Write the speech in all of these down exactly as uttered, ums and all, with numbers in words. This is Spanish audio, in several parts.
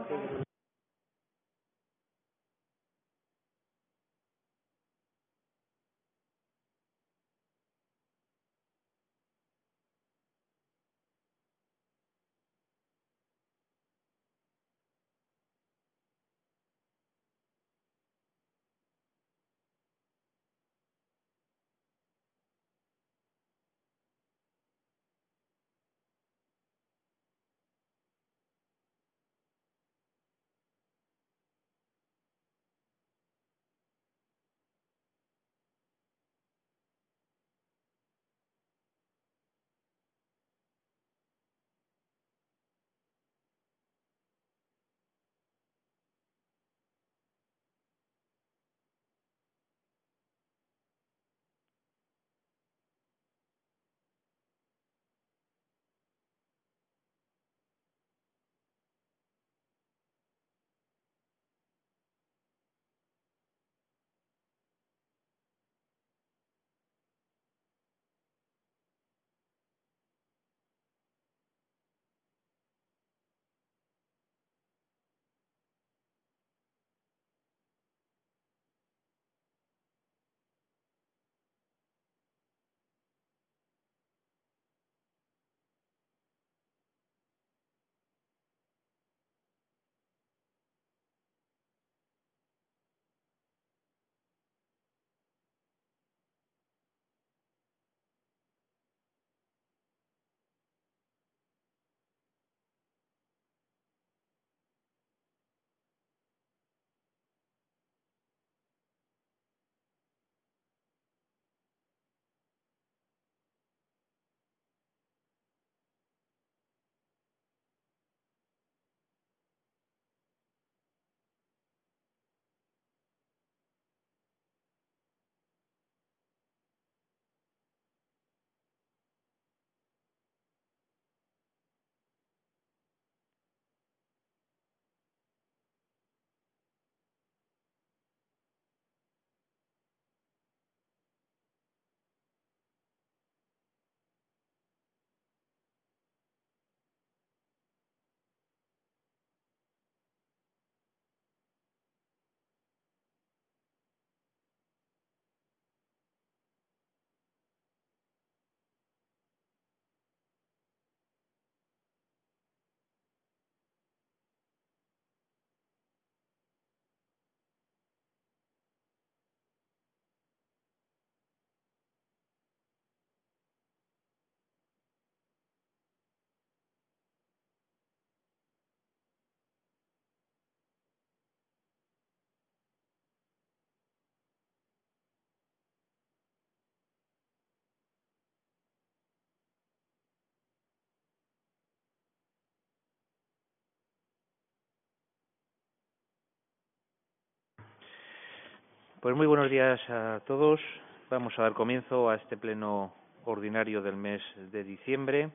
Pues muy buenos días a todos. Vamos a dar comienzo a este pleno ordinario del mes de diciembre.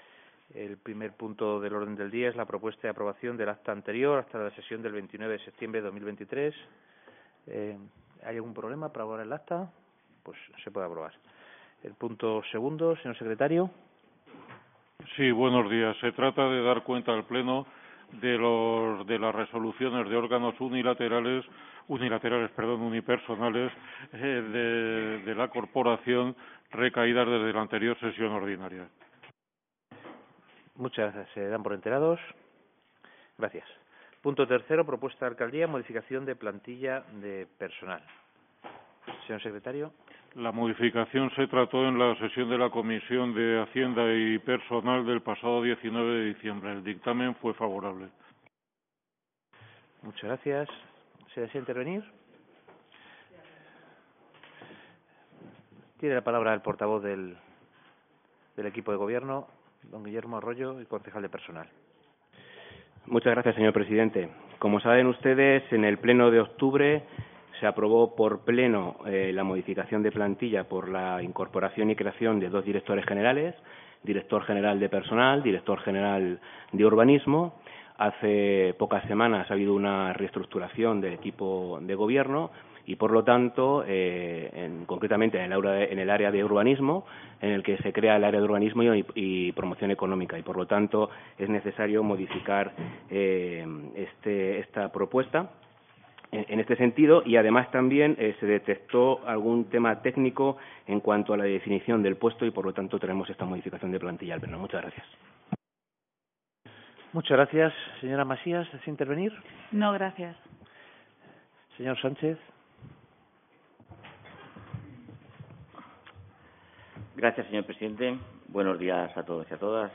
El primer punto del orden del día es la propuesta de aprobación del acta anterior, hasta la sesión del veintinueve de septiembre de dos mil veintitrés. Eh, ¿Hay algún problema para aprobar el acta? Pues se puede aprobar. El punto segundo, señor secretario. Sí, buenos días. Se trata de dar cuenta al Pleno de los de las resoluciones de órganos unilaterales, unilaterales, perdón, unipersonales eh, de, de la corporación recaídas desde la anterior sesión ordinaria. Muchas gracias. Se dan por enterados. Gracias. Punto tercero, propuesta de alcaldía, modificación de plantilla de personal. Señor secretario. La modificación se trató en la sesión de la Comisión de Hacienda y Personal del pasado diecinueve de diciembre. El dictamen fue favorable. Muchas gracias. ¿Se desea intervenir? Tiene la palabra el portavoz del, del equipo de gobierno, don Guillermo Arroyo, y concejal de personal. Muchas gracias, señor presidente. Como saben ustedes, en el pleno de octubre se aprobó por pleno eh, la modificación de plantilla por la incorporación y creación de dos directores generales, director general de personal, director general de urbanismo. Hace pocas semanas ha habido una reestructuración del equipo de gobierno y, por lo tanto, eh, en, concretamente en el, aura, en el área de urbanismo, en el que se crea el área de urbanismo y, y promoción económica, y, por lo tanto, es necesario modificar eh, este, esta propuesta en este sentido, y además también eh, se detectó algún tema técnico en cuanto a la definición del puesto y, por lo tanto, tenemos esta modificación de plantilla al pleno. Muchas gracias. Muchas gracias. Señora Masías, ¿desea intervenir? No, gracias. Señor Sánchez. Gracias, señor presidente. Buenos días a todos y a todas.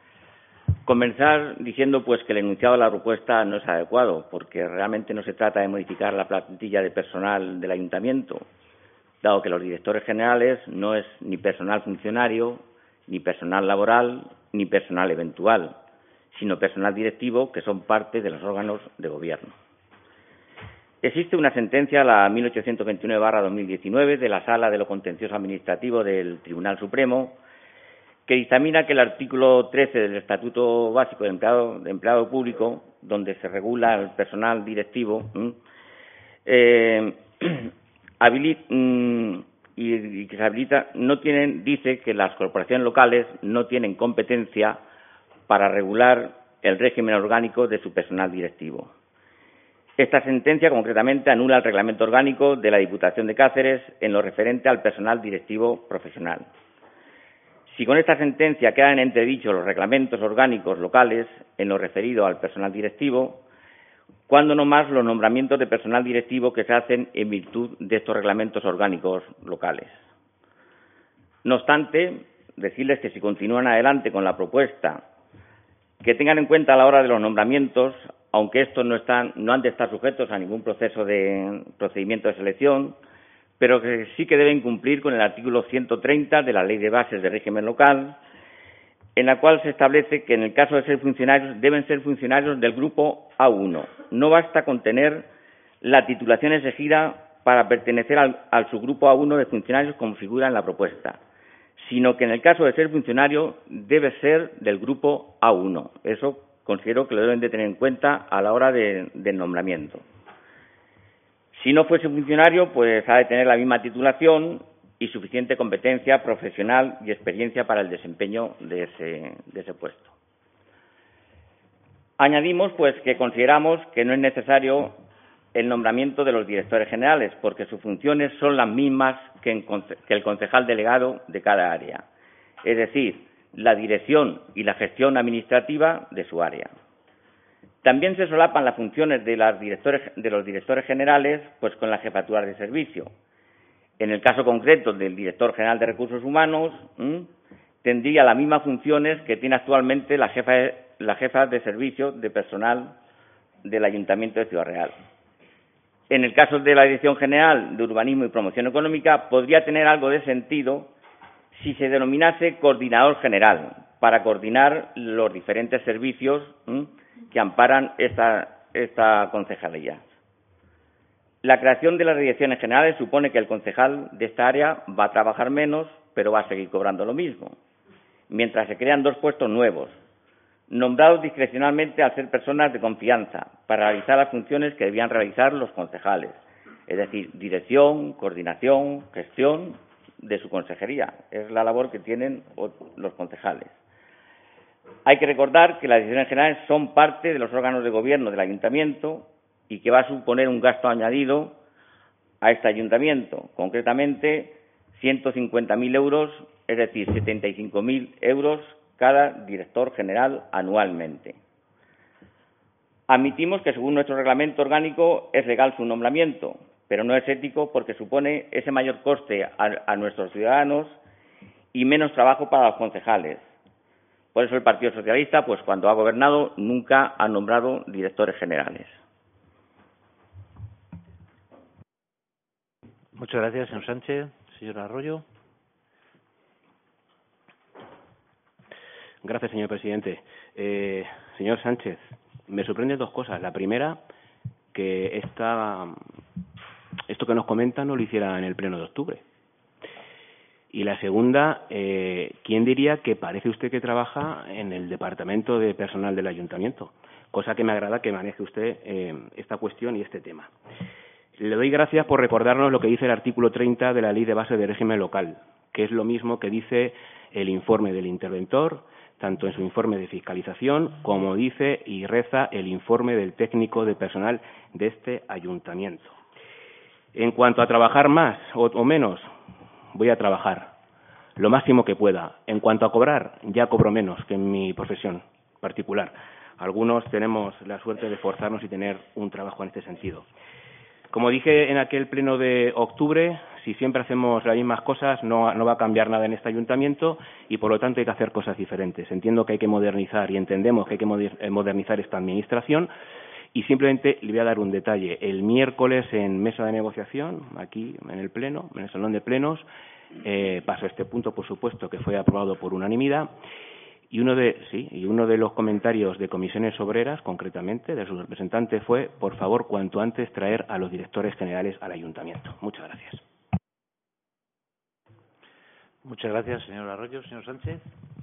Comenzar diciendo pues que el enunciado de la propuesta no es adecuado, porque realmente no se trata de modificar la plantilla de personal del ayuntamiento, dado que los directores generales no es ni personal funcionario, ni personal laboral, ni personal eventual, sino personal directivo que son parte de los órganos de gobierno. Existe una sentencia, la mil ochocientos veintinueve barra dos mil diecinueve, de la Sala de lo Contencioso Administrativo del Tribunal Supremo, que dictamina que el artículo trece del Estatuto Básico de Empleado, de Empleado Público, donde se regula el personal directivo, eh, habilita, mm, y, y que se habilita, no tienen, dice que las corporaciones locales no tienen competencia para regular el régimen orgánico de su personal directivo. Esta sentencia, concretamente, anula el reglamento orgánico de la Diputación de Cáceres en lo referente al personal directivo profesional. Si con esta sentencia quedan en entredicho los reglamentos orgánicos locales en lo referido al personal directivo, cuando no más los nombramientos de personal directivo que se hacen en virtud de estos reglamentos orgánicos locales. No obstante, decirles que si continúan adelante con la propuesta, que tengan en cuenta a la hora de los nombramientos, aunque estos no están, no han de estar sujetos a ningún proceso de procedimiento de selección, pero que sí que deben cumplir con el artículo ciento treinta de la Ley de Bases de Régimen Local, en la cual se establece que en el caso de ser funcionarios deben ser funcionarios del grupo A uno. No basta con tener la titulación exigida para pertenecer al, al subgrupo A uno de funcionarios como figura en la propuesta, sino que en el caso de ser funcionario debe ser del grupo A uno. Eso considero que lo deben de tener en cuenta a la hora de, del nombramiento. Si no fuese funcionario, pues ha de tener la misma titulación y suficiente competencia profesional y experiencia para el desempeño de ese, de ese puesto. Añadimos, pues, que consideramos que no es necesario el nombramiento de los directores generales, porque sus funciones son las mismas que, en, que el concejal delegado de cada área, es decir, la dirección y la gestión administrativa de su área. También se solapan las funciones de, las directores, de los directores generales pues con las jefaturas de servicio. En el caso concreto del director general de Recursos Humanos, ¿m? tendría las mismas funciones que tiene actualmente la jefa, la jefa de servicio de personal del Ayuntamiento de Ciudad Real. En el caso de la Dirección General de Urbanismo y Promoción Económica, podría tener algo de sentido si se denominase coordinador general, para coordinar los diferentes servicios ¿m? que amparan esta, esta concejalía. La creación de las direcciones generales supone que el concejal de esta área va a trabajar menos, pero va a seguir cobrando lo mismo, mientras se crean dos puestos nuevos, nombrados discrecionalmente al ser personas de confianza, para realizar las funciones que debían realizar los concejales, es decir, dirección, coordinación, gestión de su consejería. Es la labor que tienen los concejales. Hay que recordar que las direcciones generales son parte de los órganos de gobierno del ayuntamiento y que va a suponer un gasto añadido a este ayuntamiento, concretamente ciento cincuenta mil euros, es decir, setenta y cinco mil euros cada director general anualmente. Admitimos que, según nuestro reglamento orgánico, es legal su nombramiento, pero no es ético porque supone ese mayor coste a, a nuestros ciudadanos y menos trabajo para los concejales. Por eso el Partido Socialista, pues cuando ha gobernado, nunca ha nombrado directores generales. Muchas gracias, señor Sánchez. Señor Arroyo. Gracias, señor presidente. Eh, señor Sánchez, me sorprenden dos cosas. La primera, que esta, esto que nos comenta no lo hiciera en el pleno de octubre. Y la segunda, eh, ¿quién diría que parece usted que trabaja en el departamento de personal del ayuntamiento? Cosa que me agrada que maneje usted eh, esta cuestión y este tema. Le doy gracias por recordarnos lo que dice el artículo treinta de la Ley de Base de Régimen Local, que es lo mismo que dice el informe del interventor, tanto en su informe de fiscalización como dice y reza el informe del técnico de personal de este ayuntamiento. En cuanto a trabajar más o, o menos, voy a trabajar lo máximo que pueda. En cuanto a cobrar, ya cobro menos que en mi profesión particular. Algunos tenemos la suerte de esforzarnos y tener un trabajo en este sentido. Como dije en aquel pleno de octubre, si siempre hacemos las mismas cosas, no, no va a cambiar nada en este ayuntamiento y, por lo tanto, hay que hacer cosas diferentes. Entiendo que hay que modernizar y entendemos que hay que modernizar esta administración. Y simplemente le voy a dar un detalle. El miércoles, en mesa de negociación, aquí en el Pleno, en el Salón de Plenos, eh, pasó este punto, por supuesto, que fue aprobado por unanimidad. Y uno de, sí, y uno de los comentarios de Comisiones Obreras, concretamente, de sus representantes, fue, por favor, cuanto antes traer a los directores generales al Ayuntamiento. Muchas gracias. Muchas gracias, señor Arroyo. Señor Sánchez.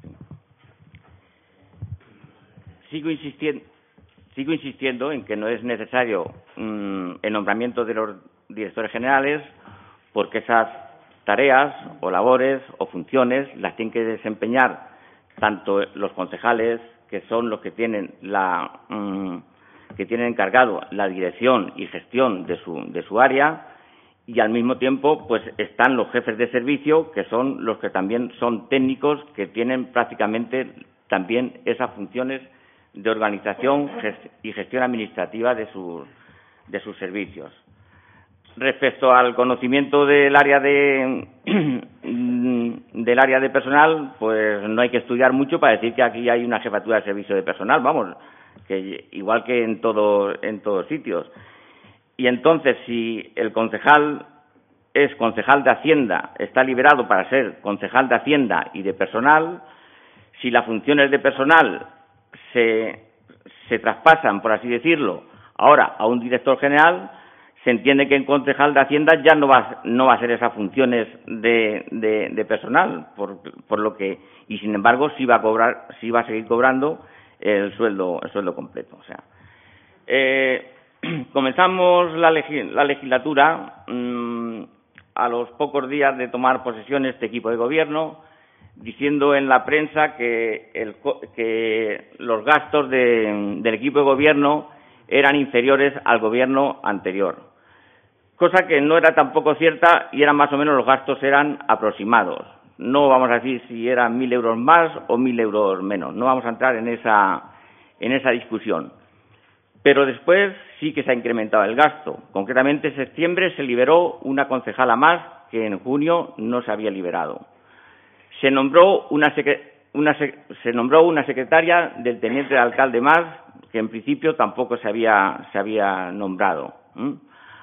Sigo insistiendo. Sigo insistiendo en que no es necesario mmm, el nombramiento de los directores generales, porque esas tareas o labores o funciones las tienen que desempeñar tanto los concejales, que son los que tienen la mmm, que tienen encargado la dirección y gestión de su de su área, y al mismo tiempo pues están los jefes de servicio, que son los que también son técnicos, que tienen prácticamente también esas funciones de organización y gestión administrativa de sus de sus servicios. Respecto al conocimiento del área de del área de personal, pues no hay que estudiar mucho para decir que aquí hay una jefatura de servicio de personal, vamos, que igual que en todo en todos sitios. Y entonces, si el concejal es concejal de Hacienda, está liberado para ser concejal de Hacienda y de personal, si las funciones de personal se, se traspasan, por así decirlo, ahora a un director general, se entiende que en concejal de Hacienda ya no va, no va a ser esas funciones de, de, de personal, por, por lo que, y sin embargo sí va a cobrar, sí va a seguir cobrando el sueldo, el sueldo completo. O sea, eh, comenzamos la, legi la legislatura mmm, a los pocos días de tomar posesión este equipo de gobierno, diciendo en la prensa que, el, que los gastos de, del equipo de gobierno eran inferiores al gobierno anterior, cosa que no era tampoco cierta, y eran más o menos los gastos eran aproximados. No vamos a decir si eran mil euros más o mil euros menos, no vamos a entrar en esa, en esa discusión. Pero después sí que se ha incrementado el gasto. Concretamente, en septiembre se liberó una concejala más que en junio no se había liberado. Se nombró una, una, se nombró una secretaria del teniente de alcalde más, que en principio tampoco se había, se había nombrado. ¿Mm?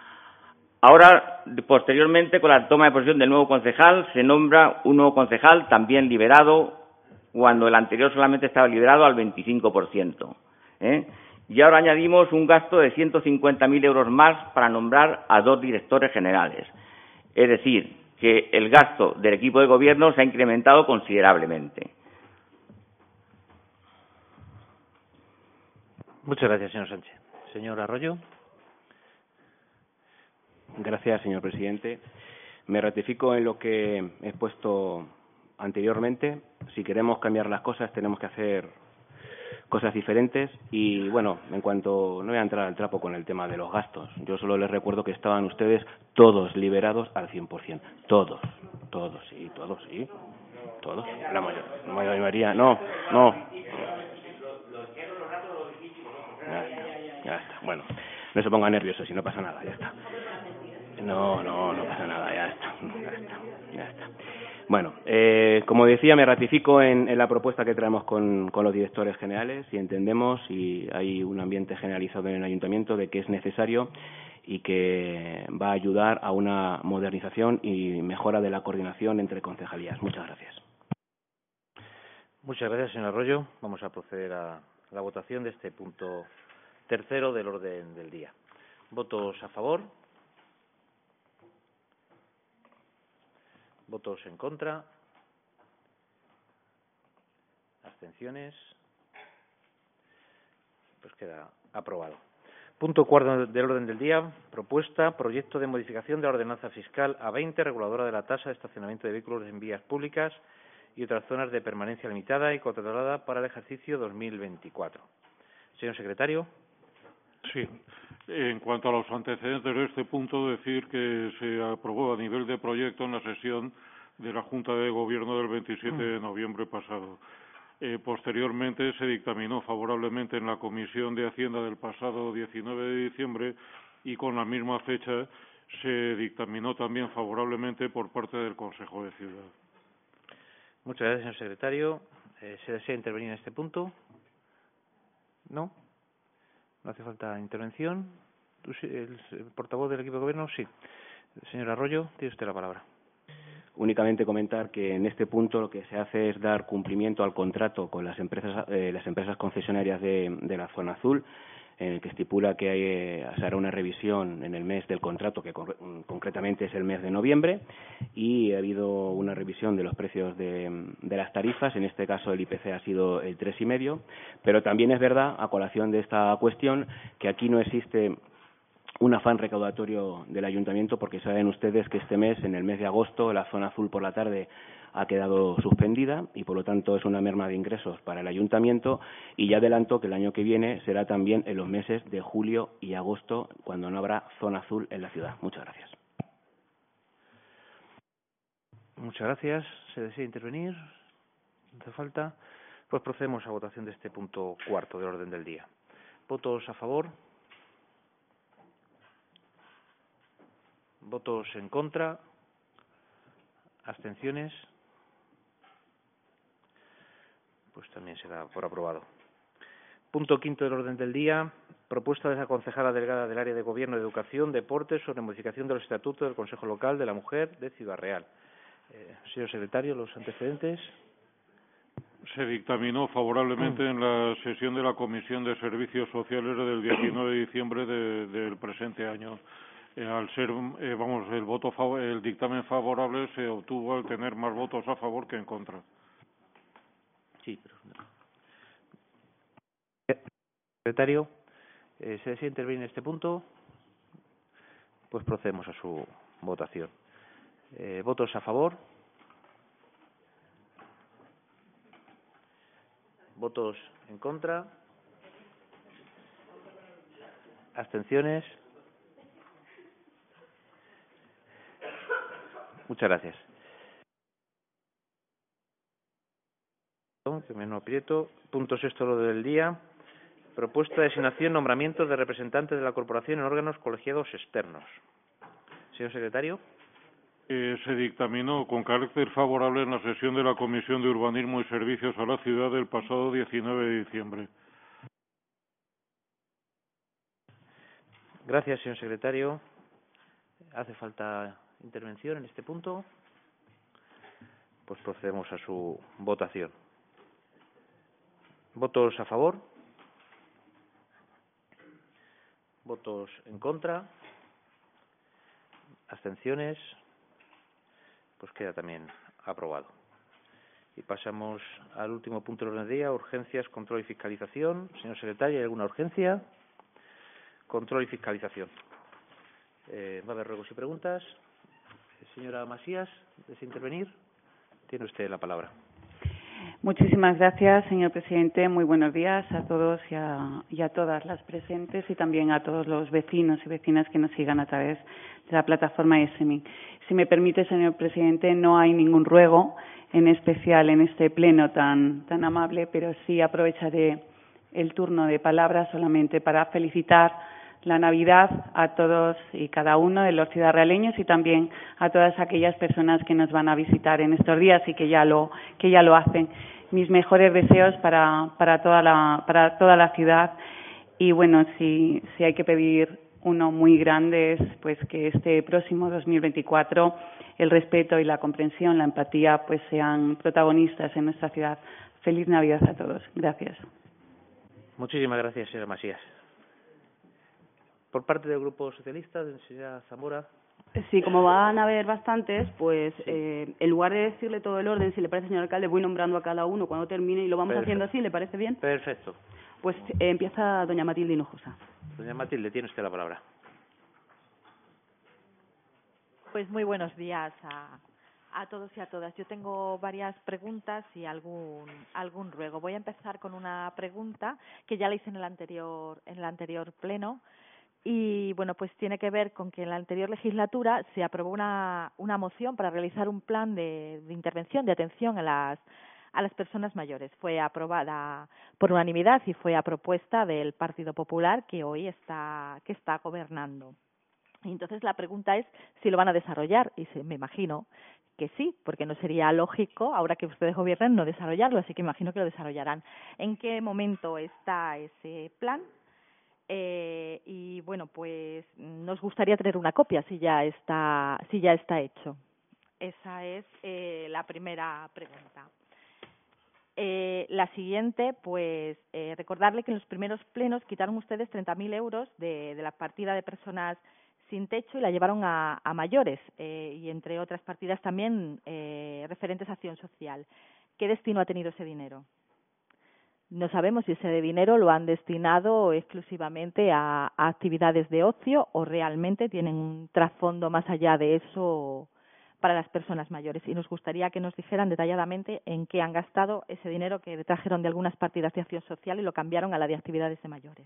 Ahora, posteriormente, con la toma de posesión del nuevo concejal, se nombra un nuevo concejal también liberado, cuando el anterior solamente estaba liberado al veinticinco por ciento. ¿eh? Y ahora añadimos un gasto de ciento cincuenta mil euros más para nombrar a dos directores generales. Es decir, que el gasto del equipo de gobierno se ha incrementado considerablemente. Muchas gracias, señor Sánchez. Señor Arroyo. Gracias, señor presidente. Me ratifico en lo que he expuesto anteriormente. Si queremos cambiar las cosas, tenemos que hacer cosas diferentes. Y, bueno, en cuanto... No voy a entrar al trapo con el tema de los gastos. Yo solo les recuerdo que estaban ustedes todos liberados al cien por cien. Todos. Todos, sí, todos, sí. Todos. La mayor, la mayoría. No, no. Ya está, ya está. Bueno, no se ponga nervioso, si no pasa nada, ya está. No, no, no pasa nada, ya está, ya está, ya está. Bueno, eh, como decía, me ratifico en, en la propuesta que traemos con, con los directores generales y entendemos, y hay un ambiente generalizado en el ayuntamiento, de que es necesario y que va a ayudar a una modernización y mejora de la coordinación entre concejalías. Muchas gracias. Muchas gracias, señor Arroyo. Vamos a proceder a la votación de este punto tercero del orden del día. ¿Votos a favor? ¿Votos en contra? ¿Abstenciones? Pues queda aprobado. Punto cuarto del orden del día, propuesta, proyecto de modificación de la ordenanza fiscal A veinte, reguladora de la tasa de estacionamiento de vehículos en vías públicas y otras zonas de permanencia limitada y controlada para el ejercicio dos mil veinticuatro. Señor secretario. Sí. En cuanto a los antecedentes de este punto, decir que se aprobó a nivel de proyecto en la sesión de la Junta de Gobierno del veintisiete de noviembre pasado. Eh, posteriormente se dictaminó favorablemente en la Comisión de Hacienda del pasado diecinueve de diciembre y con la misma fecha se dictaminó también favorablemente por parte del Consejo de Ciudad. Muchas gracias, señor secretario. Eh, ¿Se desea intervenir en este punto? ¿No? ¿No hace falta intervención? ¿El, el portavoz del equipo de gobierno? Sí. Señor Arroyo, tiene usted la palabra. Únicamente comentar que en este punto lo que se hace es dar cumplimiento al contrato con las empresas, eh, las empresas concesionarias de, de la zona azul, en el que estipula que hay, eh, se hará una revisión en el mes del contrato, que con, concretamente es el mes de noviembre, y ha habido una revisión de los precios de, de las tarifas. En este caso el I P C ha sido el tres coma cinco, pero también es verdad, a colación de esta cuestión, que aquí no existe un afán recaudatorio del ayuntamiento, porque saben ustedes que este mes, en el mes de agosto, la zona azul por la tarde ha quedado suspendida y, por lo tanto, es una merma de ingresos para el ayuntamiento. Y ya adelanto que el año que viene será también en los meses de julio y agosto, cuando no habrá zona azul en la ciudad. Muchas gracias. Muchas gracias. ¿Se desea intervenir? ¿No hace falta? Pues procedemos a votación de este punto cuarto del orden del día. ¿Votos a favor? ¿Votos en contra? ¿Abstenciones? Pues también se da por aprobado. Punto quinto del orden del día. Propuesta de la concejala delegada del Área de Gobierno de Educación, Deportes, sobre modificación del Estatuto del Consejo Local de la Mujer de Ciudad Real. Eh, señor secretario, los antecedentes. Se dictaminó favorablemente en la sesión de la Comisión de Servicios Sociales del diecinueve de diciembre de, del presente año. Eh, al ser, eh, vamos, el voto, el dictamen favorable se obtuvo al tener más votos a favor que en contra. Sí, pero secretario, eh, ¿se desea intervenir en este punto? Pues procedemos a su votación. Eh, ¿Votos a favor? ¿Votos en contra? ¿Abstenciones? Muchas gracias. Que me no aprieto. Punto sexto lo del día. Propuesta de designación, nombramiento de representantes de la corporación en órganos colegiados externos. Señor secretario. Eh, se dictaminó con carácter favorable en la sesión de la Comisión de Urbanismo y Servicios a la Ciudad del pasado diecinueve de diciembre. Gracias, señor secretario. ¿Hace falta intervención en este punto? Pues procedemos a su votación. ¿Votos a favor? ¿Votos en contra? ¿Abstenciones? Pues queda también aprobado. Y pasamos al último punto del orden del día, urgencias, control y fiscalización. Señor secretario, ¿hay alguna urgencia? Control y fiscalización. Eh, va a haber ruegos y preguntas. Señora Masías, ¿desea intervenir? Tiene usted la palabra. Muchísimas gracias, señor presidente. Muy buenos días a todos y a, y a todas las presentes y también a todos los vecinos y vecinas que nos sigan a través de la plataforma S M I. Si me permite, señor presidente, no hay ningún ruego en especial en este pleno tan, tan amable, pero sí aprovecharé el turno de palabra solamente para felicitar la Navidad a todos y cada uno de los ciudadrealeños y también a todas aquellas personas que nos van a visitar en estos días y que ya lo que ya lo hacen. Mis mejores deseos para para toda la para toda la ciudad y bueno, si si hay que pedir uno muy grande es pues que este próximo dos mil veinticuatro el respeto y la comprensión, la empatía pues sean protagonistas en nuestra ciudad. Feliz Navidad a todos. Gracias. Muchísimas gracias, señora Masías. Por parte del Grupo Socialista, de señora Zamora. Sí, como van a haber bastantes, pues Sí. eh, en lugar de decirle todo el orden, si le parece, señor alcalde, voy nombrando a cada uno cuando termine y lo vamos Perfecto. haciendo así, ¿le parece bien? Perfecto. Pues eh, empieza doña Matilde Hinojosa. Doña Matilde, tiene usted la palabra. Pues muy buenos días a, a todos y a todas. Yo tengo varias preguntas y algún algún ruego. Voy a empezar con una pregunta que ya la hice en el anterior en el anterior pleno. Y, bueno, pues tiene que ver con que en la anterior legislatura se aprobó una, una moción para realizar un plan de, de intervención, de atención a las, a las personas mayores. Fue aprobada por unanimidad y fue a propuesta del Partido Popular, que hoy está, que está gobernando. Y entonces la pregunta es si lo van a desarrollar, y se, me imagino que sí, porque no sería lógico, ahora que ustedes gobiernan, no desarrollarlo, así que imagino que lo desarrollarán. ¿En qué momento está ese plan? Eh, y bueno, pues nos gustaría tener una copia si ya está si ya está hecho. Esa es eh, la primera pregunta. Eh, la siguiente, pues eh, recordarle que en los primeros plenos quitaron ustedes treinta mil euros de, de la partida de personas sin techo y la llevaron a, a mayores eh, y entre otras partidas también eh, referentes a acción social. ¿Qué destino ha tenido ese dinero? No sabemos si ese dinero lo han destinado exclusivamente a, a actividades de ocio o realmente tienen un trasfondo más allá de eso para las personas mayores. Y nos gustaría que nos dijeran detalladamente en qué han gastado ese dinero que trajeron de algunas partidas de acción social y lo cambiaron a la de actividades de mayores.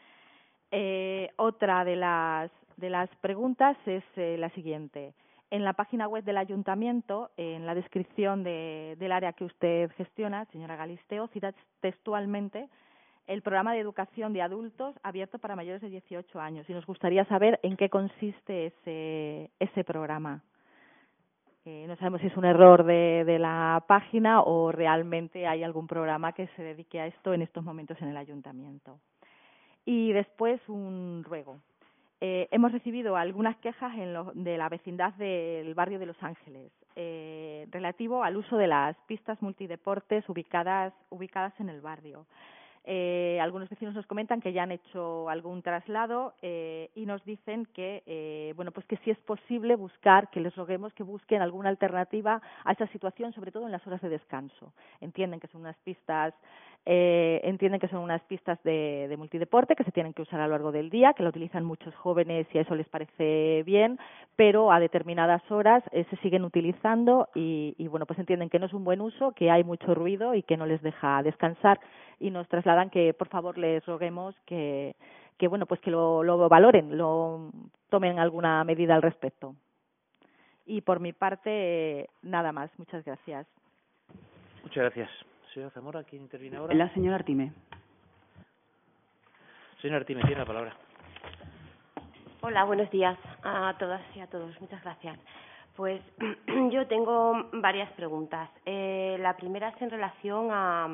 Eh, otra de las, de las preguntas es eh, la siguiente. En la página web del Ayuntamiento, en la descripción de, del área que usted gestiona, señora Galisteo, cita textualmente el programa de educación de adultos abierto para mayores de dieciocho años. Y nos gustaría saber en qué consiste ese, ese programa. Eh, no sabemos si es un error de, de la página o realmente hay algún programa que se dedique a esto en estos momentos en el Ayuntamiento. Y después un ruego. Eh, hemos recibido algunas quejas en lo, de la vecindad del barrio de Los Ángeles eh, relativo al uso de las pistas multideportes ubicadas, ubicadas en el barrio. Eh, algunos vecinos nos comentan que ya han hecho algún traslado eh, y nos dicen que eh, bueno pues que si es posible buscar, que les roguemos que busquen alguna alternativa a esa situación, sobre todo en las horas de descanso. Entienden que son unas pistas eh, entienden que son unas pistas de, de multideporte que se tienen que usar a lo largo del día, que la utilizan muchos jóvenes y a eso les parece bien, pero a determinadas horas eh, se siguen utilizando y, y bueno pues entienden que no es un buen uso, que hay mucho ruido y que no les deja descansar y nos trasladan que por favor les roguemos que, que bueno pues que lo, lo valoren, lo tomen alguna medida al respecto. Y por mi parte nada más, muchas gracias. Muchas gracias. Señora Zamora, ¿quién interviene ahora? La señora Artime. Señora Artime, tiene la palabra. Hola, buenos días a todas y a todos. Muchas gracias. Pues yo tengo varias preguntas. Eh, la primera es en relación a,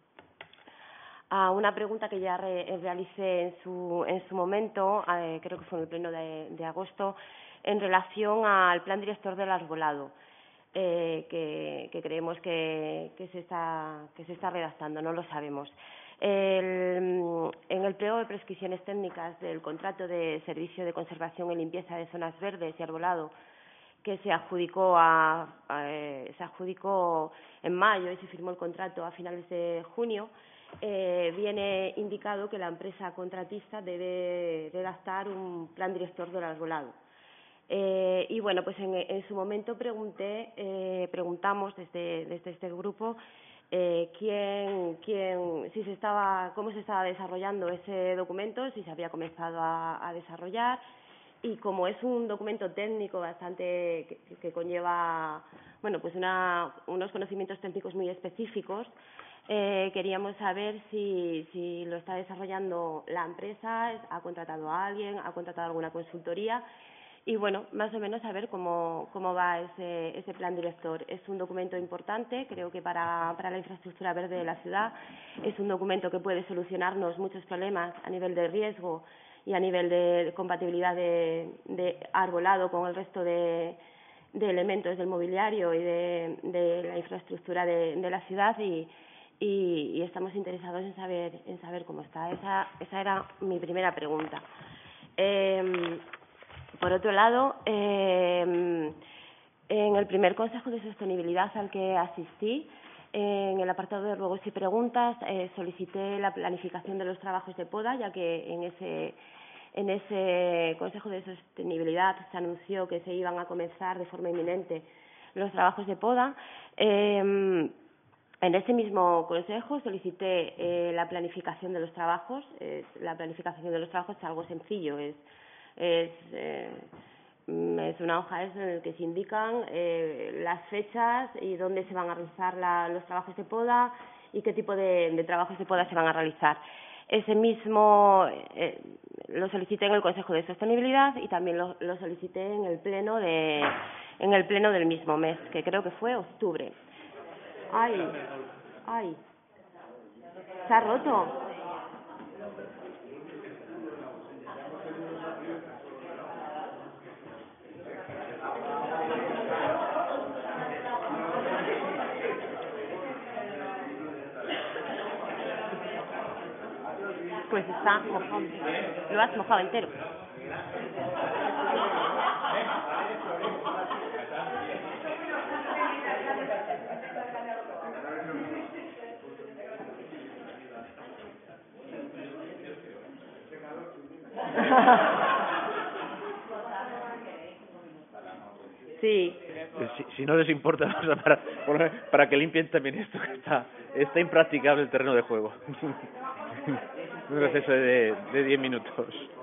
a una pregunta que ya re, realicé en su, en su momento, eh, creo que fue en el pleno de, de agosto, en relación al plan director del arbolado. Eh, que, que creemos que, que, se está, que se está redactando, no lo sabemos. El, en el pliego de prescripciones técnicas del contrato de servicio de conservación y limpieza de zonas verdes y arbolado que se adjudicó a, a eh, se adjudicó en mayo y se firmó el contrato a finales de junio, eh, viene indicado que la empresa contratista debe redactar un plan director del arbolado. Eh, y bueno, pues en, en su momento pregunté, eh, preguntamos desde, desde este grupo eh, quién, quién, si se estaba, cómo se estaba desarrollando ese documento, si se había comenzado a, a desarrollar, y como es un documento técnico bastante que, que conlleva, bueno, pues una, unos conocimientos técnicos muy específicos, eh, queríamos saber si, si lo está desarrollando la empresa, ha contratado a alguien, ha contratado alguna consultoría. Y bueno, más o menos saber cómo, cómo va ese, ese plan director. Es un documento importante, creo que para, para la infraestructura verde de la ciudad. Es un documento que puede solucionarnos muchos problemas a nivel de riesgo y a nivel de compatibilidad de, de arbolado con el resto de, de elementos del mobiliario y de, de la infraestructura de, de la ciudad y, y, y estamos interesados en saber, en saber cómo está. Esa, esa era mi primera pregunta. Eh, Por otro lado, eh, en el primer Consejo de Sostenibilidad al que asistí, En el apartado de ruegos y preguntas eh, solicité la planificación de los trabajos de poda, ya que en ese, en ese Consejo de Sostenibilidad se anunció que se iban a comenzar de forma inminente los trabajos de poda. Eh, en ese mismo Consejo solicité eh, la planificación de los trabajos. Eh, la planificación de los trabajos es algo sencillo, es, es eh, Es una hoja en la que se indican eh, las fechas y dónde se van a realizar la, los trabajos de poda y qué tipo de, de trabajos de poda se van a realizar. Ese mismo eh, lo solicité en el Consejo de Sostenibilidad y también lo, lo solicité en el pleno de en el pleno del mismo mes, que creo que fue octubre. Ay, ay, se ha roto. Pues está mojado. Lo has mojado entero. Sí. Si, si no les importa, vamos a para, para que limpien también esto, que está, está impracticable el terreno de juego. Un receso de, de diez minutos.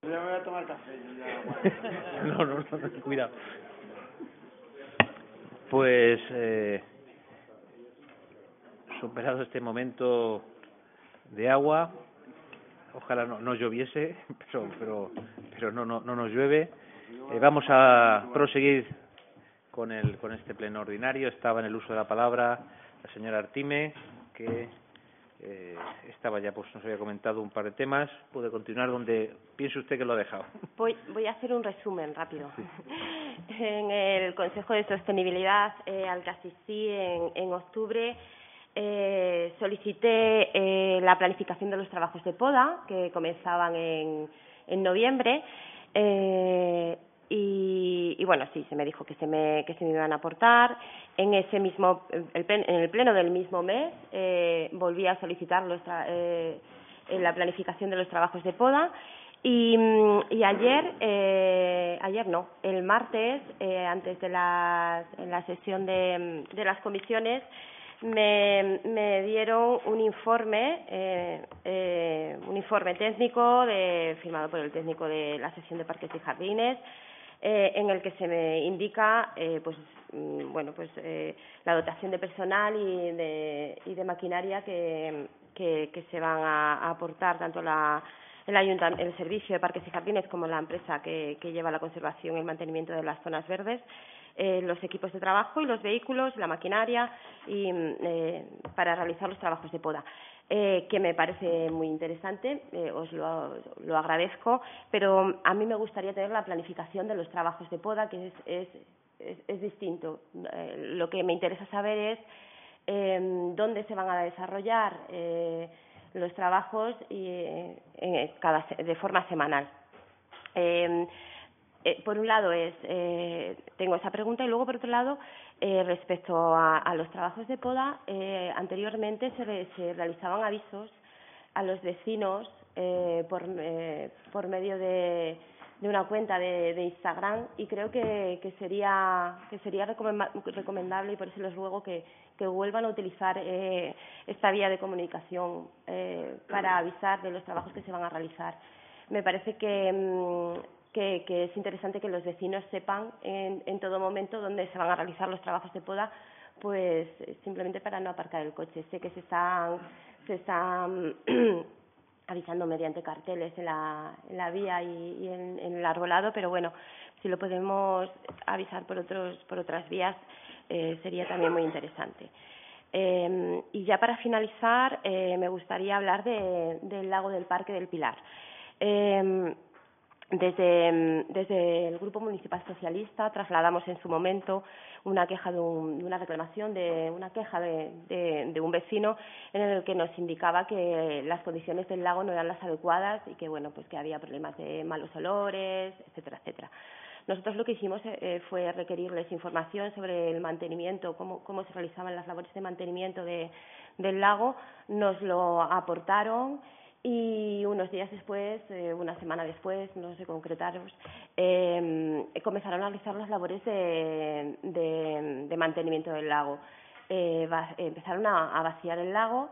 Yo ya me voy a tomar café. Yo ya... no, no, no, no, cuidado. Pues, eh, superado este momento de agua, ojalá no, no lloviese, pero, pero, pero no, no, no nos llueve. Eh, vamos a proseguir con el, con este pleno ordinario. Estaba en el uso de la palabra la señora Artime, que eh, estaba ya, pues nos había comentado un par de temas. Puede continuar donde piense usted que lo ha dejado. Voy, voy a hacer un resumen rápido. Sí. En el Consejo de Sostenibilidad eh, al que asistí en, en octubre, eh, solicité eh, la planificación de los trabajos de poda, que comenzaban en, en noviembre, eh, y, y bueno, sí, se me dijo que se me, que se me iban a aportar. En ese mismo, el plen, en el pleno del mismo mes, eh, volví a solicitar los tra eh, la planificación de los trabajos de poda. Y, y ayer, eh, ayer no, el martes, eh, antes de las, en la sesión de, de las comisiones, me, me dieron un informe, eh, eh, un informe técnico de, firmado por el técnico de la sección de Parques y Jardines, eh, en el que se me indica, eh, pues, bueno, pues eh, la dotación de personal y de, y de maquinaria que, que, que se van a, a aportar tanto la el, el Servicio de Parques y Jardines como la empresa que, que lleva la conservación y el mantenimiento de las zonas verdes, eh, los equipos de trabajo y los vehículos, la maquinaria y, eh, para realizar los trabajos de poda, eh, que me parece muy interesante, eh, os lo, lo agradezco, pero a mí me gustaría tener la planificación de los trabajos de poda, que es, es, es, es distinto. Eh, lo que me interesa saber es eh, dónde se van a desarrollar eh, los trabajos y eh, en cada, de forma semanal. Eh, eh, por un lado es eh, tengo esa pregunta y luego por otro lado eh, respecto a, a los trabajos de poda, eh, anteriormente se, re, se realizaban avisos a los vecinos eh, por, eh, por medio de, de una cuenta de, de Instagram, y creo que, que sería que sería recomendable, y por eso les ruego que que vuelvan a utilizar eh, esta vía de comunicación eh, para avisar de los trabajos que se van a realizar. Me parece que, que, que es interesante que los vecinos sepan en, en todo momento dónde se van a realizar los trabajos de poda, pues simplemente para no aparcar el coche. Sé que se están, se están avisando mediante carteles en la, en la vía y, y en, en el arbolado, pero bueno, si lo podemos avisar por otros, por otras vías, Eh, sería también muy interesante. Eh, y ya para finalizar, eh, me gustaría hablar de, del lago del Parque del Pilar. Eh, desde, desde el Grupo Municipal Socialista trasladamos en su momento una queja de, un, de una reclamación de una queja de, de, de un vecino en el que nos indicaba que las condiciones del lago no eran las adecuadas y que bueno, pues que había problemas de malos olores, etcétera, etcétera. Nosotros lo que hicimos eh, fue requerirles información sobre el mantenimiento, cómo, cómo se realizaban las labores de mantenimiento de, del lago. Nos lo aportaron y unos días después, eh, una semana después, no sé concretaros, eh, comenzaron a realizar las labores de, de, de mantenimiento del lago. Eh, va, empezaron a, a vaciar el lago.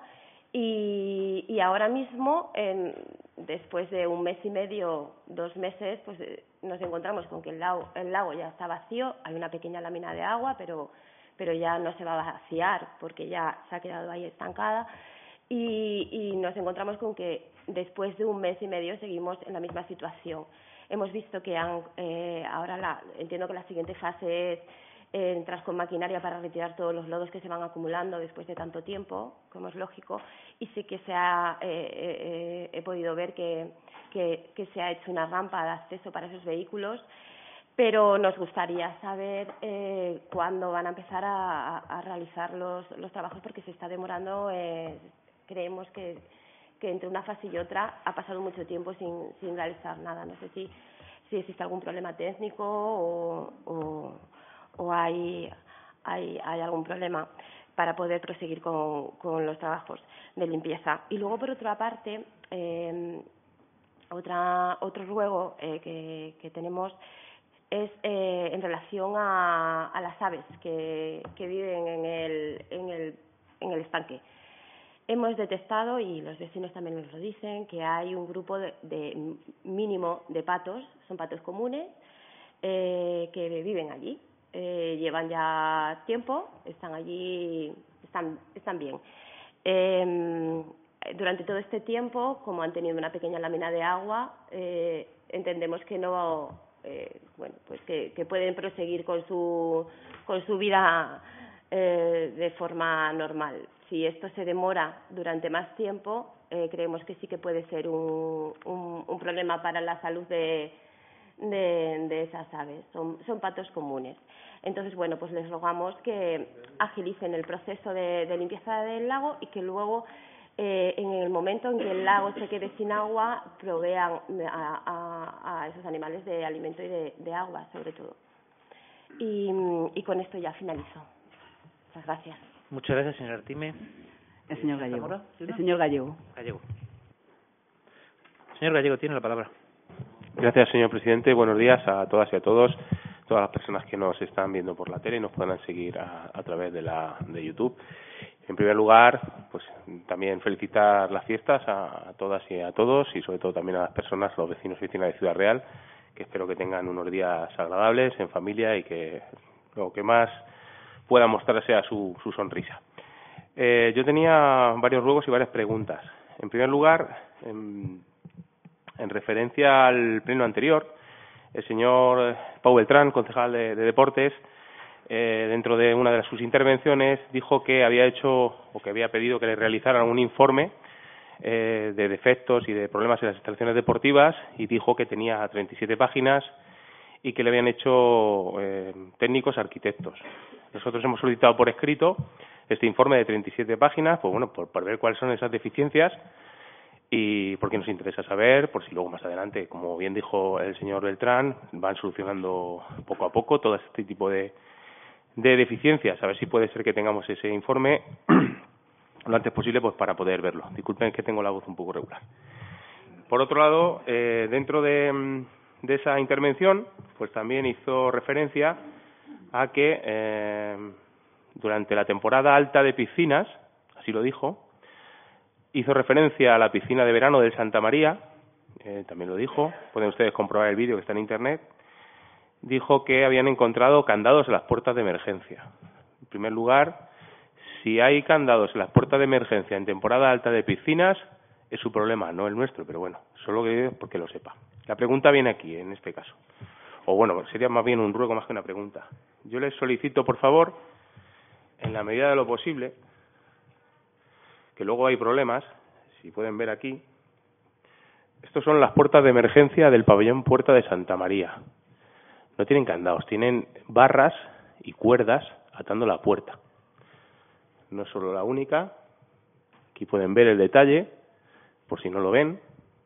Y, y ahora mismo, eh, después de un mes y medio, dos meses, pues eh, nos encontramos con que el lago, el lago ya está vacío, hay una pequeña lámina de agua, pero, pero ya no se va a vaciar porque ya se ha quedado ahí estancada. Y, y nos encontramos con que después de un mes y medio seguimos en la misma situación. Hemos visto que han, eh, ahora la, entiendo que la siguiente fase es Eh, entras con maquinaria para retirar todos los lodos que se van acumulando después de tanto tiempo, como es lógico, y sí que se ha, eh, eh, he podido ver que, que, que se ha hecho una rampa de acceso para esos vehículos, pero nos gustaría saber eh, cuándo van a empezar a, a realizar los, los trabajos, porque se está demorando, eh, creemos que, que entre una fase y otra ha pasado mucho tiempo sin, sin realizar nada. No sé si, si existe algún problema técnico o, o o hay, hay, hay algún problema para poder proseguir con, con los trabajos de limpieza. Y luego, por otra parte, eh, otra, otro ruego eh, que, que tenemos es eh, en relación a, a las aves que, que viven en el, en el, en el estanque. hemos detectado, y los vecinos también nos lo dicen, que hay un grupo de, de mínimo de patos, son patos comunes, eh, que viven allí. Eh, llevan ya tiempo, están allí, están, están bien. Eh, durante todo este tiempo, como han tenido una pequeña lámina de agua, eh, entendemos que no, eh, bueno, pues que, que pueden proseguir con su, con su vida eh, de forma normal. Si esto se demora durante más tiempo, eh, creemos que sí que puede ser un, un, un problema para la salud de De, de esas aves, son, son patos comunes. Entonces, bueno, pues les rogamos que agilicen el proceso de, de limpieza del lago y que luego, eh, en el momento en que el lago se quede sin agua, provean a, a, a esos animales de alimento y de, de agua, sobre todo. Y, y con esto ya finalizo. Muchas gracias. Muchas gracias, señor Artime. El señor Gallego. El señor Gallego. Gallego. Señor Gallego, tiene la palabra. Gracias, señor presidente. Buenos días a todas y a todos, todas las personas que nos están viendo por la tele y nos puedan seguir a, a través de la de YouTube. En primer lugar, pues también felicitar las fiestas a, a todas y a todos y sobre todo también a las personas, los vecinos y vecinas de Ciudad Real, que espero que tengan unos días agradables en familia y que lo que más pueda mostrar sea su, su sonrisa. Eh, yo tenía varios ruegos y varias preguntas. En primer lugar, en, En referencia al pleno anterior, el señor Pau Beltrán, concejal de, de Deportes, eh, dentro de una de sus intervenciones, dijo que había hecho o que había pedido que le realizaran un informe eh, de defectos y de problemas en las instalaciones deportivas y dijo que tenía treinta y siete páginas y que le habían hecho eh, técnicos arquitectos. Nosotros hemos solicitado por escrito este informe de treinta y siete páginas, pues bueno, por, por ver cuáles son esas deficiencias y porque nos interesa saber, por si luego más adelante, como bien dijo el señor Beltrán, van solucionando poco a poco todo este tipo de, de deficiencias, a ver si puede ser que tengamos ese informe lo antes posible pues para poder verlo. Disculpen que tengo la voz un poco regular. Por otro lado, eh, dentro de, de esa intervención, pues también hizo referencia a que eh, durante la temporada alta de piscinas, así lo dijo, hizo referencia a la piscina de verano del Santa María, eh, también lo dijo, pueden ustedes comprobar el vídeo que está en Internet, dijo que habían encontrado candados en las puertas de emergencia. En primer lugar, si hay candados en las puertas de emergencia en temporada alta de piscinas, es su problema, no el nuestro, pero bueno, solo que porque lo sepa. La pregunta viene aquí, en este caso. O bueno, sería más bien un ruego más que una pregunta. Yo les solicito, por favor, en la medida de lo posible, que luego hay problemas, si pueden ver aquí, estos son las puertas de emergencia del pabellón Puerta de Santa María. No tienen candados, tienen barras y cuerdas atando la puerta. No es solo la única, aquí pueden ver el detalle, por si no lo ven.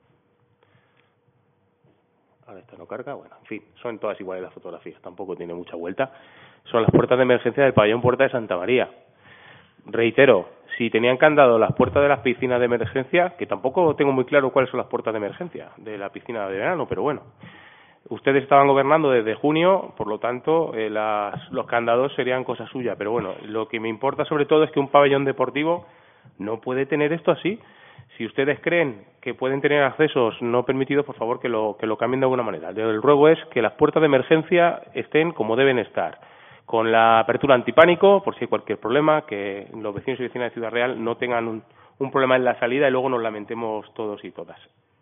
Ahora esta no carga, bueno, en fin, son todas iguales las fotografías, tampoco tiene mucha vuelta. Son las puertas de emergencia del pabellón Puerta de Santa María. Reitero, si tenían candado las puertas de las piscinas de emergencia, que tampoco tengo muy claro cuáles son las puertas de emergencia de la piscina de verano, pero bueno, ustedes estaban gobernando desde junio, por lo tanto, eh, las, los candados serían cosa suya, pero bueno, lo que me importa sobre todo es que un pabellón deportivo no puede tener esto así. Si ustedes creen que pueden tener accesos no permitidos, por favor, que lo, que lo cambien de alguna manera. El ruego es que las puertas de emergencia estén como deben estar, con la apertura antipánico, por si hay cualquier problema, que los vecinos y vecinas de Ciudad Real no tengan un, un problema en la salida y luego nos lamentemos todos y todas.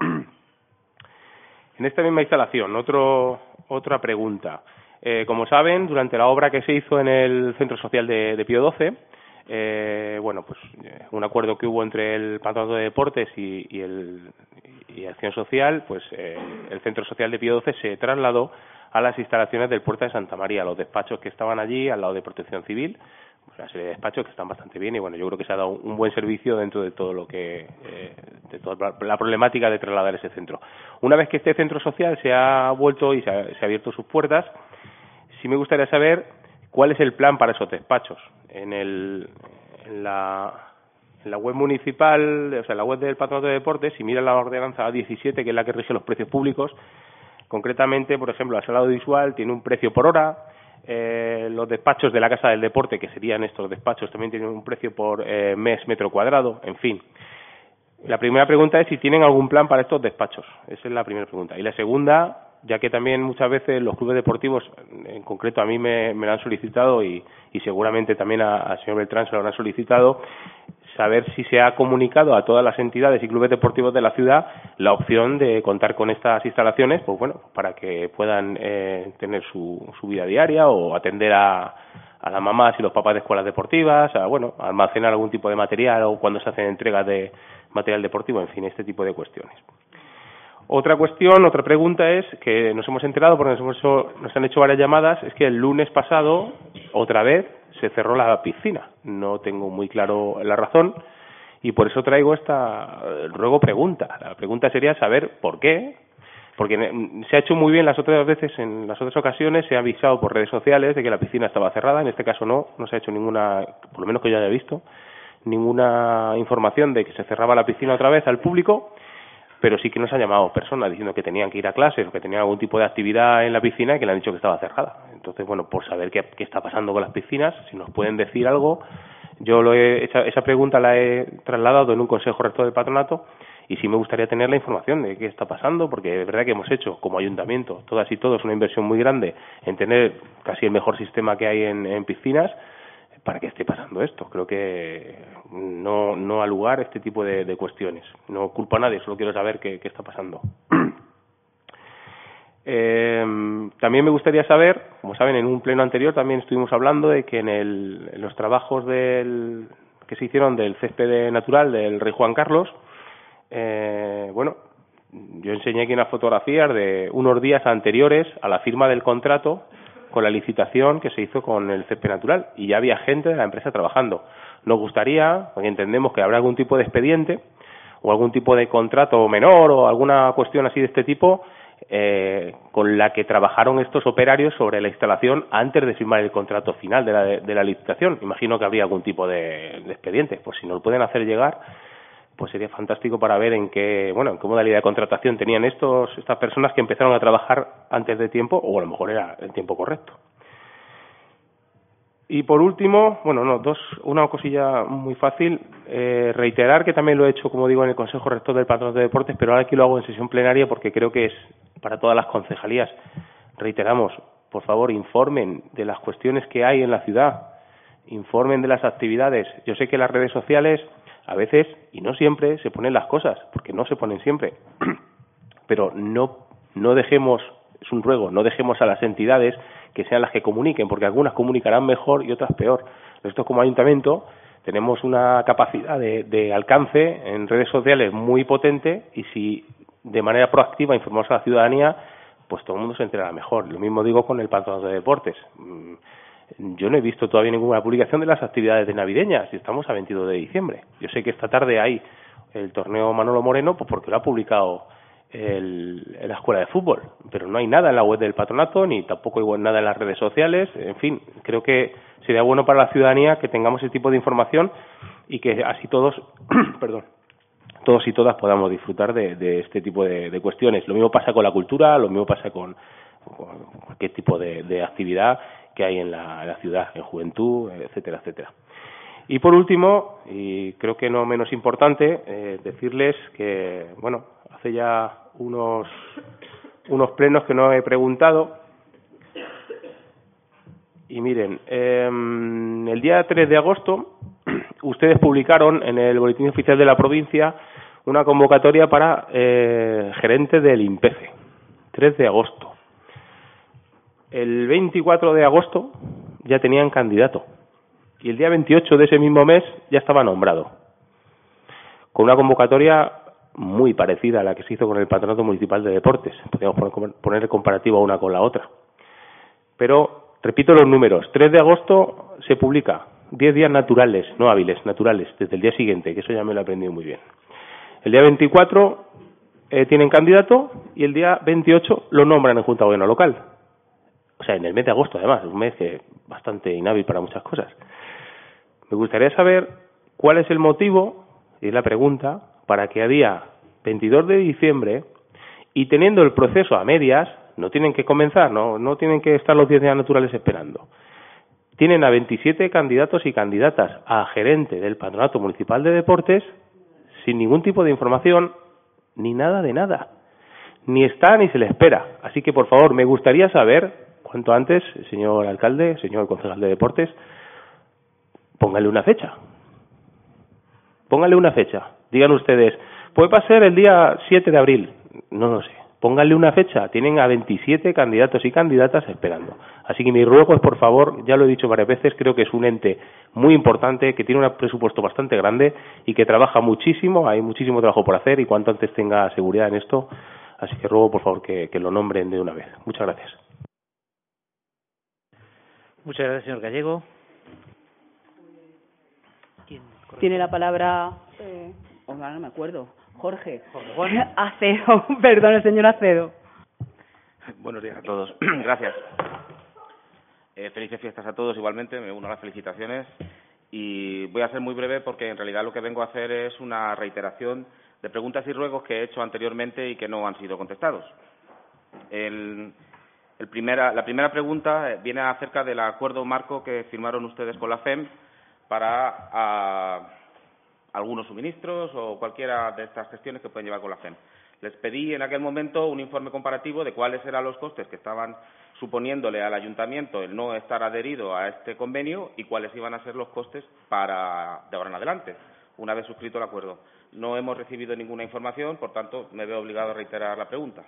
En esta misma instalación, otro, otra pregunta. Eh, como saben, durante la obra que se hizo en el Centro Social de, de Pío doce, eh, bueno, pues eh, un acuerdo que hubo entre el Patronato de Deportes y, y, el, y Acción Social, pues eh, el Centro Social de Pío doce se trasladó a las instalaciones del Puerta de Santa María, los despachos que estaban allí al lado de Protección Civil, una serie de despachos que están bastante bien y bueno, yo creo que se ha dado un buen servicio dentro de todo lo que, eh, de toda la problemática de trasladar ese centro. Una vez que este centro social se ha vuelto y se ha, se ha abierto sus puertas, sí me gustaría saber cuál es el plan para esos despachos. En, el, en, la, en la web municipal, o sea, en la web del Patronato de Deportes, si miran la ordenanza A diecisiete, que es la que rige los precios públicos, concretamente, por ejemplo, la sala audiovisual tiene un precio por hora, Eh, los despachos de la Casa del Deporte, que serían estos despachos, también tienen un precio por eh, mes metro cuadrado, en fin. La primera pregunta es si tienen algún plan para estos despachos. Esa es la primera pregunta. Y la segunda, ya que también muchas veces los clubes deportivos, en concreto a mí me, me lo han solicitado y, y seguramente también al señor Beltrán se lo habrán solicitado, saber si se ha comunicado a todas las entidades y clubes deportivos de la ciudad la opción de contar con estas instalaciones, pues bueno, para que puedan eh, tener su, su vida diaria o atender a, a las mamás y los papás de escuelas deportivas, a bueno, a almacenar algún tipo de material o cuando se hacen entregas de material deportivo, en fin, este tipo de cuestiones. Otra cuestión, otra pregunta es que nos hemos enterado, porque nos, hemos hecho, nos han hecho varias llamadas, es que el lunes pasado, otra vez, se cerró la piscina. No tengo muy claro la razón y por eso traigo esta ruego pregunta. La pregunta sería saber por qué, porque se ha hecho muy bien las otras veces, en las otras ocasiones se ha avisado por redes sociales de que la piscina estaba cerrada, en este caso no, no se ha hecho ninguna, por lo menos que yo haya visto, ninguna información de que se cerraba la piscina otra vez al público, pero sí que nos han llamado personas diciendo que tenían que ir a clases o que tenían algún tipo de actividad en la piscina y que le han dicho que estaba cerrada. Entonces, bueno, por saber qué, qué está pasando con las piscinas, si nos pueden decir algo, yo lo he, esa, esa pregunta la he trasladado en un consejo rector del patronato y sí me gustaría tener la información de qué está pasando, porque es verdad que hemos hecho como ayuntamiento, todas y todos, una inversión muy grande en tener casi el mejor sistema que hay en, en piscinas, para que esté pasando esto. Creo que no, no ha lugar este tipo de, de cuestiones. No culpo a nadie, solo quiero saber qué, qué está pasando. Eh, también me gustaría saber, como saben, en un pleno anterior también estuvimos hablando de que en, el, en los trabajos del, que se hicieron del césped natural del Rey Juan Carlos, eh, bueno, yo enseñé aquí unas fotografías de unos días anteriores a la firma del contrato con la licitación que se hizo con el césped natural y ya había gente de la empresa trabajando. Nos gustaría, porque entendemos que habrá algún tipo de expediente o algún tipo de contrato menor o alguna cuestión así de este tipo eh, con la que trabajaron estos operarios sobre la instalación antes de firmar el contrato final de la, de la licitación. Imagino que habría algún tipo de, de expediente. Pues si nos lo pueden hacer llegar, pues sería fantástico para ver en qué, bueno, en qué modalidad de contratación tenían estos, estas personas que empezaron a trabajar antes de tiempo, o a lo mejor era el tiempo correcto. Y por último, bueno, no, dos, una cosilla muy fácil, eh, reiterar que también lo he hecho, como digo, en el Consejo Rector del Patronato de Deportes, pero ahora aquí lo hago en sesión plenaria porque creo que es para todas las concejalías. Reiteramos, por favor, informen de las cuestiones que hay en la ciudad, informen de las actividades. Yo sé que las redes sociales a veces, y no siempre, se ponen las cosas, porque no se ponen siempre. Pero no, no dejemos, es un ruego, no dejemos a las entidades que sean las que comuniquen, porque algunas comunicarán mejor y otras peor. Nosotros como ayuntamiento tenemos una capacidad de, de alcance en redes sociales muy potente y si de manera proactiva informamos a la ciudadanía, pues todo el mundo se enterará mejor. Lo mismo digo con el Patronato de Deportes. Yo no he visto todavía ninguna publicación de las actividades de navideñas y estamos a veintidós de diciembre. Yo sé que esta tarde hay el torneo Manolo Moreno, pues porque lo ha publicado el, la escuela de fútbol, pero no hay nada en la web del patronato ni tampoco hay nada en las redes sociales. En fin, creo que sería bueno para la ciudadanía que tengamos ese tipo de información y que así todos, perdón, todos y todas podamos disfrutar de, de este tipo de, de cuestiones. Lo mismo pasa con la cultura, lo mismo pasa con, con cualquier tipo de, de actividad que hay en la, en la ciudad, en juventud, etcétera, etcétera. Y por último, y creo que no menos importante, eh, decirles que, bueno, hace ya unos, unos plenos que no he preguntado. Y miren, eh, el día tres de agosto, ustedes publicaron en el Boletín Oficial de la Provincia una convocatoria para eh, gerente del INPECE. tres de agosto. El veinticuatro de agosto ya tenían candidato y el día veintiocho de ese mismo mes ya estaba nombrado, con una convocatoria muy parecida a la que se hizo con el Patronato Municipal de Deportes. Podríamos poner el comparativo una con la otra. Pero, repito los números, tres de agosto se publica, diez días naturales, no hábiles, naturales, desde el día siguiente, que eso ya me lo he aprendido muy bien. El día veinticuatro eh, tienen candidato y el día veintiocho lo nombran en Junta de Gobierno Local. O sea, en el mes de agosto, además, un mes que bastante inhábil para muchas cosas. Me gustaría saber cuál es el motivo, y es la pregunta, para que a día veintidós de diciembre, y teniendo el proceso a medias, no tienen que comenzar, no, no tienen que estar los diez días naturales esperando. Tienen a veintisiete candidatos y candidatas a gerente del Patronato Municipal de Deportes sin ningún tipo de información, ni nada de nada. Ni está ni se le espera. Así que, por favor, me gustaría saber, cuanto antes, señor alcalde, señor concejal de Deportes, póngale una fecha. Póngale una fecha. Digan ustedes, pues va a ser el día siete de abril. No lo sé. Pónganle una fecha. Tienen a veintisiete candidatos y candidatas esperando. Así que mi ruego es, por favor, ya lo he dicho varias veces, creo que es un ente muy importante, que tiene un presupuesto bastante grande y que trabaja muchísimo, hay muchísimo trabajo por hacer y cuanto antes tenga seguridad en esto, así que ruego, por favor, que, que lo nombren de una vez. Muchas gracias. Muchas gracias, señor Gallego. ¿Quién? Tiene la palabra, eh, oh, no me acuerdo, Jorge. Jorge Juan. Acedo, perdón, el señor Acedo. Buenos días a todos. Gracias. Eh, felices fiestas a todos igualmente, me uno a las felicitaciones y voy a ser muy breve porque en realidad lo que vengo a hacer es una reiteración de preguntas y ruegos que he hecho anteriormente y que no han sido contestados. El, el primera, la primera pregunta viene acerca del acuerdo marco que firmaron ustedes con la F E M para a, algunos suministros o cualquiera de estas gestiones que pueden llevar con la F E M. Les pedí en aquel momento un informe comparativo de cuáles eran los costes que estaban suponiéndole al ayuntamiento el no estar adherido a este convenio y cuáles iban a ser los costes para de ahora en adelante, una vez suscrito el acuerdo. No hemos recibido ninguna información, por tanto, me veo obligado a reiterar la pregunta.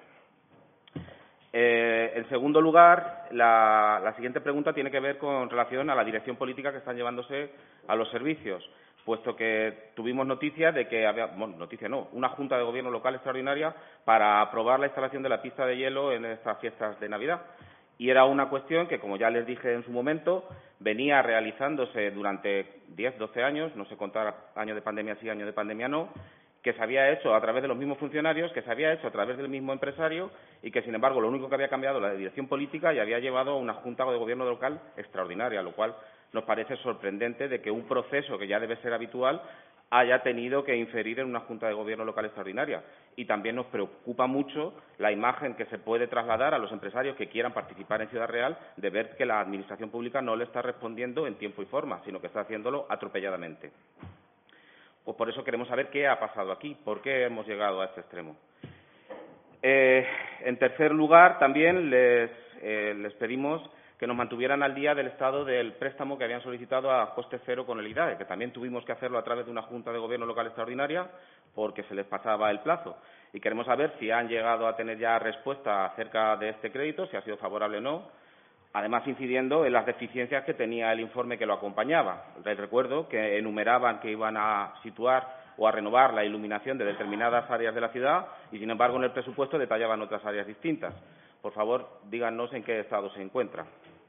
Eh, en segundo lugar, la, la siguiente pregunta tiene que ver con relación a la dirección política que están llevándose a los servicios, puesto que tuvimos noticia de que había, bueno, noticia no, una Junta de Gobierno local extraordinaria para aprobar la instalación de la pista de hielo en estas fiestas de Navidad. Y era una cuestión que, como ya les dije en su momento, venía realizándose durante diez, doce años, no sé contar año de pandemia sí, año de pandemia no, que se había hecho a través de los mismos funcionarios, que se había hecho a través del mismo empresario y que, sin embargo, lo único que había cambiado la dirección política y había llevado a una Junta de Gobierno local extraordinaria, lo cual nos parece sorprendente de que un proceso que ya debe ser habitual haya tenido que inferir en una Junta de Gobierno local extraordinaria. Y también nos preocupa mucho la imagen que se puede trasladar a los empresarios que quieran participar en Ciudad Real de ver que la Administración pública no le está respondiendo en tiempo y forma, sino que está haciéndolo atropelladamente. Pues por eso queremos saber qué ha pasado aquí, por qué hemos llegado a este extremo. Eh, en tercer lugar, también les, eh, les pedimos que nos mantuvieran al día del estado del préstamo que habían solicitado a coste cero con el I D A E, que también tuvimos que hacerlo a través de una Junta de Gobierno local extraordinaria porque se les pasaba el plazo. Y queremos saber si han llegado a tener ya respuesta acerca de este crédito, si ha sido favorable o no, además incidiendo en las deficiencias que tenía el informe que lo acompañaba. Les recuerdo que enumeraban que iban a situar o a renovar la iluminación de determinadas áreas de la ciudad y, sin embargo, en el presupuesto detallaban otras áreas distintas. Por favor, díganos en qué estado se encuentra.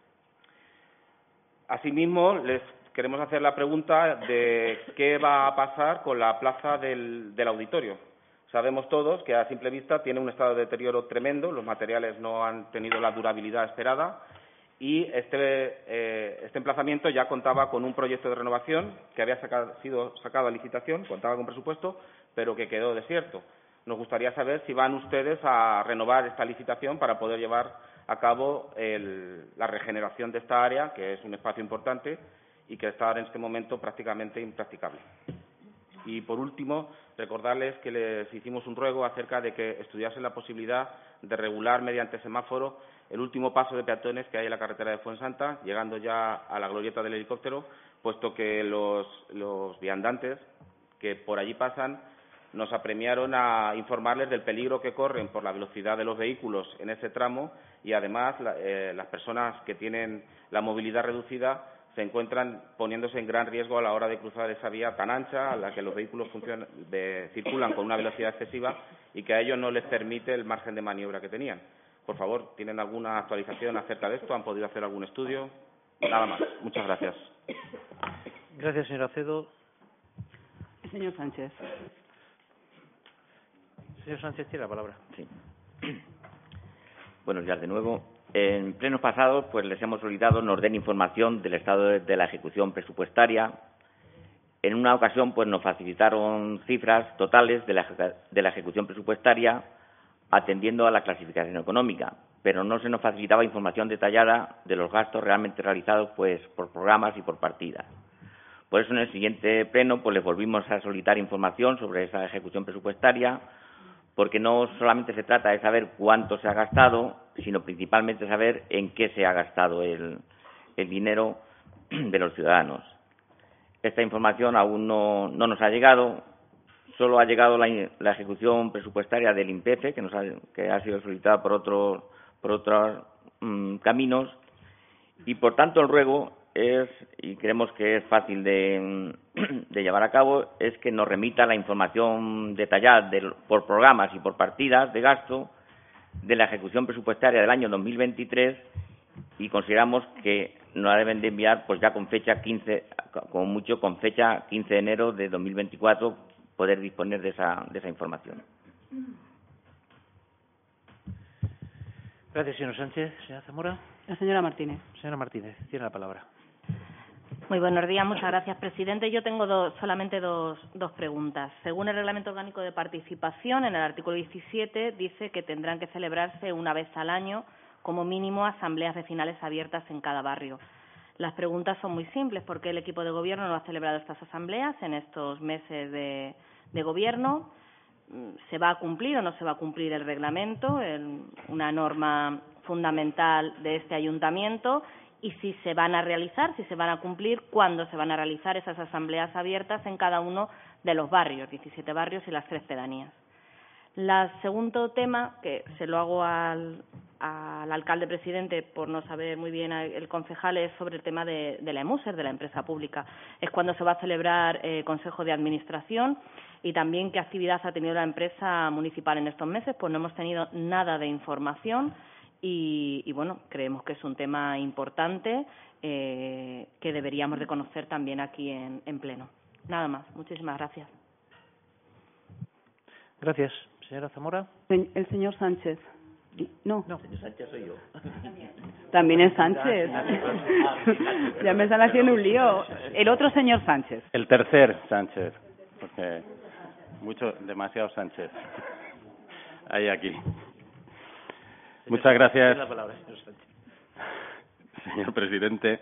Asimismo, les queremos hacer la pregunta de qué va a pasar con la plaza del, del auditorio. Sabemos todos que, a simple vista, tiene un estado de deterioro tremendo, los materiales no han tenido la durabilidad esperada y este, eh, este emplazamiento ya contaba con un proyecto de renovación que había sacado, sido sacado a licitación, contaba con presupuesto, pero que quedó desierto. Nos gustaría saber si van ustedes a renovar esta licitación para poder llevar a cabo el, la regeneración de esta área, que es un espacio importante y que está en este momento prácticamente impracticable. Y, por último, recordarles que les hicimos un ruego acerca de que estudiasen la posibilidad de regular mediante semáforo el último paso de peatones que hay en la carretera de Fuensanta, llegando ya a la glorieta del helicóptero, puesto que los, los viandantes que por allí pasan nos apremiaron a informarles del peligro que corren por la velocidad de los vehículos en ese tramo y, además, la, eh, las personas que tienen la movilidad reducida se encuentran poniéndose en gran riesgo a la hora de cruzar esa vía tan ancha a la que los vehículos funcionan, de, circulan con una velocidad excesiva y que a ellos no les permite el margen de maniobra que tenían. Por favor, ¿tienen alguna actualización acerca de esto? ¿Han podido hacer algún estudio? Nada más. Muchas gracias. Gracias, señor Acedo. Señor Sánchez. Señor Sánchez, tiene la palabra. Sí. Buenos días de nuevo. En plenos pasados, pues les hemos solicitado nos den información del estado de la ejecución presupuestaria. En una ocasión, pues nos facilitaron cifras totales de la, de la ejecución presupuestaria atendiendo a la clasificación económica, pero no se nos facilitaba información detallada de los gastos realmente realizados pues por programas y por partidas. Por eso, en el siguiente pleno, pues les volvimos a solicitar información sobre esa ejecución presupuestaria, porque no solamente se trata de saber cuánto se ha gastado, sino principalmente saber en qué se ha gastado el, el dinero de los ciudadanos. Esta información aún no, no nos ha llegado, solo ha llegado la, la ejecución presupuestaria del INPEFE, que, nos ha, que ha sido solicitada por otros, por otros mmm, caminos, y por tanto el ruego es, y creemos que es fácil de, de llevar a cabo, es que nos remita la información detallada de, por programas y por partidas de gasto de la ejecución presupuestaria del año dos mil veintitrés, y consideramos que nos la deben de enviar pues ya con fecha quince, como mucho con fecha quince de enero de dos mil veinticuatro, poder disponer de esa, de esa información. Gracias, señor Sánchez. Señora Zamora. La señora Martínez. Señora Martínez, tiene la palabra. Muy buenos días, muchas gracias, presidente. Yo tengo dos, solamente dos, dos preguntas. Según el Reglamento Orgánico de Participación, en el artículo diecisiete dice que tendrán que celebrarse una vez al año, como mínimo, asambleas vecinales abiertas en cada barrio. Las preguntas son muy simples. ¿Por qué el equipo de gobierno no ha celebrado estas asambleas en estos meses de, de gobierno? ¿Se va a cumplir o no se va a cumplir el reglamento, el, una norma fundamental de este ayuntamiento? Y si se van a realizar, si se van a cumplir, ¿cuándo se van a realizar esas asambleas abiertas en cada uno de los barrios, diecisiete barrios y las tres pedanías? El segundo tema, que se lo hago al, al alcalde presidente por no saber muy bien el concejal, es sobre el tema de, de la EMUSER, de la empresa pública. Es cuando se va a celebrar el eh, Consejo de Administración, y también qué actividad ha tenido la empresa municipal en estos meses. Pues no hemos tenido nada de información. Y, y bueno, creemos que es un tema importante eh, que deberíamos de conocer también aquí en, en pleno. Nada más. Muchísimas gracias. Gracias. Señora Zamora. El señor Sánchez. No. No. Señor Sánchez soy yo. También es Sánchez. Ya me están haciendo un lío. El otro señor Sánchez. El tercer Sánchez. Porque mucho, demasiado Sánchez. Hay aquí. Muchas gracias, señor presidente.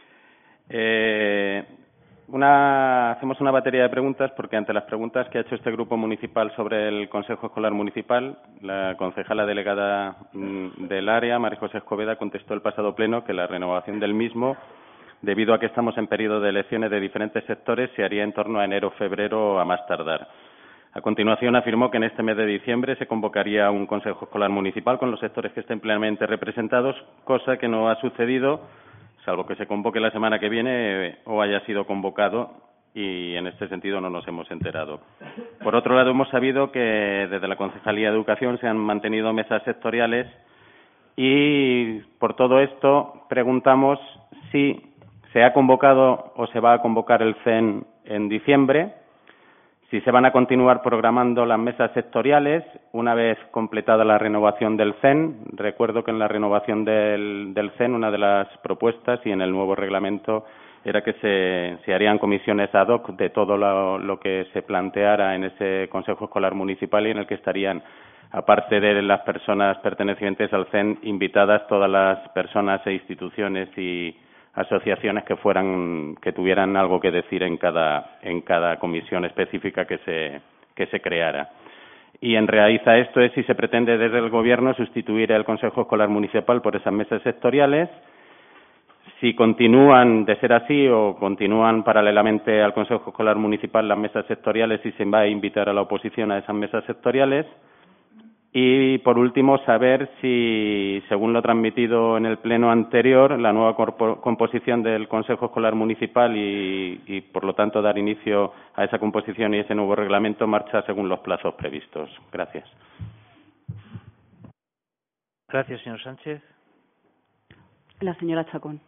Eh, una, hacemos una batería de preguntas porque ante las preguntas que ha hecho este grupo municipal sobre el Consejo Escolar Municipal, la concejala delegada del área, María José Escobeda, contestó el pasado pleno que la renovación del mismo, debido a que estamos en periodo de elecciones de diferentes sectores, se haría en torno a enero o febrero a más tardar. A continuación, afirmó que en este mes de diciembre se convocaría un Consejo Escolar Municipal con los sectores que estén plenamente representados, cosa que no ha sucedido, salvo que se convoque la semana que viene o haya sido convocado, y en este sentido no nos hemos enterado. Por otro lado, hemos sabido que desde la Concejalía de Educación se han mantenido mesas sectoriales y, por todo esto, preguntamos si se ha convocado o se va a convocar el C E N en diciembre, si se van a continuar programando las mesas sectoriales una vez completada la renovación del C E N. Recuerdo que en la renovación del, del C E N una de las propuestas y en el nuevo reglamento era que se, se harían comisiones ad hoc de todo lo, lo que se planteara en ese Consejo Escolar Municipal, y en el que estarían, aparte de las personas pertenecientes al C E N, invitadas todas las personas e instituciones y asociaciones que fueran, que tuvieran algo que decir en cada, en cada comisión específica que se, que se creara. Y en raíz a esto es si se pretende desde el Gobierno sustituir el Consejo Escolar Municipal por esas mesas sectoriales, si continúan de ser así o continúan paralelamente al Consejo Escolar Municipal las mesas sectoriales y se va a invitar a la oposición a esas mesas sectoriales. Y, por último, saber si, según lo transmitido en el pleno anterior, la nueva composición del Consejo Escolar Municipal y, y, por lo tanto, dar inicio a esa composición y ese nuevo reglamento marcha según los plazos previstos. Gracias. Gracias, señor Sánchez. La señora Chacón.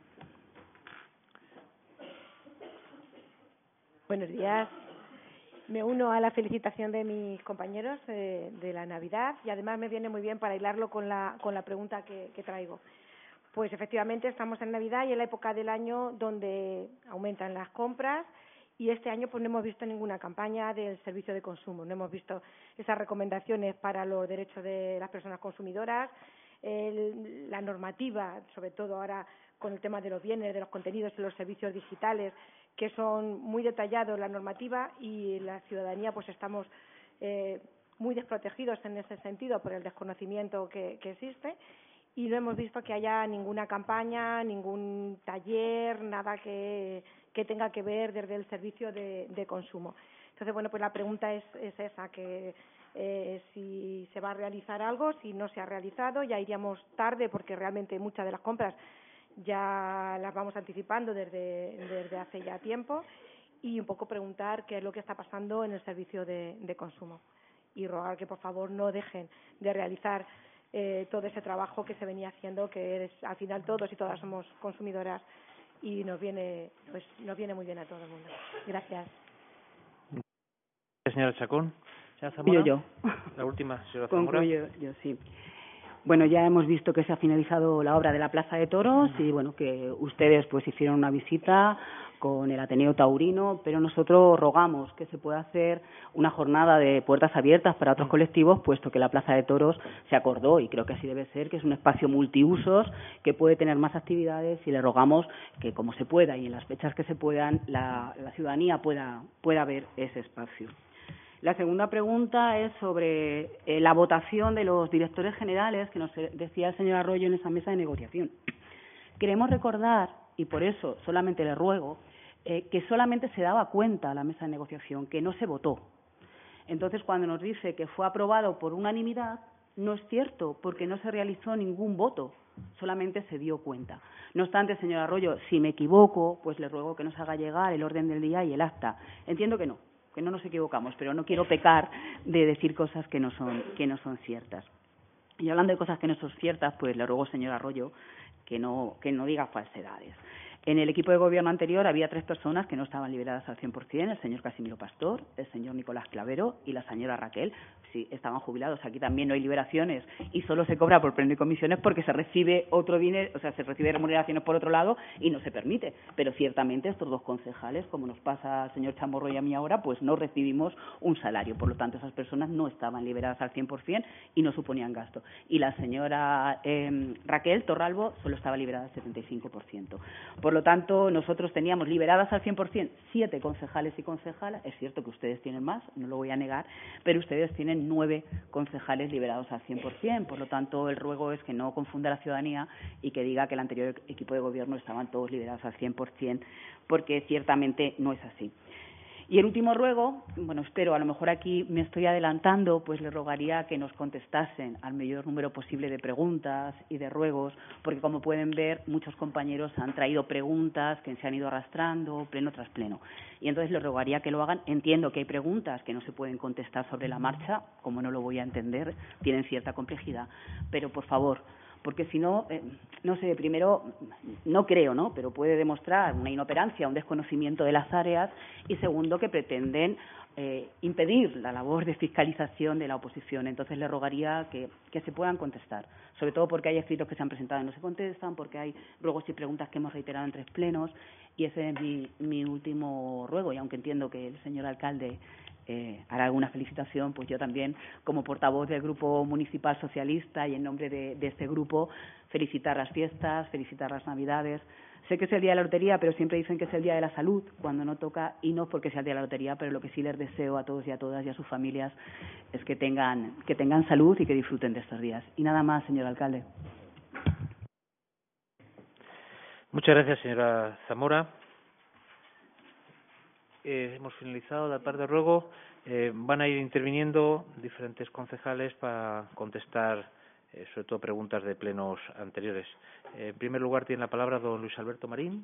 Buenos días. Me uno a la felicitación de mis compañeros eh, de la Navidad, y además me viene muy bien para hilarlo con la, con la pregunta que, que traigo. Pues efectivamente estamos en Navidad y en la época del año donde aumentan las compras, y este año pues no hemos visto ninguna campaña del servicio de consumo, no hemos visto esas recomendaciones para los derechos de las personas consumidoras, el, la normativa, sobre todo ahora con el tema de los bienes, de los contenidos y los servicios digitales, que son muy detallados la normativa, y la ciudadanía pues estamos eh, muy desprotegidos en ese sentido por el desconocimiento que, que existe, y no hemos visto que haya ninguna campaña, ningún taller, nada que, que tenga que ver desde el servicio de, de consumo. Entonces, bueno, pues la pregunta es, es esa, que eh, si se va a realizar algo, si no se ha realizado, ya iríamos tarde porque realmente muchas de las compras ya las vamos anticipando desde, desde hace ya tiempo, y un poco preguntar qué es lo que está pasando en el servicio de, de consumo, y rogar que por favor no dejen de realizar eh, todo ese trabajo que se venía haciendo, que es, al final todos y todas somos consumidoras, y nos viene pues nos viene muy bien a todo el mundo. Gracias. Señora Chacón. Señora Zamora. Yo, yo. La última, señora Zamora. Concluyo yo, sí. Bueno, ya hemos visto que se ha finalizado la obra de la Plaza de Toros y, bueno, que ustedes pues hicieron una visita con el Ateneo Taurino, pero nosotros rogamos que se pueda hacer una jornada de puertas abiertas para otros colectivos, puesto que la Plaza de Toros se acordó, y creo que así debe ser, que es un espacio multiusos que puede tener más actividades, y le rogamos que, como se pueda y en las fechas que se puedan, la, la ciudadanía pueda, pueda ver ese espacio. La segunda pregunta es sobre eh, la votación de los directores generales que nos decía el señor Arroyo en esa mesa de negociación. Queremos recordar, y por eso solamente le ruego, eh, que solamente se daba cuenta la mesa de negociación, que no se votó. Entonces, cuando nos dice que fue aprobado por unanimidad, no es cierto, porque no se realizó ningún voto, solamente se dio cuenta. No obstante, señor Arroyo, si me equivoco, pues le ruego que nos haga llegar el orden del día y el acta. Entiendo que no, que no nos equivocamos, pero no quiero pecar de decir cosas que no son, que no son ciertas. Y hablando de cosas que no son ciertas, pues le ruego, señor Arroyo, que no, que no diga falsedades. En el equipo de gobierno anterior había tres personas que no estaban liberadas al cien por cien, el señor Casimiro Pastor, el señor Nicolás Clavero y la señora Raquel. Sí, estaban jubilados. Aquí también no hay liberaciones y solo se cobra por pleno y comisiones porque se recibe otro dinero, o sea, se recibe remuneraciones por otro lado y no se permite. Pero ciertamente estos dos concejales, como nos pasa al señor Chamorro y a mí ahora, pues no recibimos un salario. Por lo tanto, esas personas no estaban liberadas al cien por cien y no suponían gasto. Y la señora eh, Raquel Torralbo solo estaba liberada al setenta y cinco por ciento. Por lo tanto, nosotros teníamos liberadas al cien por cien siete concejales y concejalas. Es cierto que ustedes tienen más, no lo voy a negar, pero ustedes tienen nueve concejales liberados al cien por cien. Por lo tanto, el ruego es que no confunda a la ciudadanía y que diga que el anterior equipo de gobierno estaban todos liberados al cien por cien, porque ciertamente no es así. Y el último ruego, bueno, espero, a lo mejor aquí me estoy adelantando, pues le rogaría que nos contestasen al mayor número posible de preguntas y de ruegos, porque como pueden ver, muchos compañeros han traído preguntas que se han ido arrastrando pleno tras pleno. Y entonces les rogaría que lo hagan. Entiendo que hay preguntas que no se pueden contestar sobre la marcha, como no lo voy a entender, tienen cierta complejidad, pero por favor, porque si no, eh, no sé, primero, no creo, ¿no?, pero puede demostrar una inoperancia, un desconocimiento de las áreas, y segundo, que pretenden eh, impedir la labor de fiscalización de la oposición. Entonces, le rogaría que, que se puedan contestar, sobre todo porque hay escritos que se han presentado y no se contestan, porque hay ruegos y preguntas que hemos reiterado en tres plenos, y ese es mi, mi último ruego, y aunque entiendo que el señor alcalde Eh, hará alguna felicitación, pues yo también, como portavoz del Grupo Municipal Socialista y en nombre de, de este grupo, felicitar las fiestas, felicitar las Navidades. Sé que es el día de la lotería, pero siempre dicen que es el día de la salud cuando no toca, y no porque sea el día de la lotería, pero lo que sí les deseo a todos y a todas y a sus familias es que tengan, que tengan salud y que disfruten de estos días. Y nada más, señor alcalde. Muchas gracias, señora Zamora. Eh, hemos finalizado la parte de ruego. Eh, van a ir interviniendo diferentes concejales para contestar, eh, sobre todo, preguntas de plenos anteriores. Eh, en primer lugar, tiene la palabra don Luis Alberto Marín.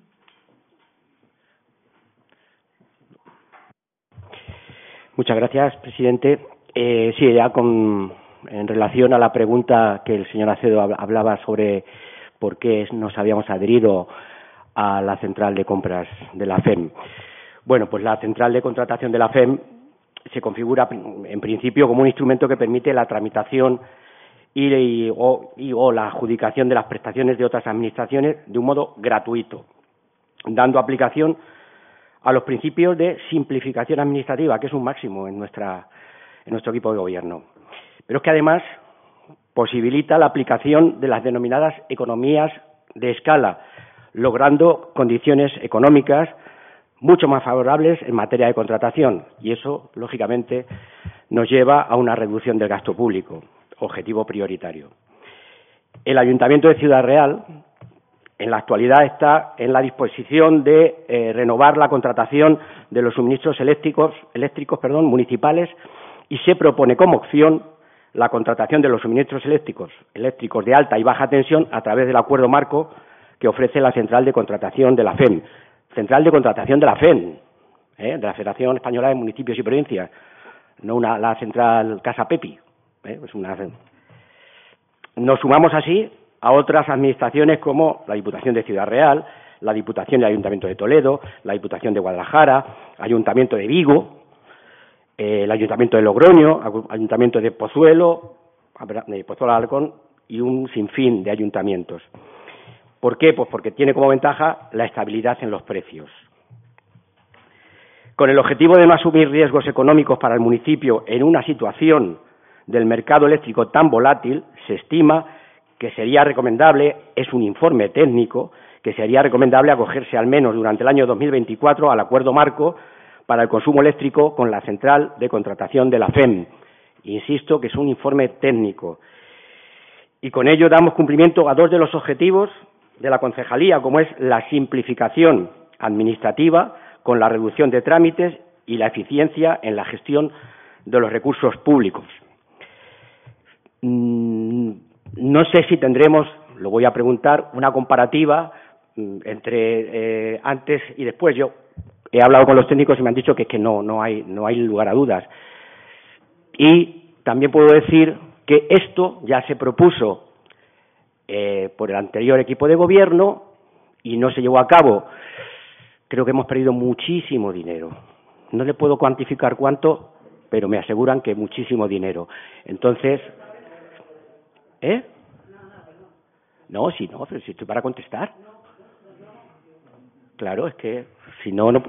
Muchas gracias, presidente. Eh, sí, ya con, en relación a la pregunta que el señor Acedo hablaba sobre por qué nos habíamos adherido a la central de compras de la F E M. Bueno, pues la central de contratación de la F E M se configura en principio como un instrumento que permite la tramitación y, y, o, y o la adjudicación de las prestaciones de otras administraciones de un modo gratuito, dando aplicación a los principios de simplificación administrativa, que es un máximo en nuestra en nuestro equipo de gobierno. Pero es que además posibilita la aplicación de las denominadas economías de escala, logrando condiciones económicas mucho más favorables en materia de contratación, y eso, lógicamente, nos lleva a una reducción del gasto público, objetivo prioritario. El Ayuntamiento de Ciudad Real, en la actualidad, está en la disposición de eh, renovar la contratación de los suministros eléctricos, eléctricos perdón, municipales, y se propone como opción la contratación de los suministros eléctricos, eléctricos de alta y baja tensión a través del acuerdo marco que ofrece la Central de Contratación de la F E M. Central de Contratación de la F E M, ¿eh? de la Federación Española de Municipios y Provincias, no una, la Central Casa Pepi. ¿eh? Es una... Nos sumamos así a otras administraciones como la Diputación de Ciudad Real, la Diputación y el Ayuntamiento de Toledo, la Diputación de Guadalajara, Ayuntamiento de Vigo, eh, el Ayuntamiento de Logroño, Ayuntamiento de Pozuelo, de Pozuelo de Alarcón y un sinfín de ayuntamientos. ¿Por qué? Pues porque tiene como ventaja la estabilidad en los precios. Con el objetivo de no asumir riesgos económicos para el municipio en una situación del mercado eléctrico tan volátil, se estima que sería recomendable, es un informe técnico, que sería recomendable acogerse al menos durante el año dos mil veinticuatro al acuerdo marco para el consumo eléctrico con la Central de Contratación de la F E M. Insisto que es un informe técnico. Y con ello damos cumplimiento a dos de los objetivos de la concejalía, como es la simplificación administrativa con la reducción de trámites y la eficiencia en la gestión de los recursos públicos. No sé si tendremos, lo voy a preguntar, una comparativa entre eh, antes y después. Yo he hablado con los técnicos y me han dicho que, que no, no hay, no hay lugar a dudas. Y también puedo decir que esto ya se propuso Eh, por el anterior equipo de gobierno y no se llevó a cabo. Creo que hemos perdido muchísimo dinero. No le puedo cuantificar cuánto, pero me aseguran que muchísimo dinero. Entonces, ¿eh? No, si no, pero si estoy para contestar. Claro, es que si no, no.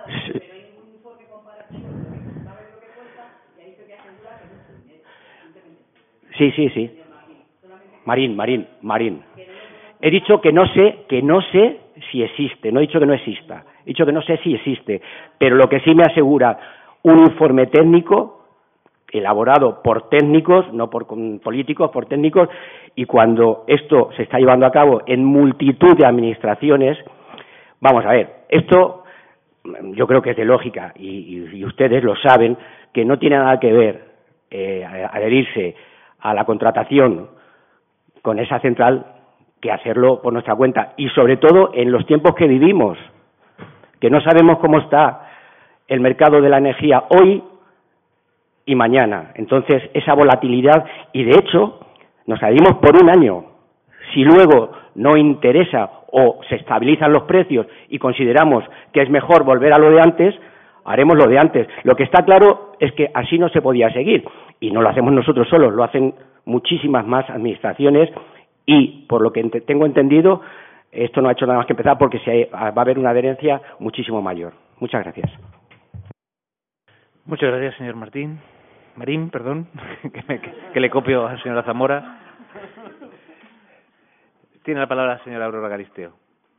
Sí, sí, sí. Marín, Marín, Marín. He dicho que no sé, que no sé si existe, no he dicho que no exista, he dicho que no sé si existe, pero lo que sí me asegura un informe técnico elaborado por técnicos, no por políticos, por técnicos, y cuando esto se está llevando a cabo en multitud de administraciones, vamos a ver, esto yo creo que es de lógica, y, y, y ustedes lo saben, que no tiene nada que ver eh, adherirse a la contratación con esa central que hacerlo por nuestra cuenta, y sobre todo en los tiempos que vivimos, que no sabemos cómo está el mercado de la energía hoy y mañana. Entonces, esa volatilidad, y de hecho, nos adherimos por un año. Si luego no interesa o se estabilizan los precios y consideramos que es mejor volver a lo de antes, haremos lo de antes. Lo que está claro es que así no se podía seguir, y no lo hacemos nosotros solos, lo hacen muchísimas más administraciones, y por lo que ent- tengo entendido, esto no ha hecho nada más que empezar, porque se ha, va a haber una adherencia muchísimo mayor. Muchas gracias. Muchas gracias, señor Martín. Marín, perdón, que, me, que, que le copio a la señora Zamora. Tiene la palabra la señora Aurora Galisteo.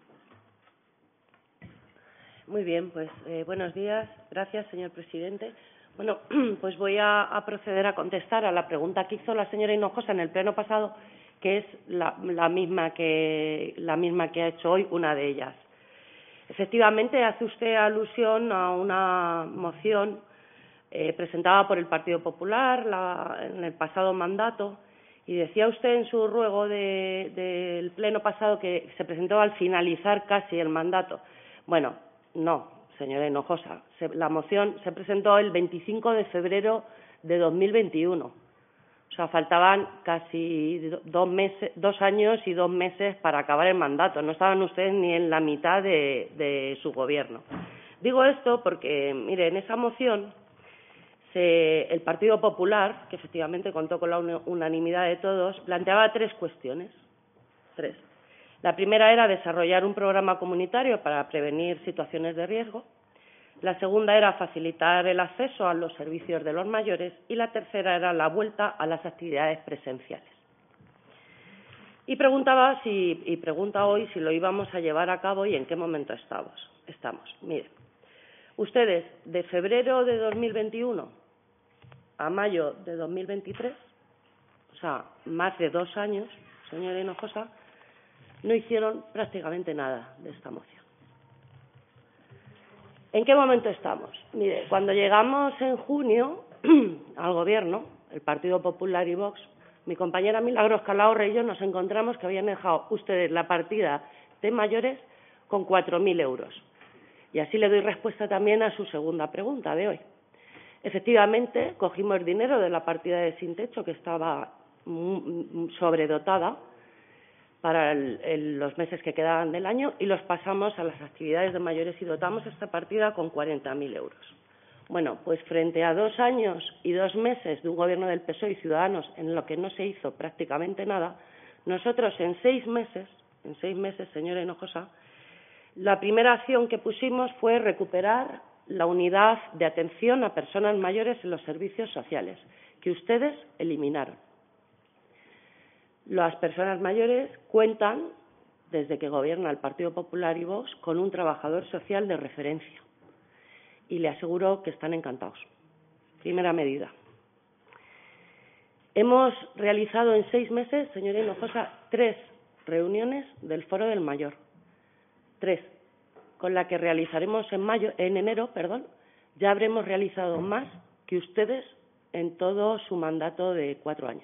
Muy bien, pues eh, buenos días. Gracias, señor presidente. Bueno, pues voy a, a proceder a contestar a la pregunta que hizo la señora Hinojosa en el pleno pasado, que es la, la misma que la misma que ha hecho hoy una de ellas. Efectivamente, hace usted alusión a una moción eh, presentada por el Partido Popular la, en el pasado mandato, y decía usted en su ruego de, del pleno pasado que se presentó al finalizar casi el mandato. Bueno, no, señora Hinojosa, se, la moción se presentó el veinticinco de febrero de dos mil veintiuno. O sea, faltaban casi dos meses, dos años y dos meses para acabar el mandato. No estaban ustedes ni en la mitad de, de su gobierno. Digo esto porque, mire, en esa moción se, el Partido Popular, que efectivamente contó con la unanimidad de todos, planteaba tres cuestiones. Tres. La primera era desarrollar un programa comunitario para prevenir situaciones de riesgo. La segunda era facilitar el acceso a los servicios de los mayores, y la tercera era la vuelta a las actividades presenciales. Y preguntaba si, y pregunta hoy si lo íbamos a llevar a cabo y en qué momento estamos. Estamos. Miren, ustedes de febrero de dos mil veintiuno a mayo de dos mil veintitrés, o sea, más de dos años, señora Hinojosa, no hicieron prácticamente nada de esta moción. ¿En qué momento estamos? Mire, cuando llegamos en junio al Gobierno, el Partido Popular y Vox, mi compañera Milagros Calahorra y yo nos encontramos que habían dejado ustedes la partida de mayores con cuatro mil euros. Y así le doy respuesta también a su segunda pregunta de hoy. Efectivamente, cogimos dinero de la partida de Sin Techo, que estaba sobredotada para el, el, los meses que quedaban del año, y los pasamos a las actividades de mayores y dotamos esta partida con cuarenta mil euros. Bueno, pues frente a dos años y dos meses de un gobierno del P S O E y Ciudadanos en lo que no se hizo prácticamente nada, nosotros en seis meses, en seis meses, señora Hinojosa, la primera acción que pusimos fue recuperar la unidad de atención a personas mayores en los servicios sociales, que ustedes eliminaron. Las personas mayores cuentan, desde que gobierna el Partido Popular y Vox, con un trabajador social de referencia. Y le aseguro que están encantados. Primera medida. Hemos realizado en seis meses, señora Hinojosa, tres reuniones del Foro del Mayor. Tres. Con la que realizaremos en mayo, en enero, perdón, ya habremos realizado más que ustedes en todo su mandato de cuatro años.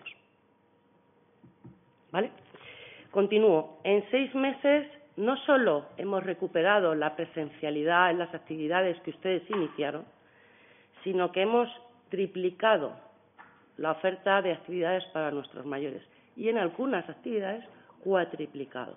¿Vale? Continúo. En seis meses no solo hemos recuperado la presencialidad en las actividades que ustedes iniciaron, sino que hemos triplicado la oferta de actividades para nuestros mayores y en algunas actividades cuatriplicado.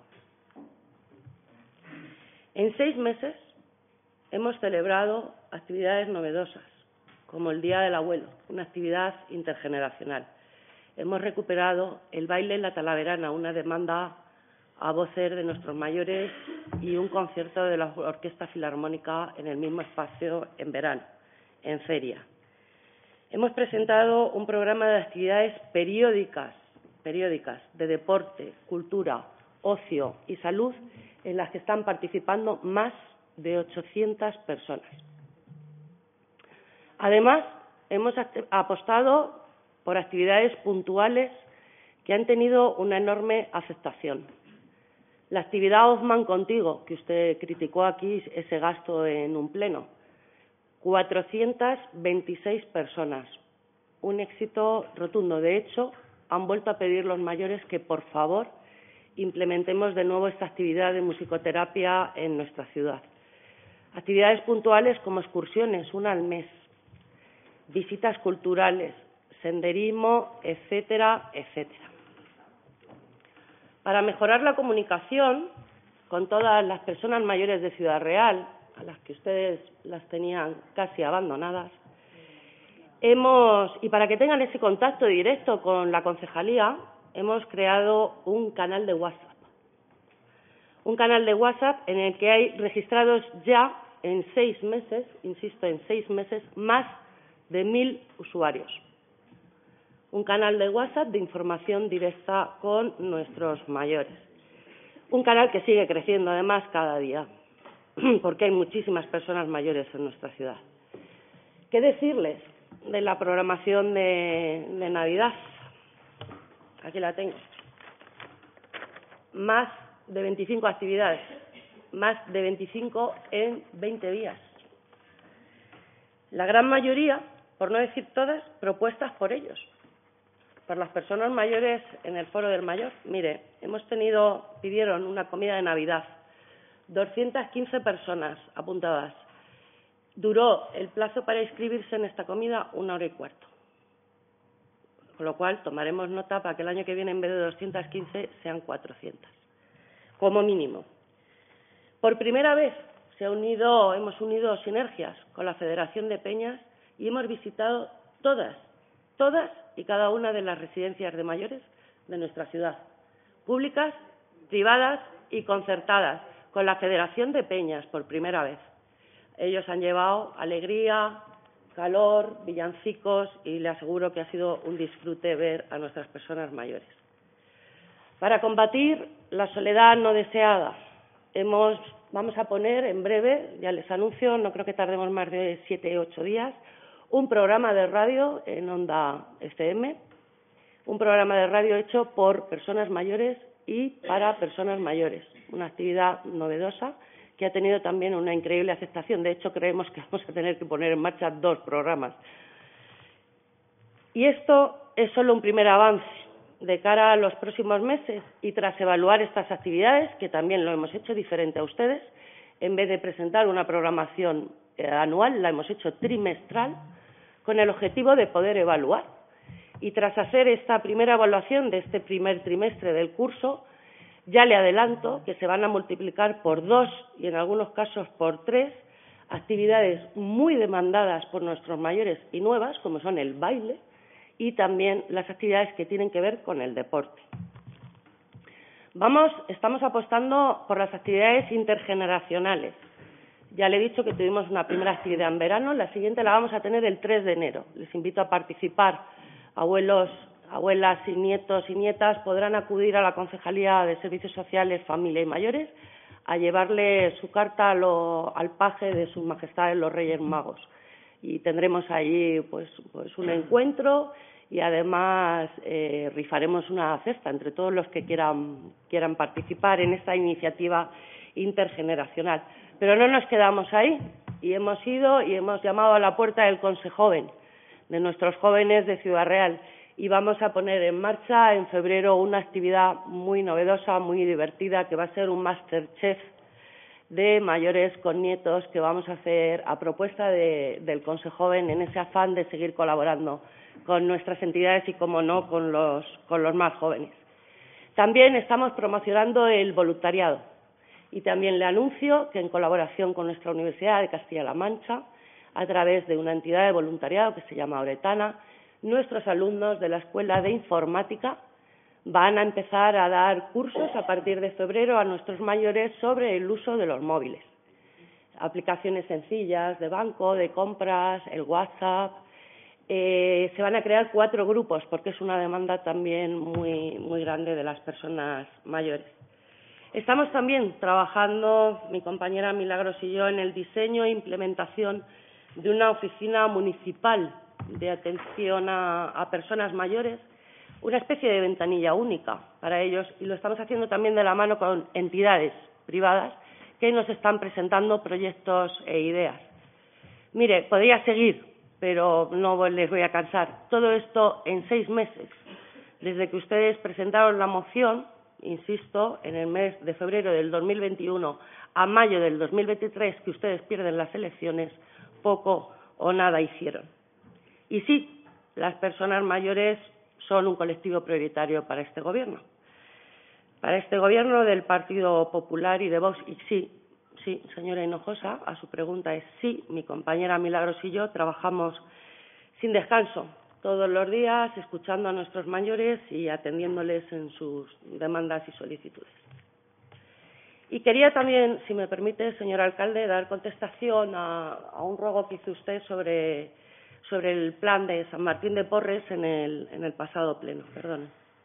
En seis meses hemos celebrado actividades novedosas, como el Día del Abuelo, una actividad intergeneracional. Hemos recuperado el baile en la Talaverana, una demanda a voces de nuestros mayores, y un concierto de la Orquesta Filarmónica en el mismo espacio en verano, en feria. Hemos presentado un programa de actividades periódicas, periódicas de deporte, cultura, ocio y salud, en las que están participando más de ochocientas personas. Además, hemos apostado por actividades puntuales que han tenido una enorme aceptación. La actividad Hoffman Contigo, que usted criticó aquí ese gasto en un pleno, cuatrocientas veintiséis personas, un éxito rotundo. De hecho, han vuelto a pedir los mayores que, por favor, implementemos de nuevo esta actividad de musicoterapia en nuestra ciudad. Actividades puntuales como excursiones, una al mes, visitas culturales, senderismo, etcétera, etcétera. Para mejorar la comunicación con todas las personas mayores de Ciudad Real, a las que ustedes las tenían casi abandonadas, hemos, y para que tengan ese contacto directo con la concejalía, hemos creado un canal de WhatsApp. Un canal de WhatsApp en el que hay registrados ya en seis meses, insisto, en seis meses, más de mil usuarios. Un canal de WhatsApp de información directa con nuestros mayores. Un canal que sigue creciendo, además, cada día, porque hay muchísimas personas mayores en nuestra ciudad. ¿Qué decirles de la programación de, de Navidad? Aquí la tengo. Más de veinticinco actividades, más de veinticinco en veinte días. La gran mayoría, por no decir todas, propuestas por ellos, por las personas mayores en el Foro del Mayor. Mire, hemos tenido, pidieron una comida de Navidad, doscientas quince personas apuntadas. Duró el plazo para inscribirse en esta comida una hora y cuarto. Con lo cual, tomaremos nota para que el año que viene, en vez de doscientas quince, sean cuatrocientas, como mínimo. Por primera vez se ha unido, hemos unido sinergias con la Federación de Peñas y hemos visitado todas, todas y cada una de las residencias de mayores de nuestra ciudad, públicas, privadas y concertadas, con la Federación de Peñas por primera vez. Ellos han llevado alegría, calor, villancicos, y le aseguro que ha sido un disfrute ver a nuestras personas mayores. Para combatir la soledad no deseada, hemos, vamos a poner en breve, ya les anuncio, no creo que tardemos más de siete o ocho días, un programa de radio en Onda F M, un programa de radio hecho por personas mayores y para personas mayores, una actividad novedosa que ha tenido también una increíble aceptación. De hecho, creemos que vamos a tener que poner en marcha dos programas. Y esto es solo un primer avance de cara a los próximos meses y tras evaluar estas actividades, que también lo hemos hecho diferente a ustedes, en vez de presentar una programación eh, anual, la hemos hecho trimestral, con el objetivo de poder evaluar. Y tras hacer esta primera evaluación de este primer trimestre del curso, ya le adelanto que se van a multiplicar por dos y en algunos casos por tres actividades muy demandadas por nuestros mayores y nuevas, como son el baile, y también las actividades que tienen que ver con el deporte. Vamos, estamos apostando por las actividades intergeneracionales. Ya le he dicho que tuvimos una primera actividad en verano, la siguiente la vamos a tener el tres de enero. Les invito a participar. Abuelos, abuelas y nietos y nietas podrán acudir a la Concejalía de Servicios Sociales, Familia y Mayores a llevarle su carta a lo, al paje de Sus Majestades los Reyes Magos. Y tendremos allí pues, pues un encuentro y además eh, rifaremos una cesta entre todos los que quieran, quieran participar en esta iniciativa intergeneracional. Pero no nos quedamos ahí y hemos ido y hemos llamado a la puerta del Consejoven, de nuestros jóvenes de Ciudad Real, y vamos a poner en marcha en febrero una actividad muy novedosa, muy divertida, que va a ser un Masterchef de mayores con nietos que vamos a hacer a propuesta de, del Consejoven en ese afán de seguir colaborando con nuestras entidades y, como no, con los, con los más jóvenes. También estamos promocionando el voluntariado y también le anuncio que en colaboración con nuestra Universidad de Castilla-La Mancha, a través de una entidad de voluntariado que se llama Oretana, nuestros alumnos de la Escuela de Informática van a empezar a dar cursos a partir de febrero a nuestros mayores sobre el uso de los móviles. Aplicaciones sencillas de banco, de compras, el WhatsApp. Eh, se van a crear cuatro grupos porque es una demanda también muy, muy grande de las personas mayores. Estamos también trabajando, mi compañera Milagros y yo, en el diseño e implementación de una oficina municipal de atención a, a personas mayores, una especie de ventanilla única para ellos, y lo estamos haciendo también de la mano con entidades privadas que nos están presentando proyectos e ideas. Mire, podría seguir, pero no les voy a cansar. Todo esto en seis meses, desde que ustedes presentaron la moción, insisto, en el mes de febrero del dos mil veintiuno a mayo del dos mil veintitrés, que ustedes pierden las elecciones, poco o nada hicieron. Y sí, las personas mayores son un colectivo prioritario para este Gobierno. Para este Gobierno del Partido Popular y de Vox. Y sí, sí, señora Hinojosa, a su pregunta es sí. Mi compañera Milagros y yo trabajamos sin descanso todos los días, escuchando a nuestros mayores y atendiéndoles en sus demandas y solicitudes. Y quería también, si me permite, señor alcalde, dar contestación a, a un ruego que hizo usted sobre, sobre el plan de San Martín de Porres en el, en el pasado pleno. Perdón.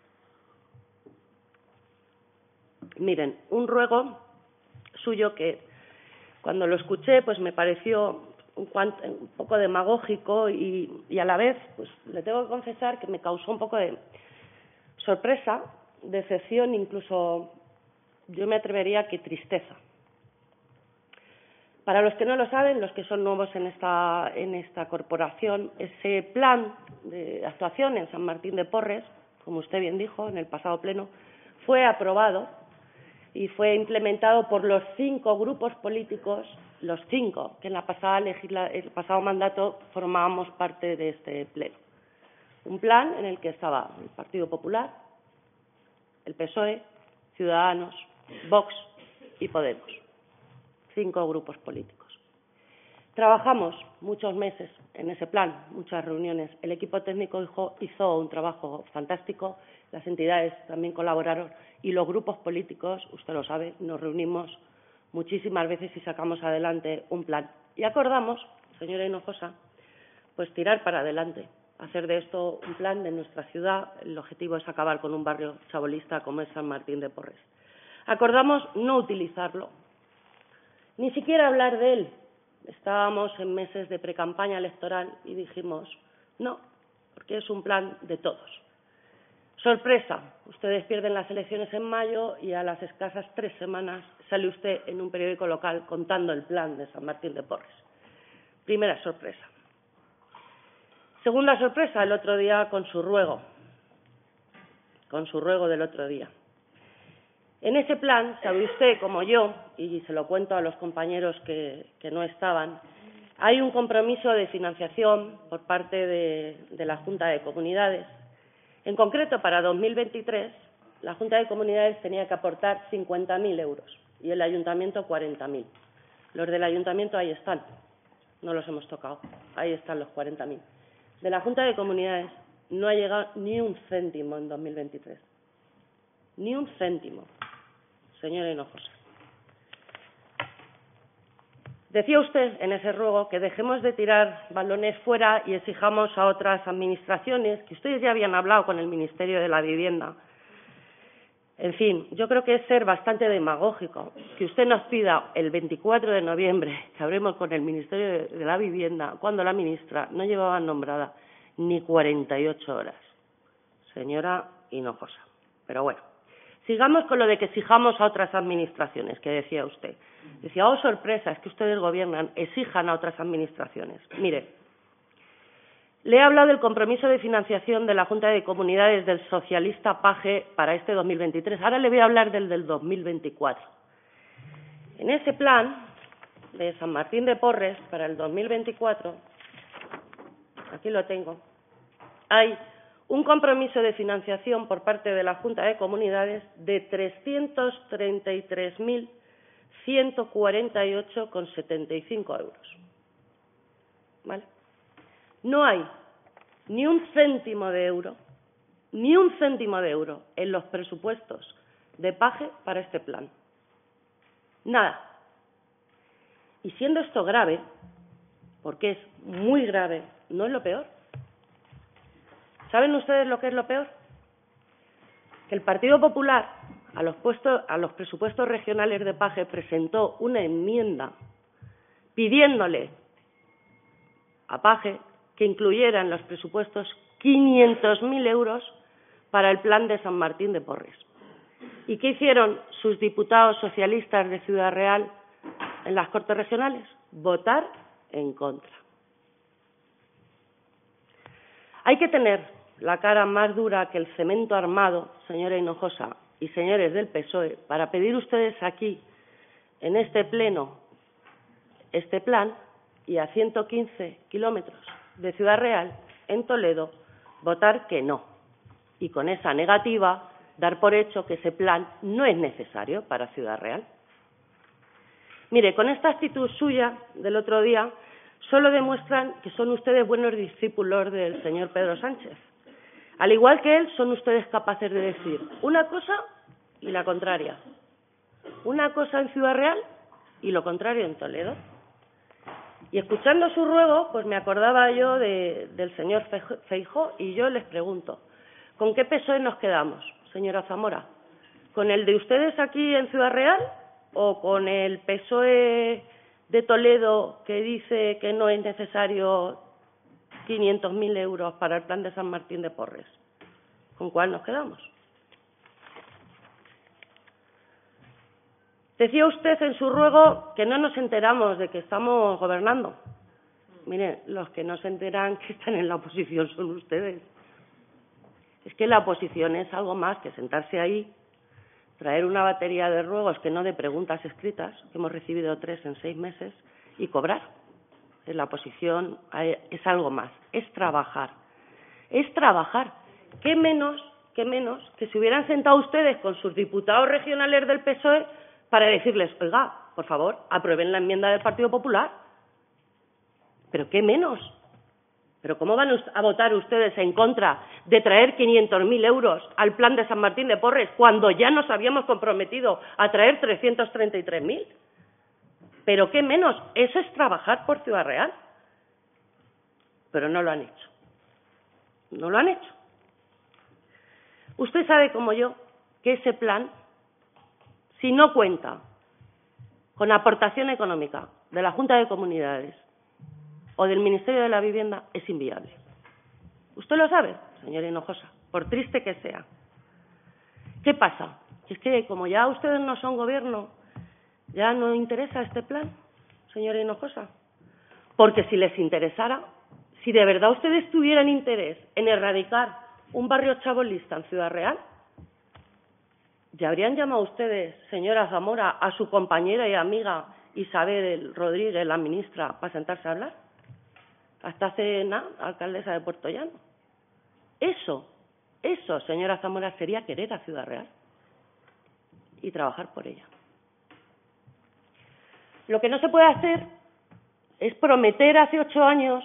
Miren, un ruego suyo que cuando lo escuché pues me pareció un, cuanto, un poco demagógico y, y a la vez pues le tengo que confesar que me causó un poco de sorpresa, decepción, incluso yo me atrevería que tristeza. Para los que no lo saben, los que son nuevos en esta, en esta corporación, ese plan de actuación en San Martín de Porres, como usted bien dijo en el pasado pleno, fue aprobado y fue implementado por los cinco grupos políticos, los cinco que en la pasada legisla, el pasado mandato formábamos parte de este pleno. Un plan en el que estaba el Partido Popular, el P S O E, Ciudadanos, Vox y Podemos. Cinco grupos políticos. Trabajamos muchos meses en ese plan, muchas reuniones. El equipo técnico hizo un trabajo fantástico, las entidades también colaboraron y los grupos políticos, usted lo sabe, nos reunimos muchísimas veces y sacamos adelante un plan. Y acordamos, señora Hinojosa, pues tirar para adelante hacer de esto un plan de nuestra ciudad. El objetivo es acabar con un barrio chabolista como es San Martín de Porres. Acordamos no utilizarlo, ni siquiera hablar de él. Estábamos en meses de precampaña electoral y dijimos no, porque es un plan de todos. Sorpresa, ustedes pierden las elecciones en mayo y a las escasas tres semanas sale usted en un periódico local contando el plan de San Martín de Porres. Primera sorpresa. Segunda sorpresa, el otro día con su ruego, con su ruego del otro día. En ese plan, sabe usted, como yo, y se lo cuento a los compañeros que, que no estaban, hay un compromiso de financiación por parte de, de la Junta de Comunidades. En concreto, para dos mil veintitrés, la Junta de Comunidades tenía que aportar cincuenta mil euros y el Ayuntamiento cuarenta mil. Los del Ayuntamiento ahí están, no los hemos tocado, ahí están los cuarenta mil. De la Junta de Comunidades no ha llegado ni un céntimo en dos mil veintitrés. Ni un céntimo, señora Hinojosa. Decía usted en ese ruego que dejemos de tirar balones fuera y exijamos a otras administraciones, que ustedes ya habían hablado con el Ministerio de la Vivienda. En fin, yo creo que es ser bastante demagógico que usted nos pida el veinticuatro de noviembre que hablemos con el Ministerio de la Vivienda cuando la ministra no llevaba nombrada ni cuarenta y ocho horas. Señora Hinojosa. Pero bueno, sigamos con lo de que exijamos a otras administraciones, que decía usted. Decía, oh, sorpresa, es que ustedes gobiernan, exijan a otras administraciones. Mire, le he hablado del compromiso de financiación de la Junta de Comunidades del socialista Paje para este dos mil veintitrés. Ahora le voy a hablar del del dos mil veinticuatro. En ese plan de San Martín de Porres para el dos mil veinticuatro, aquí lo tengo, hay un compromiso de financiación por parte de la Junta de Comunidades de trescientos treinta y tres mil ciento cuarenta y ocho coma setenta y cinco euros. ¿Vale? No hay ni un céntimo de euro, ni un céntimo de euro en los presupuestos de Paje para este plan. Nada. Y siendo esto grave, porque es muy grave, no es lo peor. ¿Saben ustedes lo que es lo peor? Que el Partido Popular a los, puestos, a los presupuestos regionales de Paje presentó una enmienda pidiéndole a Paje que incluyera en los presupuestos quinientos mil euros para el plan de San Martín de Porres. ¿Y qué hicieron sus diputados socialistas de Ciudad Real en las Cortes Regionales? Votar en contra. Hay que tener la cara más dura que el cemento armado, señora Hinojosa y señores del P S O E, para pedir ustedes aquí, en este pleno, este plan, y a ciento quince kilómetros de Ciudad Real, en Toledo, votar que no. Y con esa negativa, dar por hecho que ese plan no es necesario para Ciudad Real. Mire, con esta actitud suya del otro día, solo demuestran que son ustedes buenos discípulos del señor Pedro Sánchez. Al igual que él, son ustedes capaces de decir una cosa y la contraria. Una cosa en Ciudad Real y lo contrario en Toledo. Y escuchando su ruego, pues me acordaba yo de, del señor Feijóo y yo les pregunto, ¿con qué P S O E nos quedamos, señora Zamora? ¿Con el de ustedes aquí en Ciudad Real o con el P S O E de Toledo que dice que no es necesario quinientos mil euros para el plan de San Martín de Porres? ¿Con cuál nos quedamos? Decía usted en su ruego que no nos enteramos de que estamos gobernando. Mire, los que no se enteran que están en la oposición son ustedes. Es que la oposición es algo más que sentarse ahí, traer una batería de ruegos que no de preguntas escritas, que hemos recibido tres en seis meses, y cobrar. La oposición es algo más, es trabajar. Es trabajar. ¿Qué menos, qué menos que se hubieran sentado ustedes con sus diputados regionales del P S O E para decirles, oiga, por favor, aprueben la enmienda del Partido Popular? ¿Pero qué menos? ¿Pero cómo van a votar ustedes en contra de traer quinientos mil euros al plan de San Martín de Porres cuando ya nos habíamos comprometido a traer trescientos treinta y tres mil? ¿Pero qué menos? Eso es trabajar por Ciudad Real. Pero no lo han hecho. no lo han hecho. Usted sabe, como yo, que ese plan, si no cuenta con aportación económica de la Junta de Comunidades o del Ministerio de la Vivienda, es inviable. Usted lo sabe, señora Hinojosa, por triste que sea. ¿Qué pasa? Es que como ya ustedes no son gobierno, ya no interesa este plan, señora Hinojosa. Porque si les interesara, si de verdad ustedes tuvieran interés en erradicar un barrio chabolista en Ciudad Real, ya habrían llamado ustedes, señora Zamora, a su compañera y amiga Isabel Rodríguez, la ministra, para sentarse a hablar. Hasta hace nada, alcaldesa de Puerto Llano. Eso, eso, señora Zamora, sería querer a Ciudad Real y trabajar por ella. Lo que no se puede hacer es prometer hace ocho años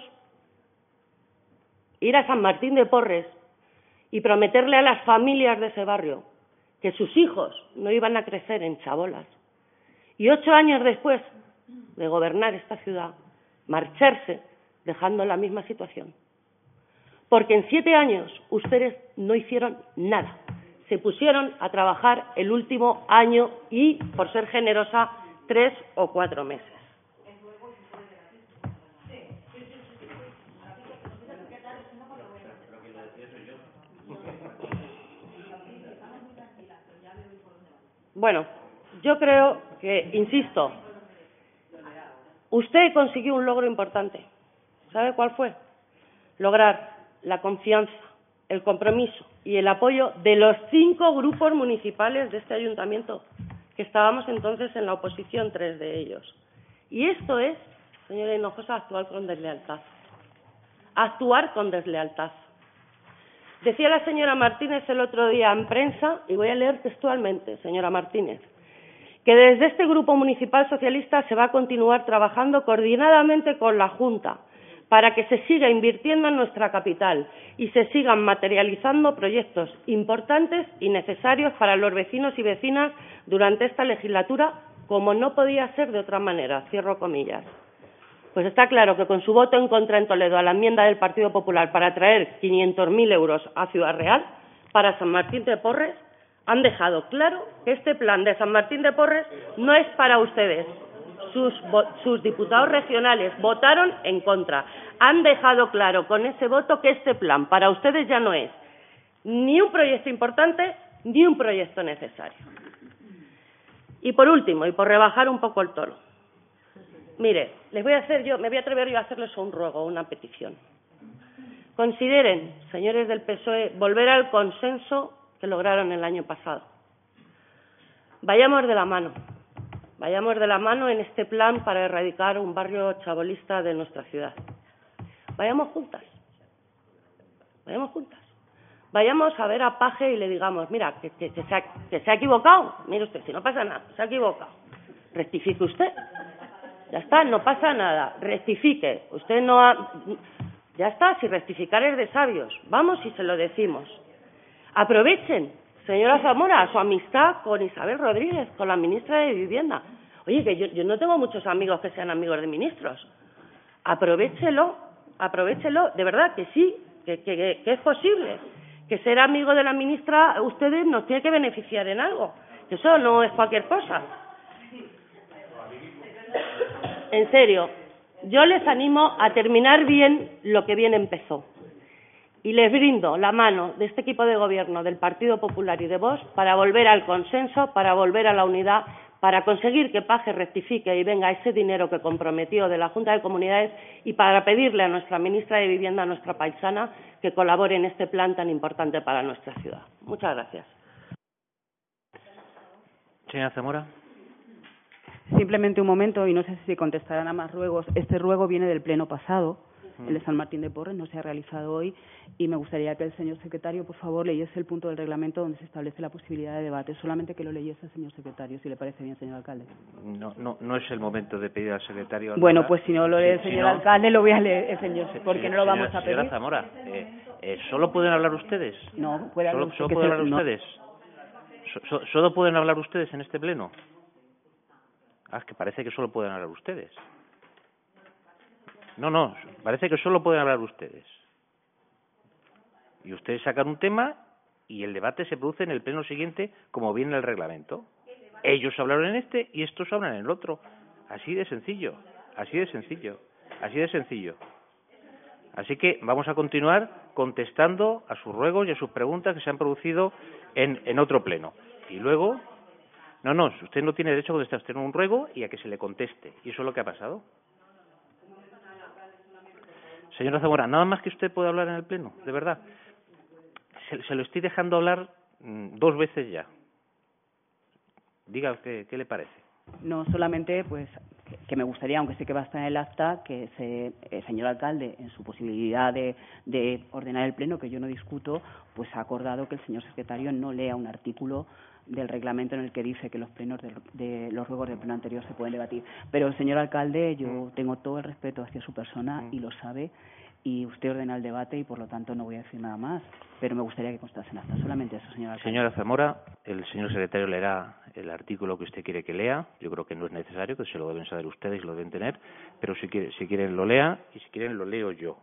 ir a San Martín de Porres y prometerle a las familias de ese barrio que sus hijos no iban a crecer en chabolas. Y ocho años después de gobernar esta ciudad, marcharse dejando la misma situación. Porque en siete años ustedes no hicieron nada. Se pusieron a trabajar el último año y, por ser generosa, tres o cuatro meses. Bueno, yo creo que, insisto, usted consiguió un logro importante. ¿Sabe cuál fue? Lograr la confianza, el compromiso y el apoyo de los cinco grupos municipales de este ayuntamiento, que estábamos entonces en la oposición, tres de ellos. Y esto es, señora Hinojosa, actuar con deslealtad. Actuar con deslealtad. Decía la señora Martínez el otro día en prensa, y voy a leer textualmente, señora Martínez, que desde este Grupo Municipal Socialista se va a continuar trabajando coordinadamente con la Junta para que se siga invirtiendo en nuestra capital y se sigan materializando proyectos importantes y necesarios para los vecinos y vecinas durante esta legislatura, como no podía ser de otra manera. Cierro comillas. Pues está claro que con su voto en contra en Toledo a la enmienda del Partido Popular para traer quinientos mil euros a Ciudad Real, para San Martín de Porres, han dejado claro que este plan de San Martín de Porres no es para ustedes. Sus, sus diputados regionales votaron en contra. Han dejado claro con ese voto que este plan para ustedes ya no es ni un proyecto importante ni un proyecto necesario. Y por último, y por rebajar un poco el tono, mire, les voy a hacer yo, me voy a atrever yo a hacerles un ruego, una petición. Consideren, señores del P S O E, volver al consenso que lograron el año pasado. Vayamos de la mano, vayamos de la mano en este plan para erradicar un barrio chabolista de nuestra ciudad. Vayamos juntas, vayamos juntas. Vayamos a ver a Paje y le digamos, mira, que, que, que, se ha, que se ha equivocado, mire usted, si no pasa nada, se ha equivocado. Rectifique usted. Ya está, no pasa nada. Rectifique. Usted no ha... Ya está, si rectificar es de sabios. Vamos y se lo decimos. Aprovechen, señora Zamora, su amistad con Isabel Rodríguez, con la ministra de Vivienda. Oye, que yo, yo no tengo muchos amigos que sean amigos de ministros. Aprovéchelo, aprovéchelo, de verdad que sí, que, que, que es posible. Que ser amigo de la ministra, ustedes nos tiene que beneficiar en algo. Que eso no es cualquier cosa. En serio, yo les animo a terminar bien lo que bien empezó. Y les brindo la mano de este equipo de gobierno del Partido Popular y de Vox para volver al consenso, para volver a la unidad, para conseguir que Paje rectifique y venga ese dinero que comprometió de la Junta de Comunidades y para pedirle a nuestra ministra de Vivienda, a nuestra paisana, que colabore en este plan tan importante para nuestra ciudad. Muchas gracias. Señora Zamora. Simplemente un momento, y no sé si contestarán a más ruegos. Este ruego viene del pleno pasado, mm. el de San Martín de Porres, no se ha realizado hoy, y me gustaría que el señor secretario, por favor, leyese el punto del reglamento donde se establece la posibilidad de debate. Solamente que lo leyese el señor secretario, si le parece bien, señor alcalde. No, no, no es el momento de pedir al secretario. Bueno, pues si no lo lee el sí, señor si no, alcalde, lo voy a leer el señor, porque sí, no lo vamos señora, a pedir. Señora Zamora, eh, eh, ¿solo pueden hablar ustedes? No, puede ¿Solo, hablar, solo que pueden se, hablar no. ustedes? So, so, ¿Solo pueden hablar ustedes en este pleno? Ah, es que parece que solo pueden hablar ustedes. No, no, parece que solo pueden hablar ustedes. Y ustedes sacan un tema y el debate se produce en el pleno siguiente, como viene el reglamento. Ellos hablaron en este y estos hablan en el otro. Así de sencillo, así de sencillo, así de sencillo. Así que vamos a continuar contestando a sus ruegos y a sus preguntas que se han producido en, en otro pleno. Y luego, no, no, usted no tiene derecho a contestar, usted tiene un ruego y a que se le conteste. Y eso es lo que ha pasado. Señora Zamora, nada más que usted puede hablar en el pleno, de verdad. Se, se lo estoy dejando hablar mmm, dos veces ya. Diga qué, qué le parece. No, solamente pues que, que me gustaría, aunque sé que va a estar en el acta, que ese, el señor alcalde, en su posibilidad de, de ordenar el pleno, que yo no discuto, pues ha acordado que el señor secretario no lea un artículo del reglamento en el que dice que los plenos de, de los ruegos del pleno anterior se pueden debatir. Pero, señor alcalde, yo mm. tengo todo el respeto hacia su persona mm. y lo sabe, y usted ordena el debate y, por lo tanto, no voy a decir nada más. Pero me gustaría que constase en acta. Solamente eso, señor alcalde. Señora Zamora, el señor secretario leerá el artículo que usted quiere que lea. Yo creo que no es necesario, que se lo deben saber ustedes y lo deben tener. Pero si, quiere, si quieren lo lea y si quieren lo leo yo.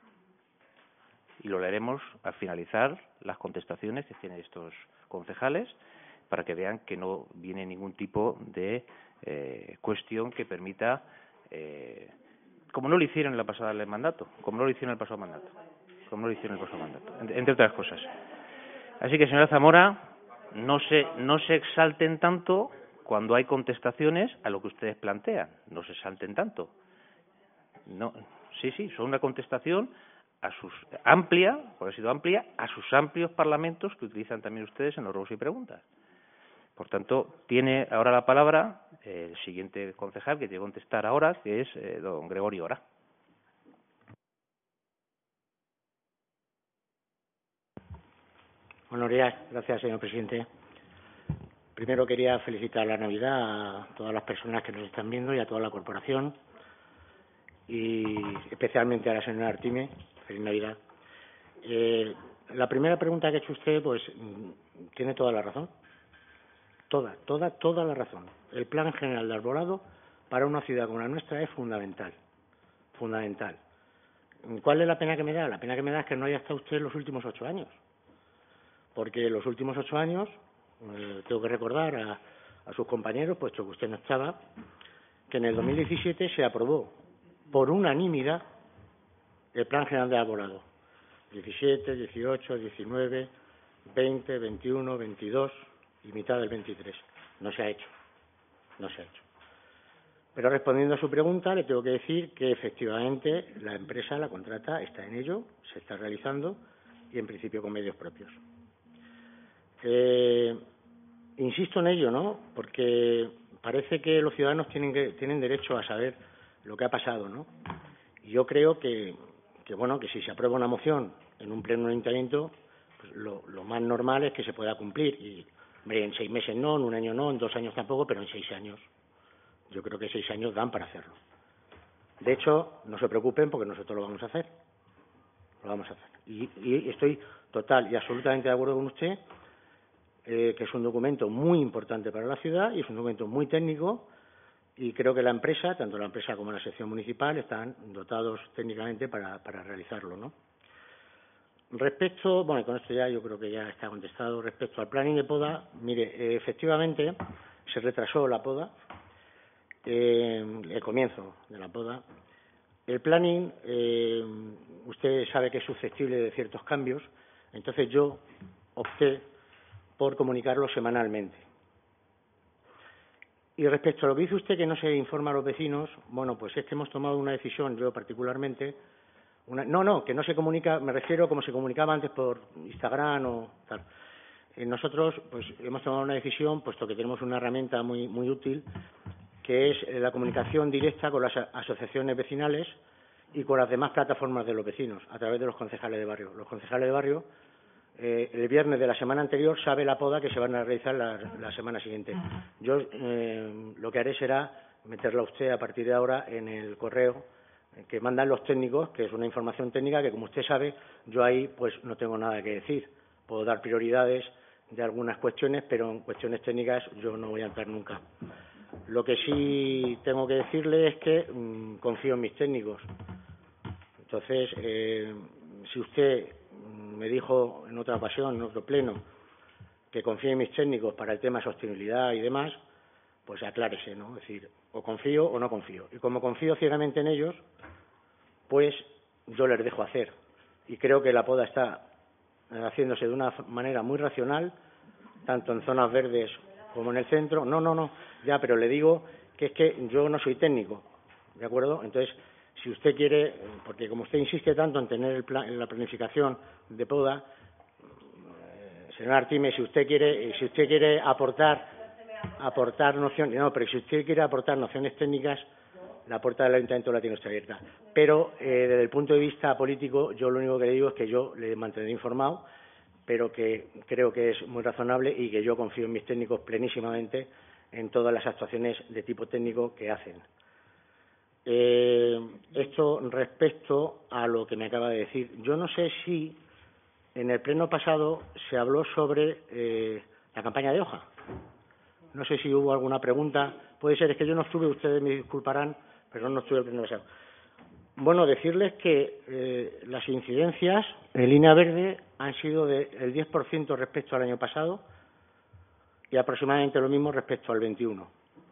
Y lo leeremos al finalizar las contestaciones que tienen estos concejales, para que vean que no viene ningún tipo de eh, cuestión que permita, eh, como no lo hicieron en la pasada del mandato, como no lo hicieron en el pasado mandato, como no lo hicieron en el pasado mandato, entre, entre otras cosas. Así que, señora Zamora, no se, no se exalten tanto cuando hay contestaciones a lo que ustedes plantean, no se exalten tanto. No, sí, sí, son una contestación a sus amplia, porque ha sido amplia, a sus amplios parlamentos que utilizan también ustedes en los ruegos y preguntas. Por tanto, tiene ahora la palabra eh, el siguiente concejal que tiene que contestar ahora, que es eh, don Gregorio Ora. Buenos días, gracias, señor presidente. Primero quería felicitar la Navidad a todas las personas que nos están viendo y a toda la corporación, y especialmente a la señora Artime. Feliz Navidad. Eh, la primera pregunta que ha hecho usted, pues, tiene toda la razón. Toda, toda, toda la razón. El Plan General de Arbolado para una ciudad como la nuestra es fundamental. Fundamental. ¿Cuál es la pena que me da? La pena que me da es que no haya estado usted los últimos ocho años. Porque los últimos ocho años, eh, tengo que recordar a, a sus compañeros, puesto que usted no estaba, que en el dos mil diecisiete se aprobó por unanimidad el Plan General de Arbolado. diecisiete, dieciocho, diecinueve, veinte, veintiuno, veintidós... y mitad del veintitrés. No se ha hecho, no se ha hecho. Pero respondiendo a su pregunta, le tengo que decir que efectivamente la empresa, la contrata, está en ello, se está realizando y en principio con medios propios. Eh, insisto en ello, ¿no? Porque parece que los ciudadanos tienen que tienen derecho a saber lo que ha pasado, ¿no? Y yo creo que, que bueno, que si se aprueba una moción en un pleno de ayuntamiento, pues lo, lo más normal es que se pueda cumplir. Y hombre, en seis meses no, en un año no, en dos años tampoco, pero en seis años. Yo creo que seis años dan para hacerlo. De hecho, no se preocupen porque nosotros lo vamos a hacer. Lo vamos a hacer. Y, y estoy total y absolutamente de acuerdo con usted, eh, que es un documento muy importante para la ciudad y es un documento muy técnico, y creo que la empresa, tanto la empresa como la sección municipal, están dotados técnicamente para, para realizarlo, ¿no? Respecto, bueno, con esto ya yo creo que ya está contestado. Respecto al planning de poda, mire, eh, efectivamente se retrasó la poda, eh, el comienzo de la poda. El planning, eh, usted sabe que es susceptible de ciertos cambios, entonces yo opté por comunicarlo semanalmente. Y respecto a lo que dice usted, que no se informa a los vecinos, bueno, pues es que hemos tomado una decisión, yo particularmente. Una, no, no, que no se comunica, me refiero como se comunicaba antes por Instagram o tal. Eh, nosotros, pues, hemos tomado una decisión, puesto que tenemos una herramienta muy muy útil, que es la comunicación directa con las asociaciones vecinales y con las demás plataformas de los vecinos, a través de los concejales de barrio. Los concejales de barrio, eh, el viernes de la semana anterior, sabe la poda que se van a realizar la, la semana siguiente. Yo eh, lo que haré será meterla a usted a partir de ahora en el correo que mandan los técnicos, que es una información técnica que, como usted sabe, yo ahí pues no tengo nada que decir. Puedo dar prioridades de algunas cuestiones, pero en cuestiones técnicas yo no voy a entrar nunca. Lo que sí tengo que decirle es que mmm, confío en mis técnicos. Entonces, eh, si usted me dijo en otra ocasión, en otro pleno, que confíe en mis técnicos para el tema de sostenibilidad y demás, pues aclárese, ¿no? Es decir, o confío o no confío. Y como confío ciegamente en ellos, pues yo les dejo hacer. Y creo que la poda está haciéndose de una manera muy racional, tanto en zonas verdes como en el centro. No, no, no, ya, pero le digo que es que yo no soy técnico, ¿de acuerdo? Entonces, si usted quiere, porque como usted insiste tanto en tener el plan, la planificación de poda, eh, señor Artime, si usted quiere, si usted quiere aportar aportar nociones, no, pero si usted quiere aportar nociones técnicas, la puerta del ayuntamiento la tiene usted abierta. Pero eh, desde el punto de vista político, yo lo único que le digo es que yo le mantendré informado, pero que creo que es muy razonable y que yo confío en mis técnicos plenísimamente en todas las actuaciones de tipo técnico que hacen. Eh, esto respecto a lo que me acaba de decir. Yo no sé si en el pleno pasado se habló sobre eh, la campaña de hoja. No sé si hubo alguna pregunta. Puede ser, es que yo no estuve, ustedes me disculparán, pero no estuve el pleno pasado. Bueno, decirles que eh, las incidencias en línea verde han sido del diez por ciento respecto al año pasado y aproximadamente lo mismo respecto al veintiuno.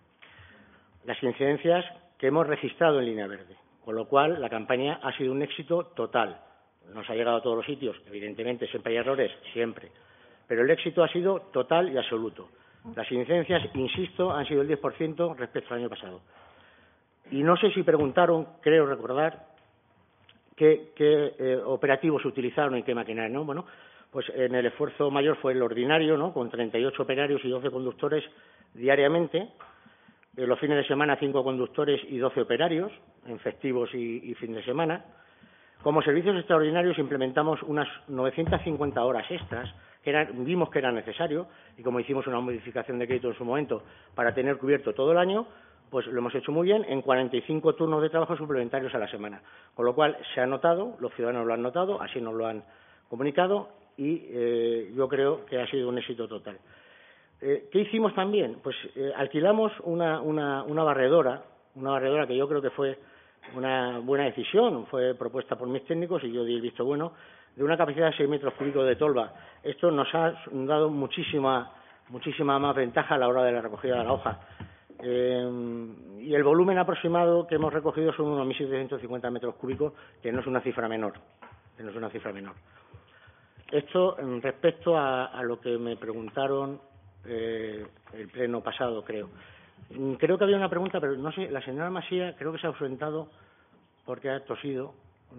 Las incidencias que hemos registrado en línea verde, con lo cual la campaña ha sido un éxito total. No se ha llegado a todos los sitios, evidentemente siempre hay errores, siempre, pero el éxito ha sido total y absoluto. Las incidencias, insisto, han sido el diez por ciento respecto al año pasado. Y no sé si preguntaron, creo recordar, qué, qué eh, operativos se utilizaron y qué maquinaria, ¿no? Bueno, pues en el esfuerzo mayor fue el ordinario, ¿no? Con treinta y ocho operarios y doce conductores diariamente. En los fines de semana, cinco conductores y doce operarios, en festivos y, y fin de semana. Como servicios extraordinarios implementamos unas novecientas cincuenta horas extras, que eran, vimos que era necesario, y como hicimos una modificación de crédito en su momento para tener cubierto todo el año, pues lo hemos hecho muy bien en cuarenta y cinco turnos de trabajo suplementarios a la semana. Con lo cual se ha notado, los ciudadanos lo han notado, así nos lo han comunicado y eh, yo creo que ha sido un éxito total. Eh, ¿Qué hicimos también? Pues eh, alquilamos una, una, una barredora, una barredora que yo creo que fue una buena decisión, fue propuesta por mis técnicos y yo di el visto bueno, de una capacidad de seis metros cúbicos de tolva. Esto nos ha dado muchísima, muchísima más ventaja a la hora de la recogida de la hoja. Eh, y el volumen aproximado que hemos recogido son unos mil setecientos cincuenta metros cúbicos, que no es una cifra menor, que no es una cifra menor. Esto respecto a, a lo que me preguntaron eh, el pleno pasado, creo. Creo que había una pregunta, pero no sé, la señora Masía creo que se ha ausentado porque ha tosido.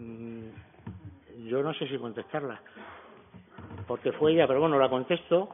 Yo no sé si contestarla, porque fue ella, pero bueno, la contesto.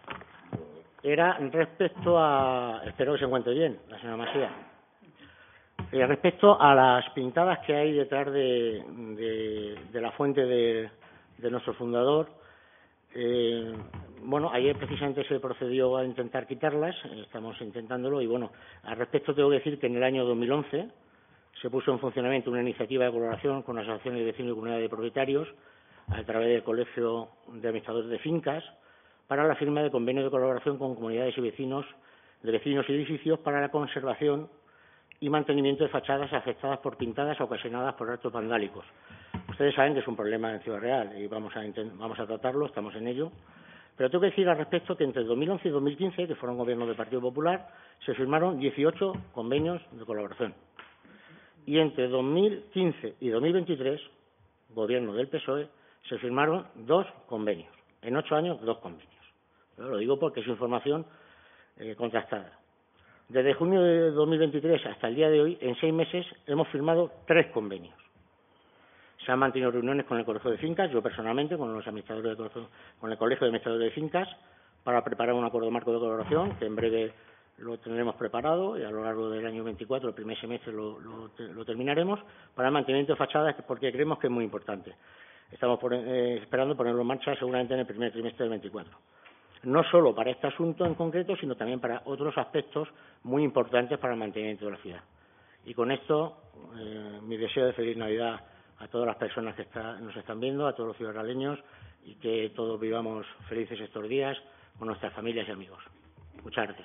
Era respecto a... Espero que se encuentre bien, la señora Masía. Eh, respecto a las pintadas que hay detrás de, de, de la fuente de, de nuestro fundador, eh, bueno, ayer precisamente se procedió a intentar quitarlas, estamos intentándolo, y bueno, al respecto tengo que decir que en el año dos mil once se puso en funcionamiento una iniciativa de colaboración con asociaciones de vecinos y comunidades de propietarios a través del Colegio de Administradores de Fincas para la firma de convenios de colaboración con comunidades y vecinos de vecinos y edificios para la conservación y mantenimiento de fachadas afectadas por pintadas ocasionadas por actos vandálicos. Ustedes saben que es un problema en Ciudad Real y vamos a, vamos a tratarlo, estamos en ello. Pero tengo que decir al respecto que entre dos mil once y dos mil quince, que fueron gobiernos del Partido Popular, se firmaron dieciocho convenios de colaboración. Y entre dos mil quince y dos mil veintitrés, gobierno del P S O E, se firmaron dos convenios. En ocho años, dos convenios. Pero lo digo porque es información eh, contrastada. Desde junio de dos mil veintitrés hasta el día de hoy, en seis meses, hemos firmado tres convenios. Se han mantenido reuniones con el Colegio de Fincas, yo personalmente, con los administradores de, con el Colegio de Administradores de Fincas, para preparar un acuerdo marco de colaboración, que en breve lo tendremos preparado y a lo largo del año veinticuatro, el primer semestre, lo, lo, lo terminaremos, para el mantenimiento de fachadas, porque creemos que es muy importante. Estamos por, eh, esperando ponerlo en marcha seguramente en el primer trimestre del veinticuatro. No solo para este asunto en concreto, sino también para otros aspectos muy importantes para el mantenimiento de la ciudad. Y con esto, eh, mi deseo de feliz Navidad a todas las personas que está, nos están viendo, a todos los ciudadanos, y que todos vivamos felices estos días con nuestras familias y amigos. Muchas gracias.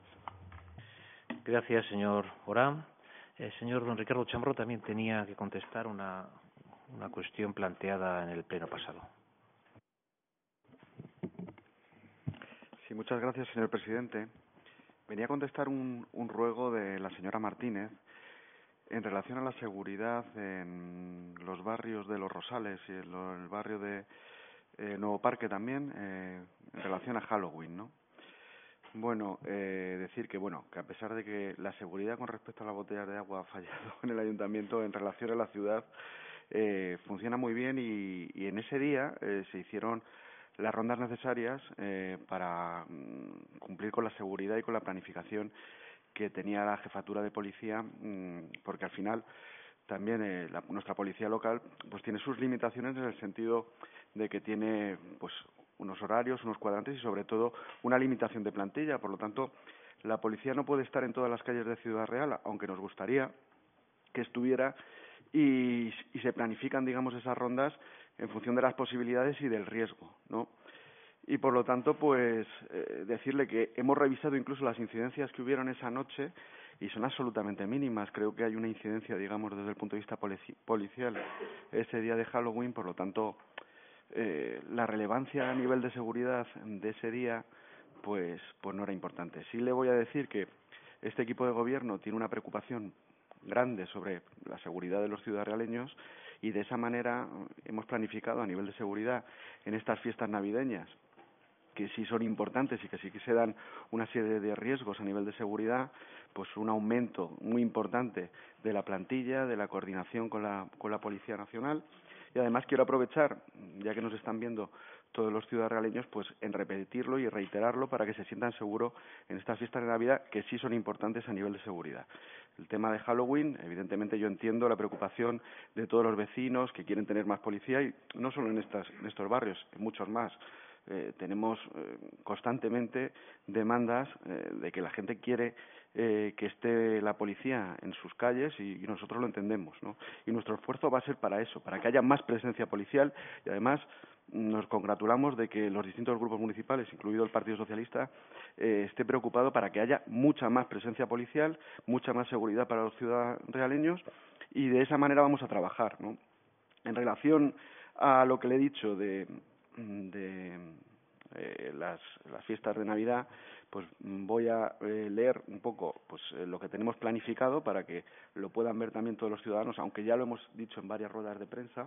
Gracias, señor Orán. El señor don Ricardo Chamorro también tenía que contestar una, una cuestión planteada en el pleno pasado. Sí, muchas gracias, señor presidente. Venía a contestar un, un ruego de la señora Martínez en relación a la seguridad en los barrios de Los Rosales y en lo, el barrio de eh, Nuevo Parque también, eh, en relación a Halloween, ¿no? Bueno, eh, decir que bueno que a pesar de que la seguridad con respecto a las botellas de agua ha fallado en el ayuntamiento en relación a la ciudad, eh, funciona muy bien y, y en ese día eh, se hicieron las rondas necesarias eh, para mm, cumplir con la seguridad y con la planificación que tenía la jefatura de policía, mmm, porque al final también eh, la, nuestra policía local pues tiene sus limitaciones en el sentido de que tiene pues unos horarios, unos cuadrantes y sobre todo una limitación de plantilla. Por lo tanto, la policía no puede estar en todas las calles de Ciudad Real, aunque nos gustaría que estuviera, y, y se planifican, digamos, esas rondas en función de las posibilidades y del riesgo, ¿no? Y por lo tanto, pues eh, decirle que hemos revisado incluso las incidencias que hubieron esa noche y son absolutamente mínimas. Creo que hay una incidencia, digamos, desde el punto de vista polici- policial ese día de Halloween. Por lo tanto, eh, la relevancia a nivel de seguridad de ese día, pues, pues no era importante. Sí le voy a decir que este equipo de gobierno tiene una preocupación grande sobre la seguridad de los ciudadrealeños y de esa manera hemos planificado a nivel de seguridad en estas fiestas navideñas, que sí son importantes y que sí que se dan una serie de riesgos a nivel de seguridad, pues un aumento muy importante de la plantilla, de la coordinación con la, con la Policía Nacional. Y además quiero aprovechar, ya que nos están viendo todos los ciudadanos, pues en repetirlo y reiterarlo para que se sientan seguros en estas fiestas de Navidad, que sí son importantes a nivel de seguridad. El tema de Halloween, evidentemente yo entiendo la preocupación de todos los vecinos que quieren tener más policía, y no solo en, estas, en estos barrios, en muchos más. Eh, tenemos eh, constantemente demandas eh, de que la gente quiere eh, que esté la policía en sus calles y, y nosotros lo entendemos, ¿no? Y nuestro esfuerzo va a ser para eso, para que haya más presencia policial y además nos congratulamos de que los distintos grupos municipales, incluido el Partido Socialista, eh, esté preocupado para que haya mucha más presencia policial, mucha más seguridad para los ciudadanos y de esa manera vamos a trabajar, ¿no? En relación a lo que le he dicho de de eh, las, las fiestas de Navidad, pues voy a eh, leer un poco pues eh, lo que tenemos planificado para que lo puedan ver también todos los ciudadanos, aunque ya lo hemos dicho en varias ruedas de prensa.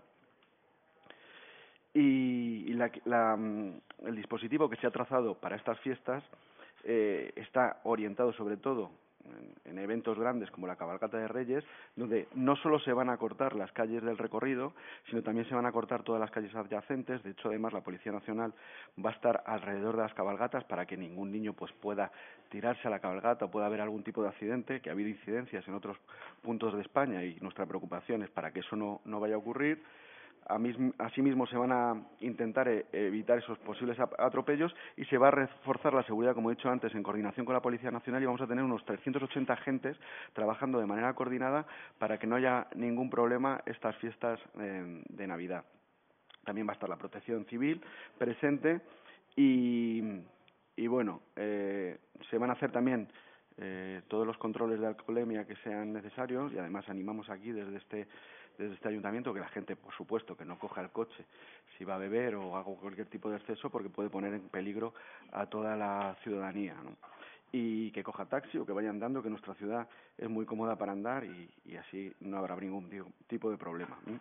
Y, y la, la, el dispositivo que se ha trazado para estas fiestas eh, está orientado sobre todo en, en eventos grandes como la cabalgata de Reyes, donde no solo se van a cortar las calles del recorrido, sino también se van a cortar todas las calles adyacentes. De hecho, además, la Policía Nacional va a estar alrededor de las cabalgatas para que ningún niño pues pueda tirarse a la cabalgata o pueda haber algún tipo de accidente, que ha habido incidencias en otros puntos de España y nuestra preocupación es para que eso no, no vaya a ocurrir. Asimismo, se van a intentar evitar esos posibles atropellos y se va a reforzar la seguridad, como he dicho antes, en coordinación con la Policía Nacional, y vamos a tener unos trescientos ochenta agentes trabajando de manera coordinada para que no haya ningún problema estas fiestas eh, de Navidad. También va a estar la Protección Civil presente y, y bueno, eh, se van a hacer también eh, todos los controles de alcoholemia que sean necesarios y además animamos aquí desde este desde este ayuntamiento que la gente, por supuesto, que no coja el coche si va a beber o haga cualquier tipo de exceso, porque puede poner en peligro a toda la ciudadanía, ¿no? Y que coja taxi o que vaya andando, que nuestra ciudad es muy cómoda para andar y, y así no habrá ningún tipo de problema, ¿no?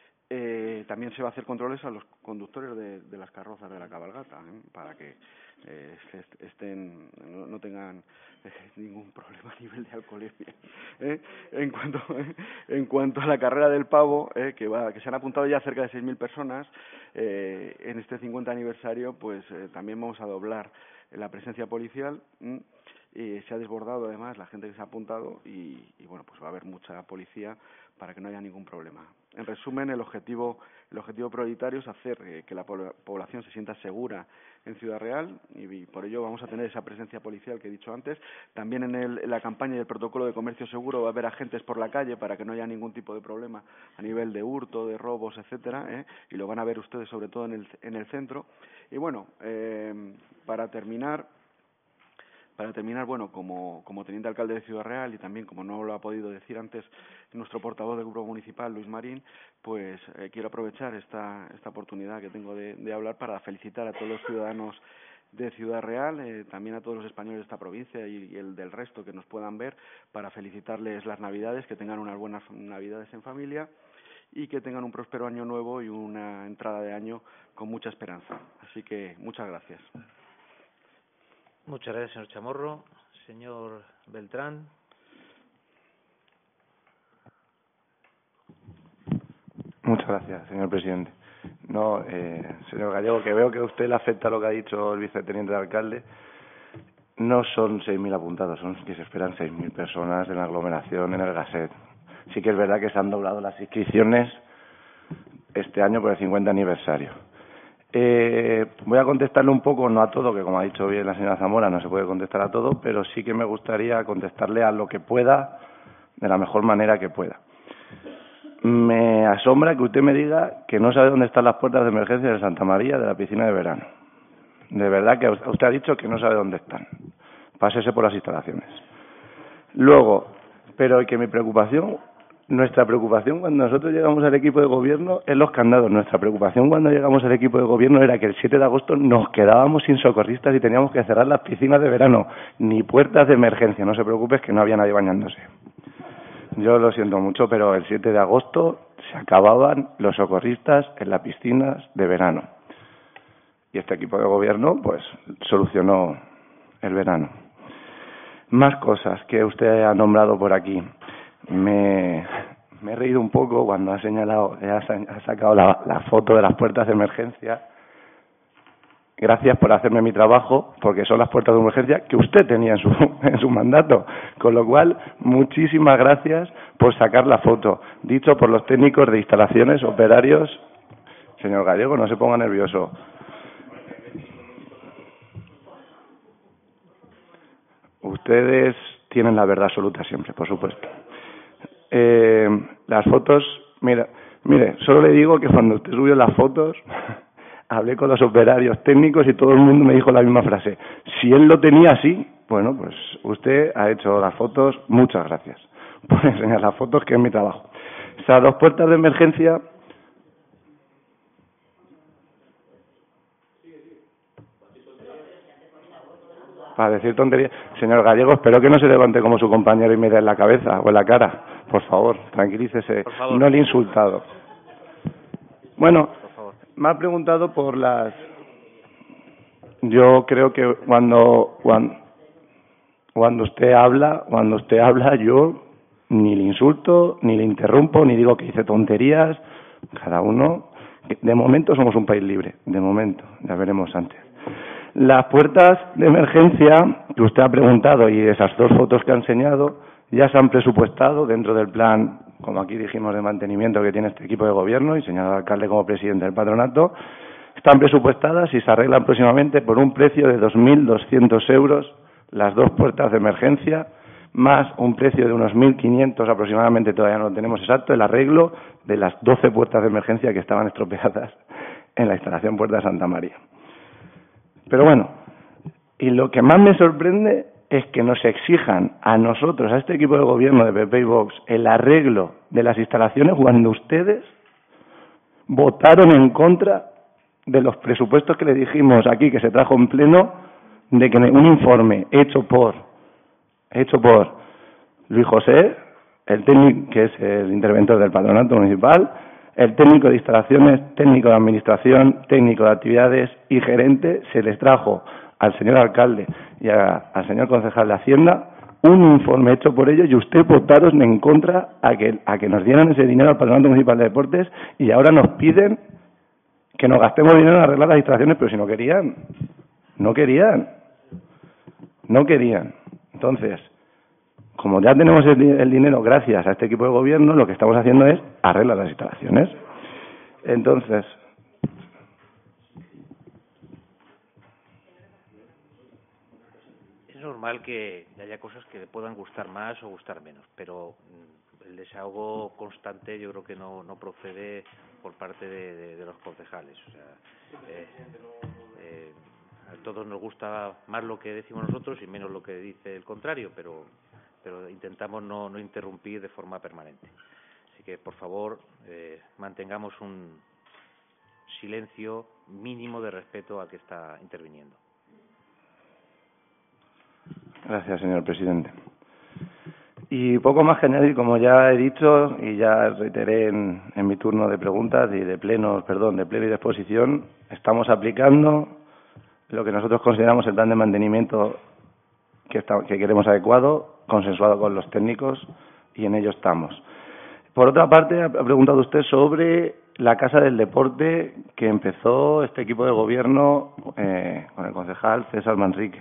Eh, también se va a hacer controles a los conductores de, de las carrozas de la cabalgata, ¿eh? Para que eh, estén no, no tengan eh, ningún problema a nivel de alcoholemia. ¿eh? En cuanto eh, en cuanto a la carrera del pavo, eh, que va que se han apuntado ya cerca de seis mil personas eh, en este cincuenta aniversario, pues eh, también vamos a doblar la presencia policial. ¿eh? Y se ha desbordado además la gente que se ha apuntado y, y bueno, pues va a haber mucha policía para que no haya ningún problema. En resumen, el objetivo el objetivo prioritario es hacer eh, que la población se sienta segura en Ciudad Real y, y por ello vamos a tener esa presencia policial que he dicho antes. También en, el, en la campaña y el protocolo de comercio seguro va a haber agentes por la calle para que no haya ningún tipo de problema a nivel de hurto, de robos, etcétera, ¿eh? Y lo van a ver ustedes sobre todo en el, en el centro. Y bueno, eh, para terminar Para terminar, bueno, como, como teniente alcalde de Ciudad Real y también, como no lo ha podido decir antes nuestro portavoz del Grupo Municipal, Luis Marín, pues eh, quiero aprovechar esta, esta oportunidad que tengo de, de hablar para felicitar a todos los ciudadanos de Ciudad Real, eh, también a todos los españoles de esta provincia y, y el del resto que nos puedan ver, para felicitarles las Navidades, que tengan unas buenas Navidades en familia y que tengan un próspero año nuevo y una entrada de año con mucha esperanza. Así que muchas gracias. Muchas gracias, señor Chamorro. Señor Beltrán. Muchas gracias, señor presidente. No, eh, señor Gallego, que veo que a usted le afecta lo que ha dicho el viceteniente de alcalde. No son seis mil apuntados, son que se esperan seis mil personas en la aglomeración en el Gasset. Sí que es verdad que se han doblado las inscripciones este año por el cincuenta aniversario. Eh, voy a contestarle un poco, no a todo, que como ha dicho bien la señora Zamora, no se puede contestar a todo, pero sí que me gustaría contestarle a lo que pueda, de la mejor manera que pueda. Me asombra que usted me diga que no sabe dónde están las puertas de emergencia de Santa María de la piscina de verano. De verdad que usted ha dicho que no sabe dónde están. Pásese por las instalaciones. Luego, pero que mi preocupación, nuestra preocupación cuando nosotros llegamos al equipo de gobierno es los candados. Nuestra preocupación cuando llegamos al equipo de gobierno era que el siete de agosto nos quedábamos sin socorristas y teníamos que cerrar las piscinas de verano, ni puertas de emergencia. No se preocupe, es que no había nadie bañándose. Yo lo siento mucho, pero el siete de agosto se acababan los socorristas en las piscinas de verano. Y este equipo de gobierno, pues, solucionó el verano. Más cosas que usted ha nombrado por aquí. Me, me he reído un poco cuando ha señalado, ha, ha sacado la, la foto de las puertas de emergencia. Gracias por hacerme mi trabajo, porque son las puertas de emergencia que usted tenía en su, en su mandato. Con lo cual, muchísimas gracias por sacar la foto. Dicho por los técnicos de instalaciones, operarios. Señor Gallego, no se ponga nervioso. Ustedes tienen la verdad absoluta siempre, por supuesto. Eh, las fotos, mira, mire, solo le digo que cuando usted subió las fotos, hablé con los operarios técnicos y todo el mundo me dijo la misma frase. Si él lo tenía así, bueno, pues usted ha hecho las fotos, muchas gracias por enseñar las fotos, que es mi trabajo. Esas dos puertas de emergencia. Para decir tonterías. Señor Gallego, espero que no se levante como su compañero y me dé en la cabeza o en la cara. Por favor, tranquilícese. Por favor. No le he insultado. Bueno, me ha preguntado por las... Yo creo que cuando, cuando cuando usted habla, cuando usted habla, yo ni le insulto, ni le interrumpo, ni digo que dice tonterías. Cada uno... De momento somos un país libre. De momento. Ya veremos antes. Las puertas de emergencia que usted ha preguntado y esas dos fotos que ha enseñado ya se han presupuestado dentro del plan, como aquí dijimos, de mantenimiento que tiene este equipo de gobierno y señor alcalde como presidente del patronato. Están presupuestadas y se arreglan próximamente por un precio de dos mil doscientos euros las dos puertas de emergencia, más un precio de unos mil quinientos aproximadamente, todavía no lo tenemos exacto, el arreglo de las doce puertas de emergencia que estaban estropeadas en la instalación Puerta de Santa María. Pero bueno, y lo que más me sorprende es que nos exijan a nosotros, a este equipo de gobierno de P P y Vox, el arreglo de las instalaciones cuando ustedes votaron en contra de los presupuestos que le dijimos aquí, que se trajo en pleno, de que un informe hecho por hecho por Luis José, el técnico que es el interventor del patronato municipal, el técnico de instalaciones, técnico de administración, técnico de actividades y gerente, se les trajo al señor alcalde y a, al señor concejal de Hacienda un informe hecho por ellos y usted votaron en contra a que, a que nos dieran ese dinero al Patronato Municipal de Deportes y ahora nos piden que nos gastemos dinero en arreglar las instalaciones, pero si no querían, no querían, no querían. Entonces, como ya tenemos el, el dinero gracias a este equipo de gobierno, lo que estamos haciendo es arreglar las instalaciones. Entonces, es normal que haya cosas que le puedan gustar más o gustar menos, pero el desahogo constante yo creo que no, no procede por parte de, de, de los concejales. O sea, eh, eh, a todos nos gusta más lo que decimos nosotros y menos lo que dice el contrario, pero pero intentamos no, no interrumpir de forma permanente. Así que, por favor, eh, mantengamos un silencio mínimo de respeto al que está interviniendo. Gracias, señor presidente. Y poco más que añadir, como ya he dicho y ya reiteré en, en mi turno de preguntas y de pleno, perdón, de pleno y de exposición, estamos aplicando lo que nosotros consideramos el plan de mantenimiento que, está, que queremos adecuado, consensuado con los técnicos, y en ello estamos. Por otra parte, ha preguntado usted sobre la Casa del Deporte que empezó este equipo de gobierno eh, con el concejal César Manrique.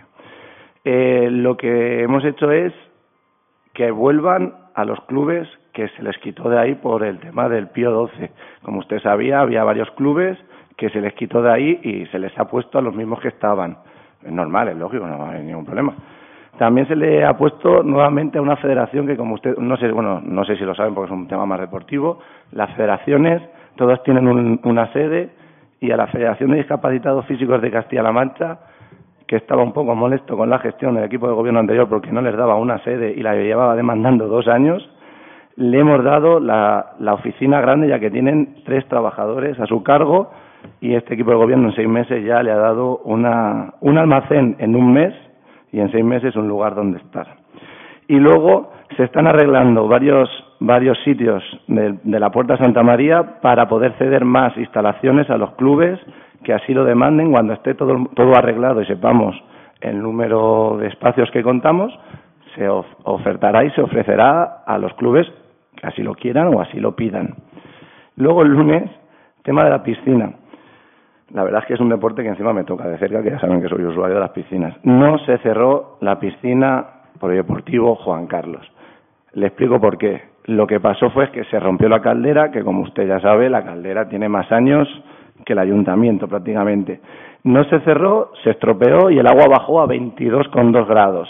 Eh, lo que hemos hecho es que vuelvan a los clubes que se les quitó de ahí por el tema del Pío doce. Como usted sabía, había varios clubes que se les quitó de ahí y se les ha puesto a los mismos que estaban. Es normal, es lógico, no hay ningún problema. También se le ha puesto nuevamente a una federación que, como usted, no sé, bueno, no sé si lo saben porque es un tema más deportivo, las federaciones todas tienen un, una sede, y a la Federación de Discapacitados Físicos de Castilla-La Mancha, que estaba un poco molesto con la gestión del equipo de gobierno anterior porque no les daba una sede y la llevaba demandando dos años, le hemos dado la, la oficina grande, ya que tienen tres trabajadores a su cargo, y este equipo de gobierno en seis meses ya le ha dado una, un almacén en un mes y en seis meses un lugar donde estar. Y luego se están arreglando varios, varios sitios de, de la Puerta Santa María para poder ceder más instalaciones a los clubes que así lo demanden. Cuando esté todo, todo arreglado y sepamos el número de espacios que contamos, se of, ofertará y se ofrecerá a los clubes que así lo quieran o así lo pidan. Luego el lunes, tema de la piscina. La verdad es que es un deporte que encima me toca de cerca, que ya saben que soy usuario de las piscinas. No se cerró la piscina polideportivo Juan Carlos. Le explico por qué. Lo que pasó fue que se rompió la caldera, que como usted ya sabe, la caldera tiene más años que el ayuntamiento prácticamente. No se cerró, se estropeó y el agua bajó a veintidós coma dos grados.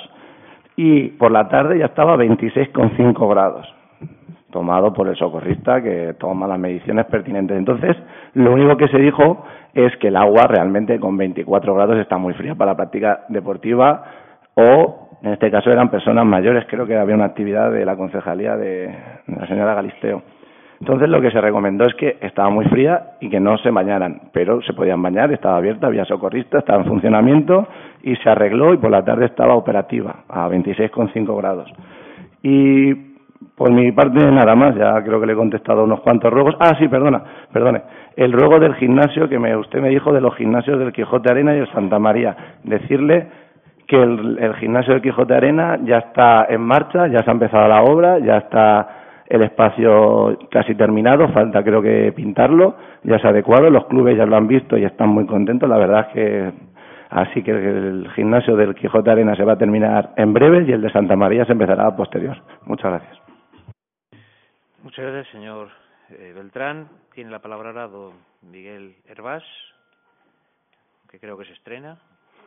Y por la tarde ya estaba a veintiséis coma cinco grados, tomado por el socorrista que toma las mediciones pertinentes. Entonces, lo único que se dijo es que el agua realmente con veinticuatro grados está muy fría para la práctica deportiva, o en este caso eran personas mayores. Creo que había una actividad de la concejalía de, de la señora Galisteo. Entonces lo que se recomendó es que estaba muy fría y que no se bañaran, pero se podían bañar, estaba abierta, había socorristas, estaba en funcionamiento y se arregló, y por la tarde estaba operativa a veintiséis coma cinco grados. Y por mi parte nada más, ya creo que le he contestado unos cuantos ruegos. Ah, sí, perdona, perdone. El ruego del gimnasio que me, usted me dijo de los gimnasios del Quijote Arena y el Santa María. Decirle que el, el gimnasio del Quijote Arena ya está en marcha, ya se ha empezado la obra, ya está el espacio casi terminado, falta creo que pintarlo, ya se ha adecuado, los clubes ya lo han visto y están muy contentos. La verdad es que así que el gimnasio del Quijote Arena se va a terminar en breve y el de Santa María se empezará a posterior. Muchas gracias. Muchas gracias, señor eh, Beltrán. Tiene la palabra ahora don Miguel Hervás, que creo que se estrena.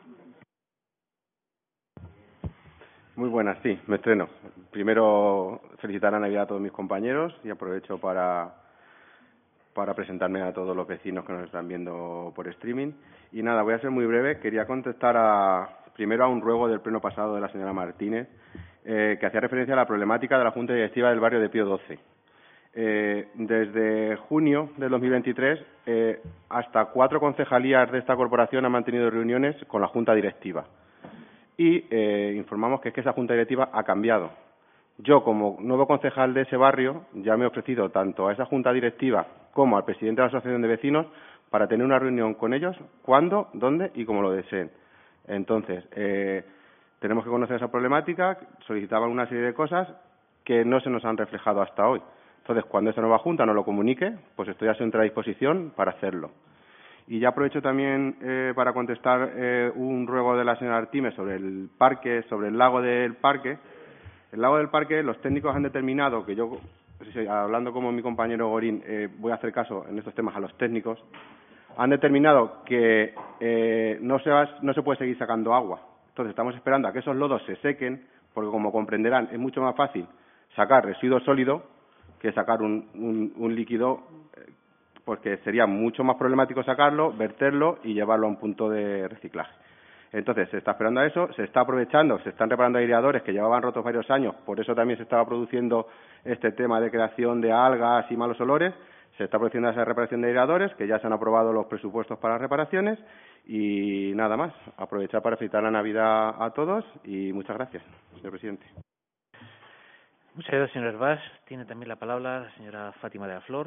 Muy buenas, sí, me estreno. Primero, felicitar a Navidad a todos mis compañeros y aprovecho para, para presentarme a todos los vecinos que nos están viendo por streaming. Y nada, voy a ser muy breve. Quería contestar a, primero a un ruego del pleno pasado de la señora Martínez, eh, que hacía referencia a la problemática de la Junta Directiva del barrio de Pío doce. Eh, desde junio del dos mil veintitrés, eh, hasta cuatro concejalías de esta corporación han mantenido reuniones con la Junta Directiva. Y eh, informamos que es que esa Junta Directiva ha cambiado. Yo, como nuevo concejal de ese barrio, ya me he ofrecido tanto a esa Junta Directiva como al presidente de la Asociación de Vecinos para tener una reunión con ellos cuando, dónde y como lo deseen. Entonces, eh, tenemos que conocer esa problemática, solicitaban una serie de cosas que no se nos han reflejado hasta hoy. Entonces, cuando esta nueva Junta nos lo comunique, pues estoy a su entera disposición para hacerlo. Y ya aprovecho también eh, para contestar eh, un ruego de la señora Artime sobre el parque, sobre el lago del parque. El lago del parque, los técnicos han determinado, que yo, hablando como mi compañero Gorín, eh, voy a hacer caso en estos temas a los técnicos, han determinado que eh, no, se va, no se puede seguir sacando agua. Entonces estamos esperando a que esos lodos se sequen, porque como comprenderán es mucho más fácil sacar residuo sólido que sacar un, un, un líquido, eh, porque sería mucho más problemático sacarlo, verterlo y llevarlo a un punto de reciclaje. Entonces, se está esperando a eso, se está aprovechando, se están reparando aireadores que llevaban rotos varios años, por eso también se estaba produciendo este tema de creación de algas y malos olores, se está produciendo esa reparación de aireadores, que ya se han aprobado los presupuestos para las reparaciones, Y nada más, aprovechar para felicitar la Navidad a todos y muchas gracias, señor presidente. Muchas gracias, señor Herbás. Tiene también la palabra la señora Fátima de la Flor.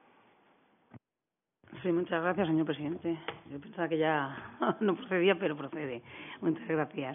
Sí, muchas gracias, señor presidente. Yo pensaba que ya no procedía, pero procede. Muchas gracias.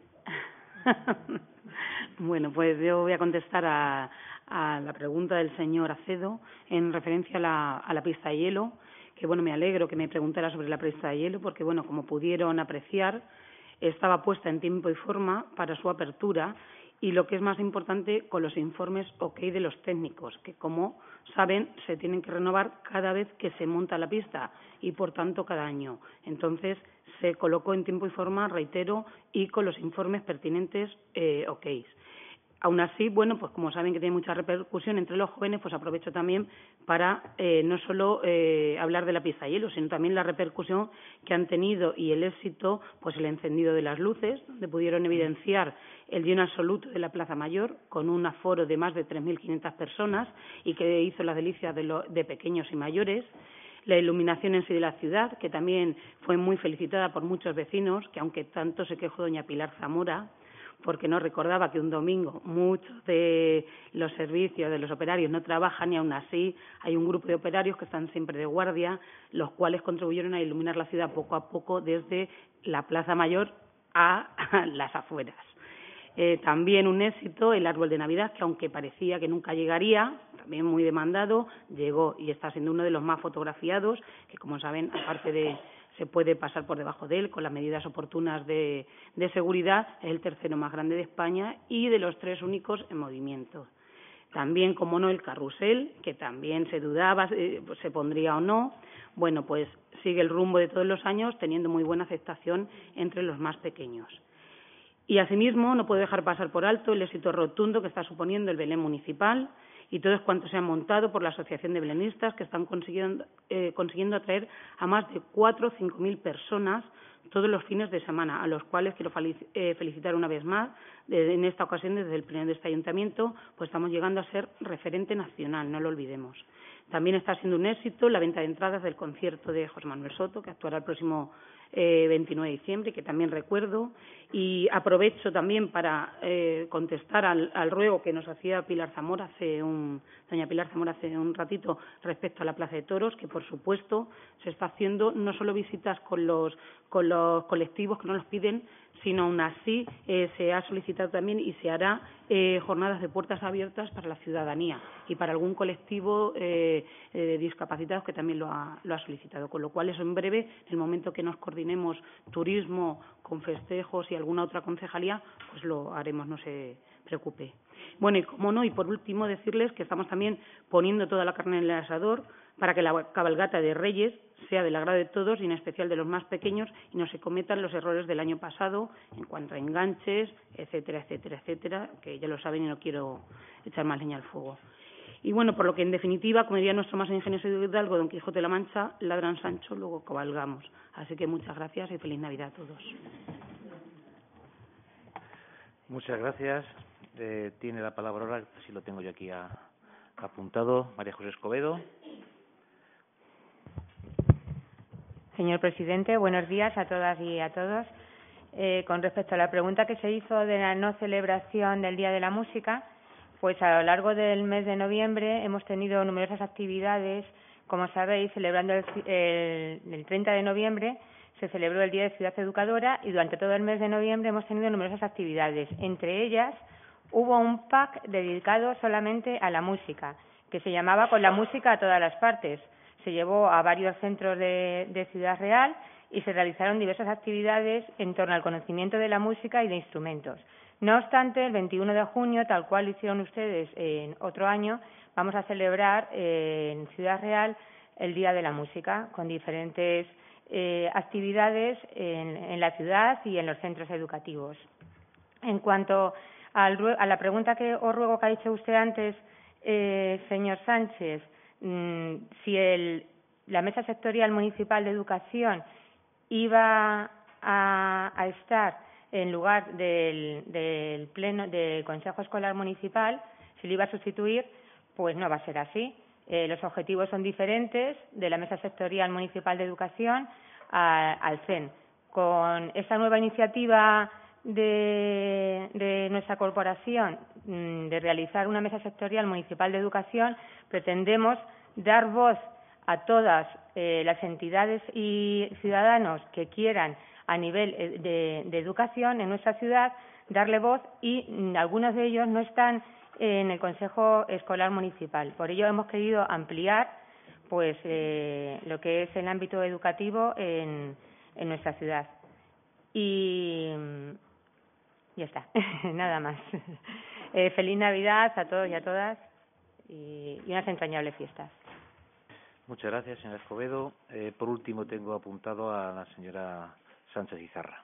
Bueno, pues yo voy a contestar a, a la pregunta del señor Acedo en referencia a la, a la pista de hielo, que bueno, me alegro que me preguntara sobre la pista de hielo, porque bueno, como pudieron apreciar, estaba puesta en tiempo y forma para su apertura y lo que es más importante, con los informes OK de los técnicos, que como saben se tienen que renovar cada vez que se monta la pista y por tanto cada año. Entonces se colocó en tiempo y forma, reitero, y con los informes pertinentes eh, OK. Aún así, bueno, pues como saben que tiene mucha repercusión entre los jóvenes, pues aprovecho también para eh, no solo eh, hablar de la pista de hielo, sino también la repercusión que han tenido y el éxito, pues el encendido de las luces, donde pudieron evidenciar el lleno absoluto de la Plaza Mayor, con un aforo de más de tres mil quinientas personas y que hizo las delicias de, lo, de pequeños y mayores. La iluminación en sí de la ciudad, que también fue muy felicitada por muchos vecinos, que aunque tanto se quejó doña Pilar Zamora, porque no recordaba que un domingo muchos de los servicios de los operarios no trabajan y aún así hay un grupo de operarios que están siempre de guardia, los cuales contribuyeron a iluminar la ciudad poco a poco desde la Plaza Mayor a las afueras. Eh, también un éxito el árbol de Navidad, que aunque parecía que nunca llegaría, también muy demandado, llegó y está siendo uno de los más fotografiados, que como saben, aparte de se puede pasar por debajo de él con las medidas oportunas de, de seguridad, es el tercero más grande de España y de los tres únicos en movimiento. También, como no, el carrusel, que también se dudaba eh, pues, se pondría o no. Bueno, pues sigue el rumbo de todos los años, teniendo muy buena aceptación entre los más pequeños. Y asimismo, no puedo dejar pasar por alto el éxito rotundo que está suponiendo el Belén municipal y todos cuantos se han montado por la Asociación de Belenistas, que están consiguiendo, eh, consiguiendo atraer a más de cuatro o cinco mil personas todos los fines de semana, a los cuales quiero eh, felicitar una vez más. De, en esta ocasión, desde el pleno de este ayuntamiento, pues estamos llegando a ser referente nacional, no lo olvidemos. También está siendo un éxito la venta de entradas del concierto de José Manuel Soto, que actuará el próximo eh, veintinueve de diciembre, que también recuerdo. Y aprovecho también para eh, contestar al, al ruego que nos hacía Pilar Zamora hace un, doña Pilar Zamora hace un ratito respecto a la Plaza de Toros, que por supuesto se está haciendo no solo visitas con los, con los colectivos que nos los piden, sino aún así eh, se ha solicitado también y se hará eh, jornadas de puertas abiertas para la ciudadanía y para algún colectivo eh, eh, discapacitados que también lo ha, lo ha solicitado, con lo cual eso en breve, en el momento que nos coordinemos turismo con festejos y alguna otra concejalía, pues lo haremos, no se preocupe. Bueno, y como no, y por último decirles que estamos también poniendo toda la carne en el asador para que la cabalgata de Reyes sea del agrado de todos y en especial de los más pequeños y no se cometan los errores del año pasado en cuanto a enganches, etcétera, etcétera, etcétera, que ya lo saben y no quiero echar más leña al fuego. Y bueno, por lo que en definitiva, como diría nuestro más ingenioso hidalgo, Don Quijote de la Mancha, ladran Sancho, luego cabalgamos. Así que muchas gracias y feliz Navidad a todos. Muchas gracias. Eh, tiene la palabra ahora, si lo tengo yo aquí a, apuntado, María José Escobedo. Señor presidente, buenos días a todas y a todos. Eh, con respecto a la pregunta que se hizo de la no celebración del Día de la Música, pues a lo largo del mes de noviembre hemos tenido numerosas actividades. Como sabéis, celebrando el, el, el treinta de noviembre se celebró el Día de Ciudad Educadora y durante todo el mes de noviembre hemos tenido numerosas actividades. Entre ellas hubo un pack dedicado solamente a la música, que se llamaba Con la música a todas las partes. Se llevó a varios centros de, de Ciudad Real y se realizaron diversas actividades en torno al conocimiento de la música y de instrumentos. No obstante, el veintiuno de junio, tal cual lo hicieron ustedes en otro año, vamos a celebrar eh, en Ciudad Real el Día de la Música, con diferentes eh, actividades en, en la ciudad y en los centros educativos. En cuanto al, a la pregunta que os ruego que ha dicho usted antes, eh, señor Sánchez, mmm, si el, la Mesa Sectorial Municipal de Educación iba a, a estar en lugar del, del pleno del Consejo Escolar Municipal, si lo iba a sustituir, pues no va a ser así. Eh, los objetivos son diferentes de la Mesa Sectorial Municipal de Educación. a, al C E N. Con esta nueva iniciativa de, de nuestra corporación de realizar una mesa sectorial municipal de educación, pretendemos dar voz a todas eh, las entidades y ciudadanos que quieran a nivel de, de educación en nuestra ciudad, darle voz, y mm, algunos de ellos no están en el Consejo Escolar Municipal. Por ello hemos querido ampliar pues eh, lo que es el ámbito educativo en, en nuestra ciudad. Y ya está, nada más. Eh, feliz Navidad a todos y a todas y, y unas entrañables fiestas. Muchas gracias, señora Escobedo. Eh, por último, tengo apuntado a la señora Sánchez Izarra.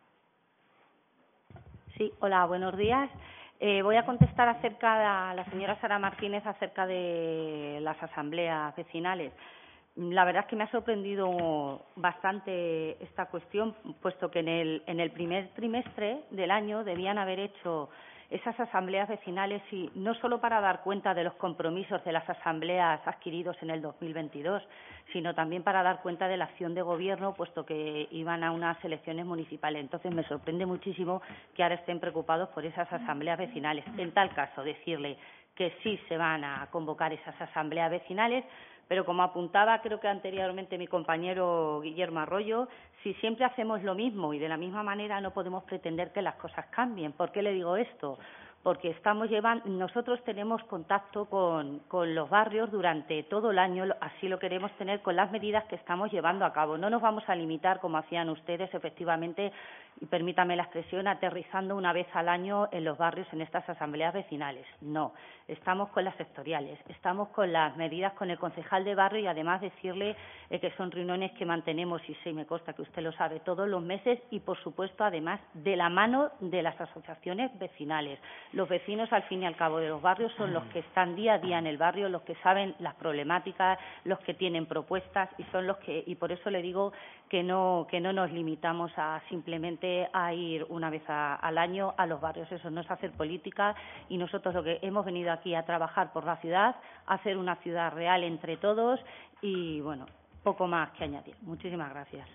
Sí, hola, buenos días. Eh, voy a contestar acerca de la señora Sara Martínez acerca de las asambleas vecinales. La verdad es que me ha sorprendido bastante esta cuestión, puesto que en el, en el primer trimestre del año debían haber hecho esas asambleas vecinales, y no solo para dar cuenta de los compromisos de las asambleas adquiridos en el dos mil veintidós, sino también para dar cuenta de la acción de gobierno, puesto que iban a unas elecciones municipales. Entonces, me sorprende muchísimo que ahora estén preocupados por esas asambleas vecinales. En tal caso, decirle que sí se van a convocar esas asambleas vecinales, pero como apuntaba creo que anteriormente mi compañero Guillermo Arroyo, si siempre hacemos lo mismo y de la misma manera, no podemos pretender que las cosas cambien. ¿Por qué le digo esto? Porque estamos llevando, nosotros tenemos contacto con, con los barrios durante todo el año, así lo queremos tener con las medidas que estamos llevando a cabo. No nos vamos a limitar, como hacían ustedes, efectivamente, y permítame la expresión, aterrizando una vez al año en los barrios en estas asambleas vecinales. No, estamos con las sectoriales, estamos con las medidas con el concejal de barrio, y además decirle eh, que son reuniones que mantenemos, y sí me consta que usted lo sabe, todos los meses, y por supuesto además de la mano de las asociaciones vecinales. Los vecinos, al fin y al cabo, de los barrios son los que están día a día en el barrio, los que saben las problemáticas, los que tienen propuestas, y son los que, y por eso le digo que no, que no nos limitamos a simplemente a ir una vez a, al año a los barrios. Eso no es hacer política, y nosotros lo que hemos venido aquí a trabajar por la ciudad, a hacer una ciudad real entre todos, y bueno, poco más que añadir. Muchísimas gracias.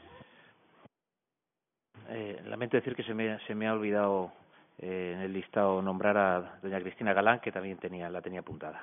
Eh, lamento decir que se me, se me ha olvidado eh, en el listado nombrar a doña Cristina Galán, que también tenía, la tenía apuntada.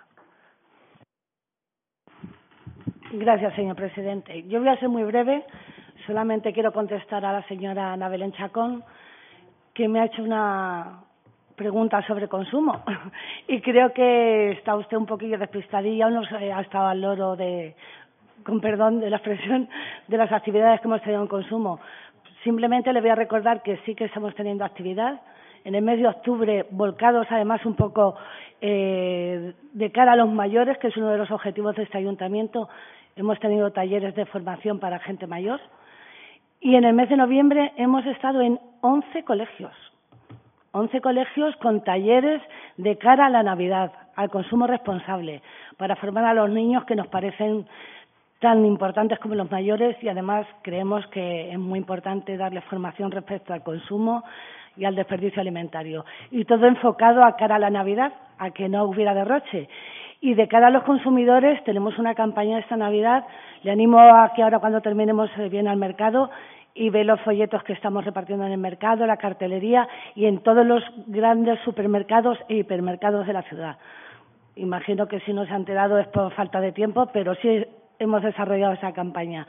Gracias, señor presidente. Yo voy a ser muy breve. Solamente quiero contestar a la señora Ana Belén Chacón, que me ha hecho una pregunta sobre consumo. Y creo que está usted un poquillo despistadilla, o no sé, ha estado al loro de, con perdón de la expresión, de las actividades que hemos tenido en consumo. Simplemente le voy a recordar que sí que estamos teniendo actividad. En el mes de octubre, volcados además un poco eh, de cara a los mayores, que es uno de los objetivos de este ayuntamiento, hemos tenido talleres de formación para gente mayor. Y en el mes de noviembre hemos estado en once colegios, once colegios con talleres de cara a la Navidad, al consumo responsable, para formar a los niños, que nos parecen tan importantes como los mayores, y además creemos que es muy importante darles formación respecto al consumo y al desperdicio alimentario. Y todo enfocado a cara a la Navidad, a que no hubiera derroche. Y de cara a los consumidores tenemos una campaña esta Navidad. Le animo a que ahora, cuando terminemos, se viene al mercado y ve los folletos que estamos repartiendo en el mercado, la cartelería y en todos los grandes supermercados e hipermercados de la ciudad. Imagino que si no se ha enterado es por falta de tiempo, pero sí hemos desarrollado esa campaña.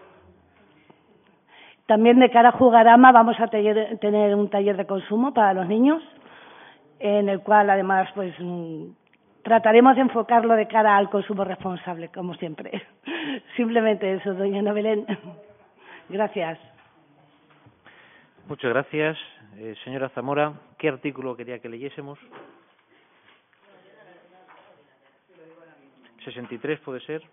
También de cara a Jugarama vamos a tener, tener un taller de consumo para los niños, en el cual además pues trataremos de enfocarlo de cara al consumo responsable, como siempre. Simplemente eso, doña Ana Belén. Gracias. Muchas gracias. Eh, señora Zamora, ¿qué artículo quería que leyésemos? ¿sesenta y tres puede ser?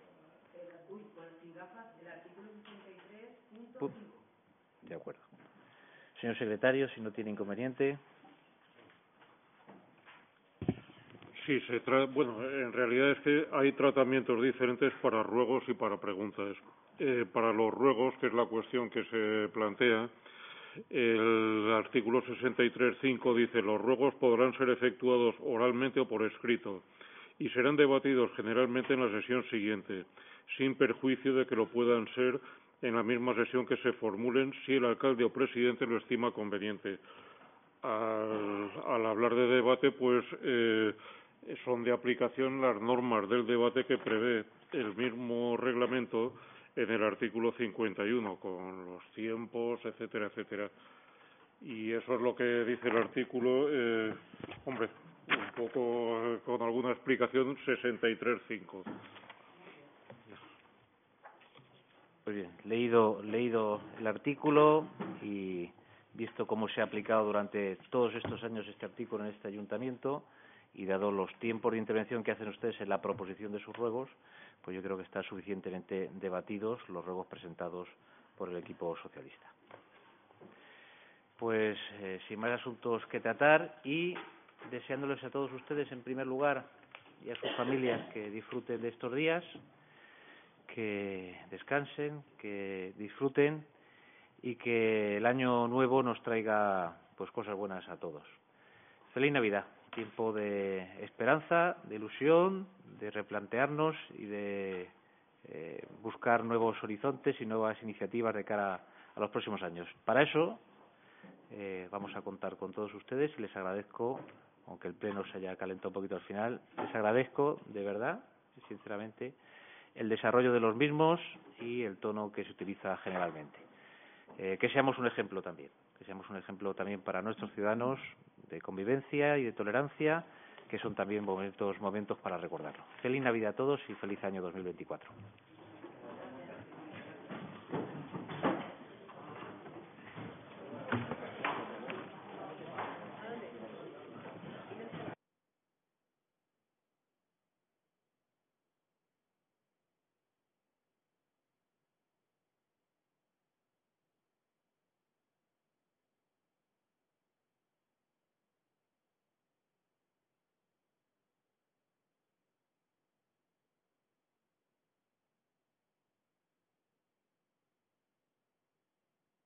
De acuerdo. Señor secretario, si no tiene inconveniente. Sí, se tra bueno, en realidad es que hay tratamientos diferentes para ruegos y para preguntas. Eh, para los ruegos, que es la cuestión que se plantea, el artículo sesenta y tres punto cinco dice: los ruegos podrán ser efectuados oralmente o por escrito y serán debatidos generalmente en la sesión siguiente, sin perjuicio de que lo puedan ser en la misma sesión que se formulen si el alcalde o presidente lo estima conveniente. Al, al hablar de debate, pues eh, son de aplicación las normas del debate que prevé el mismo reglamento en el artículo cincuenta y uno, con los tiempos, etcétera, etcétera. Y eso es lo que dice el artículo, eh, hombre, un poco eh, con alguna explicación, sesenta y tres punto cinco. Muy bien, leído, leído el artículo y visto cómo se ha aplicado durante todos estos años este artículo en este ayuntamiento y dado los tiempos de intervención que hacen ustedes en la proposición de sus ruegos, pues yo creo que están suficientemente debatidos los ruegos presentados por el equipo socialista. Pues eh, sin más asuntos que tratar y deseándoles a todos ustedes en primer lugar y a sus familias que disfruten de estos días, que descansen, que disfruten y que el año nuevo nos traiga pues cosas buenas a todos. Feliz Navidad, tiempo de esperanza, de ilusión, de replantearnos y de eh, buscar nuevos horizontes y nuevas iniciativas de cara a los próximos años. Para eso eh, vamos a contar con todos ustedes y les agradezco, aunque el pleno se haya calentado un poquito al final, les agradezco de verdad, sinceramente, el desarrollo de los mismos y el tono que se utiliza generalmente. Eh, que seamos un ejemplo también, que seamos un ejemplo también para nuestros ciudadanos de convivencia y de tolerancia, que son también momentos, momentos para recordarlo. Feliz Navidad a todos y feliz año dos mil veinticuatro.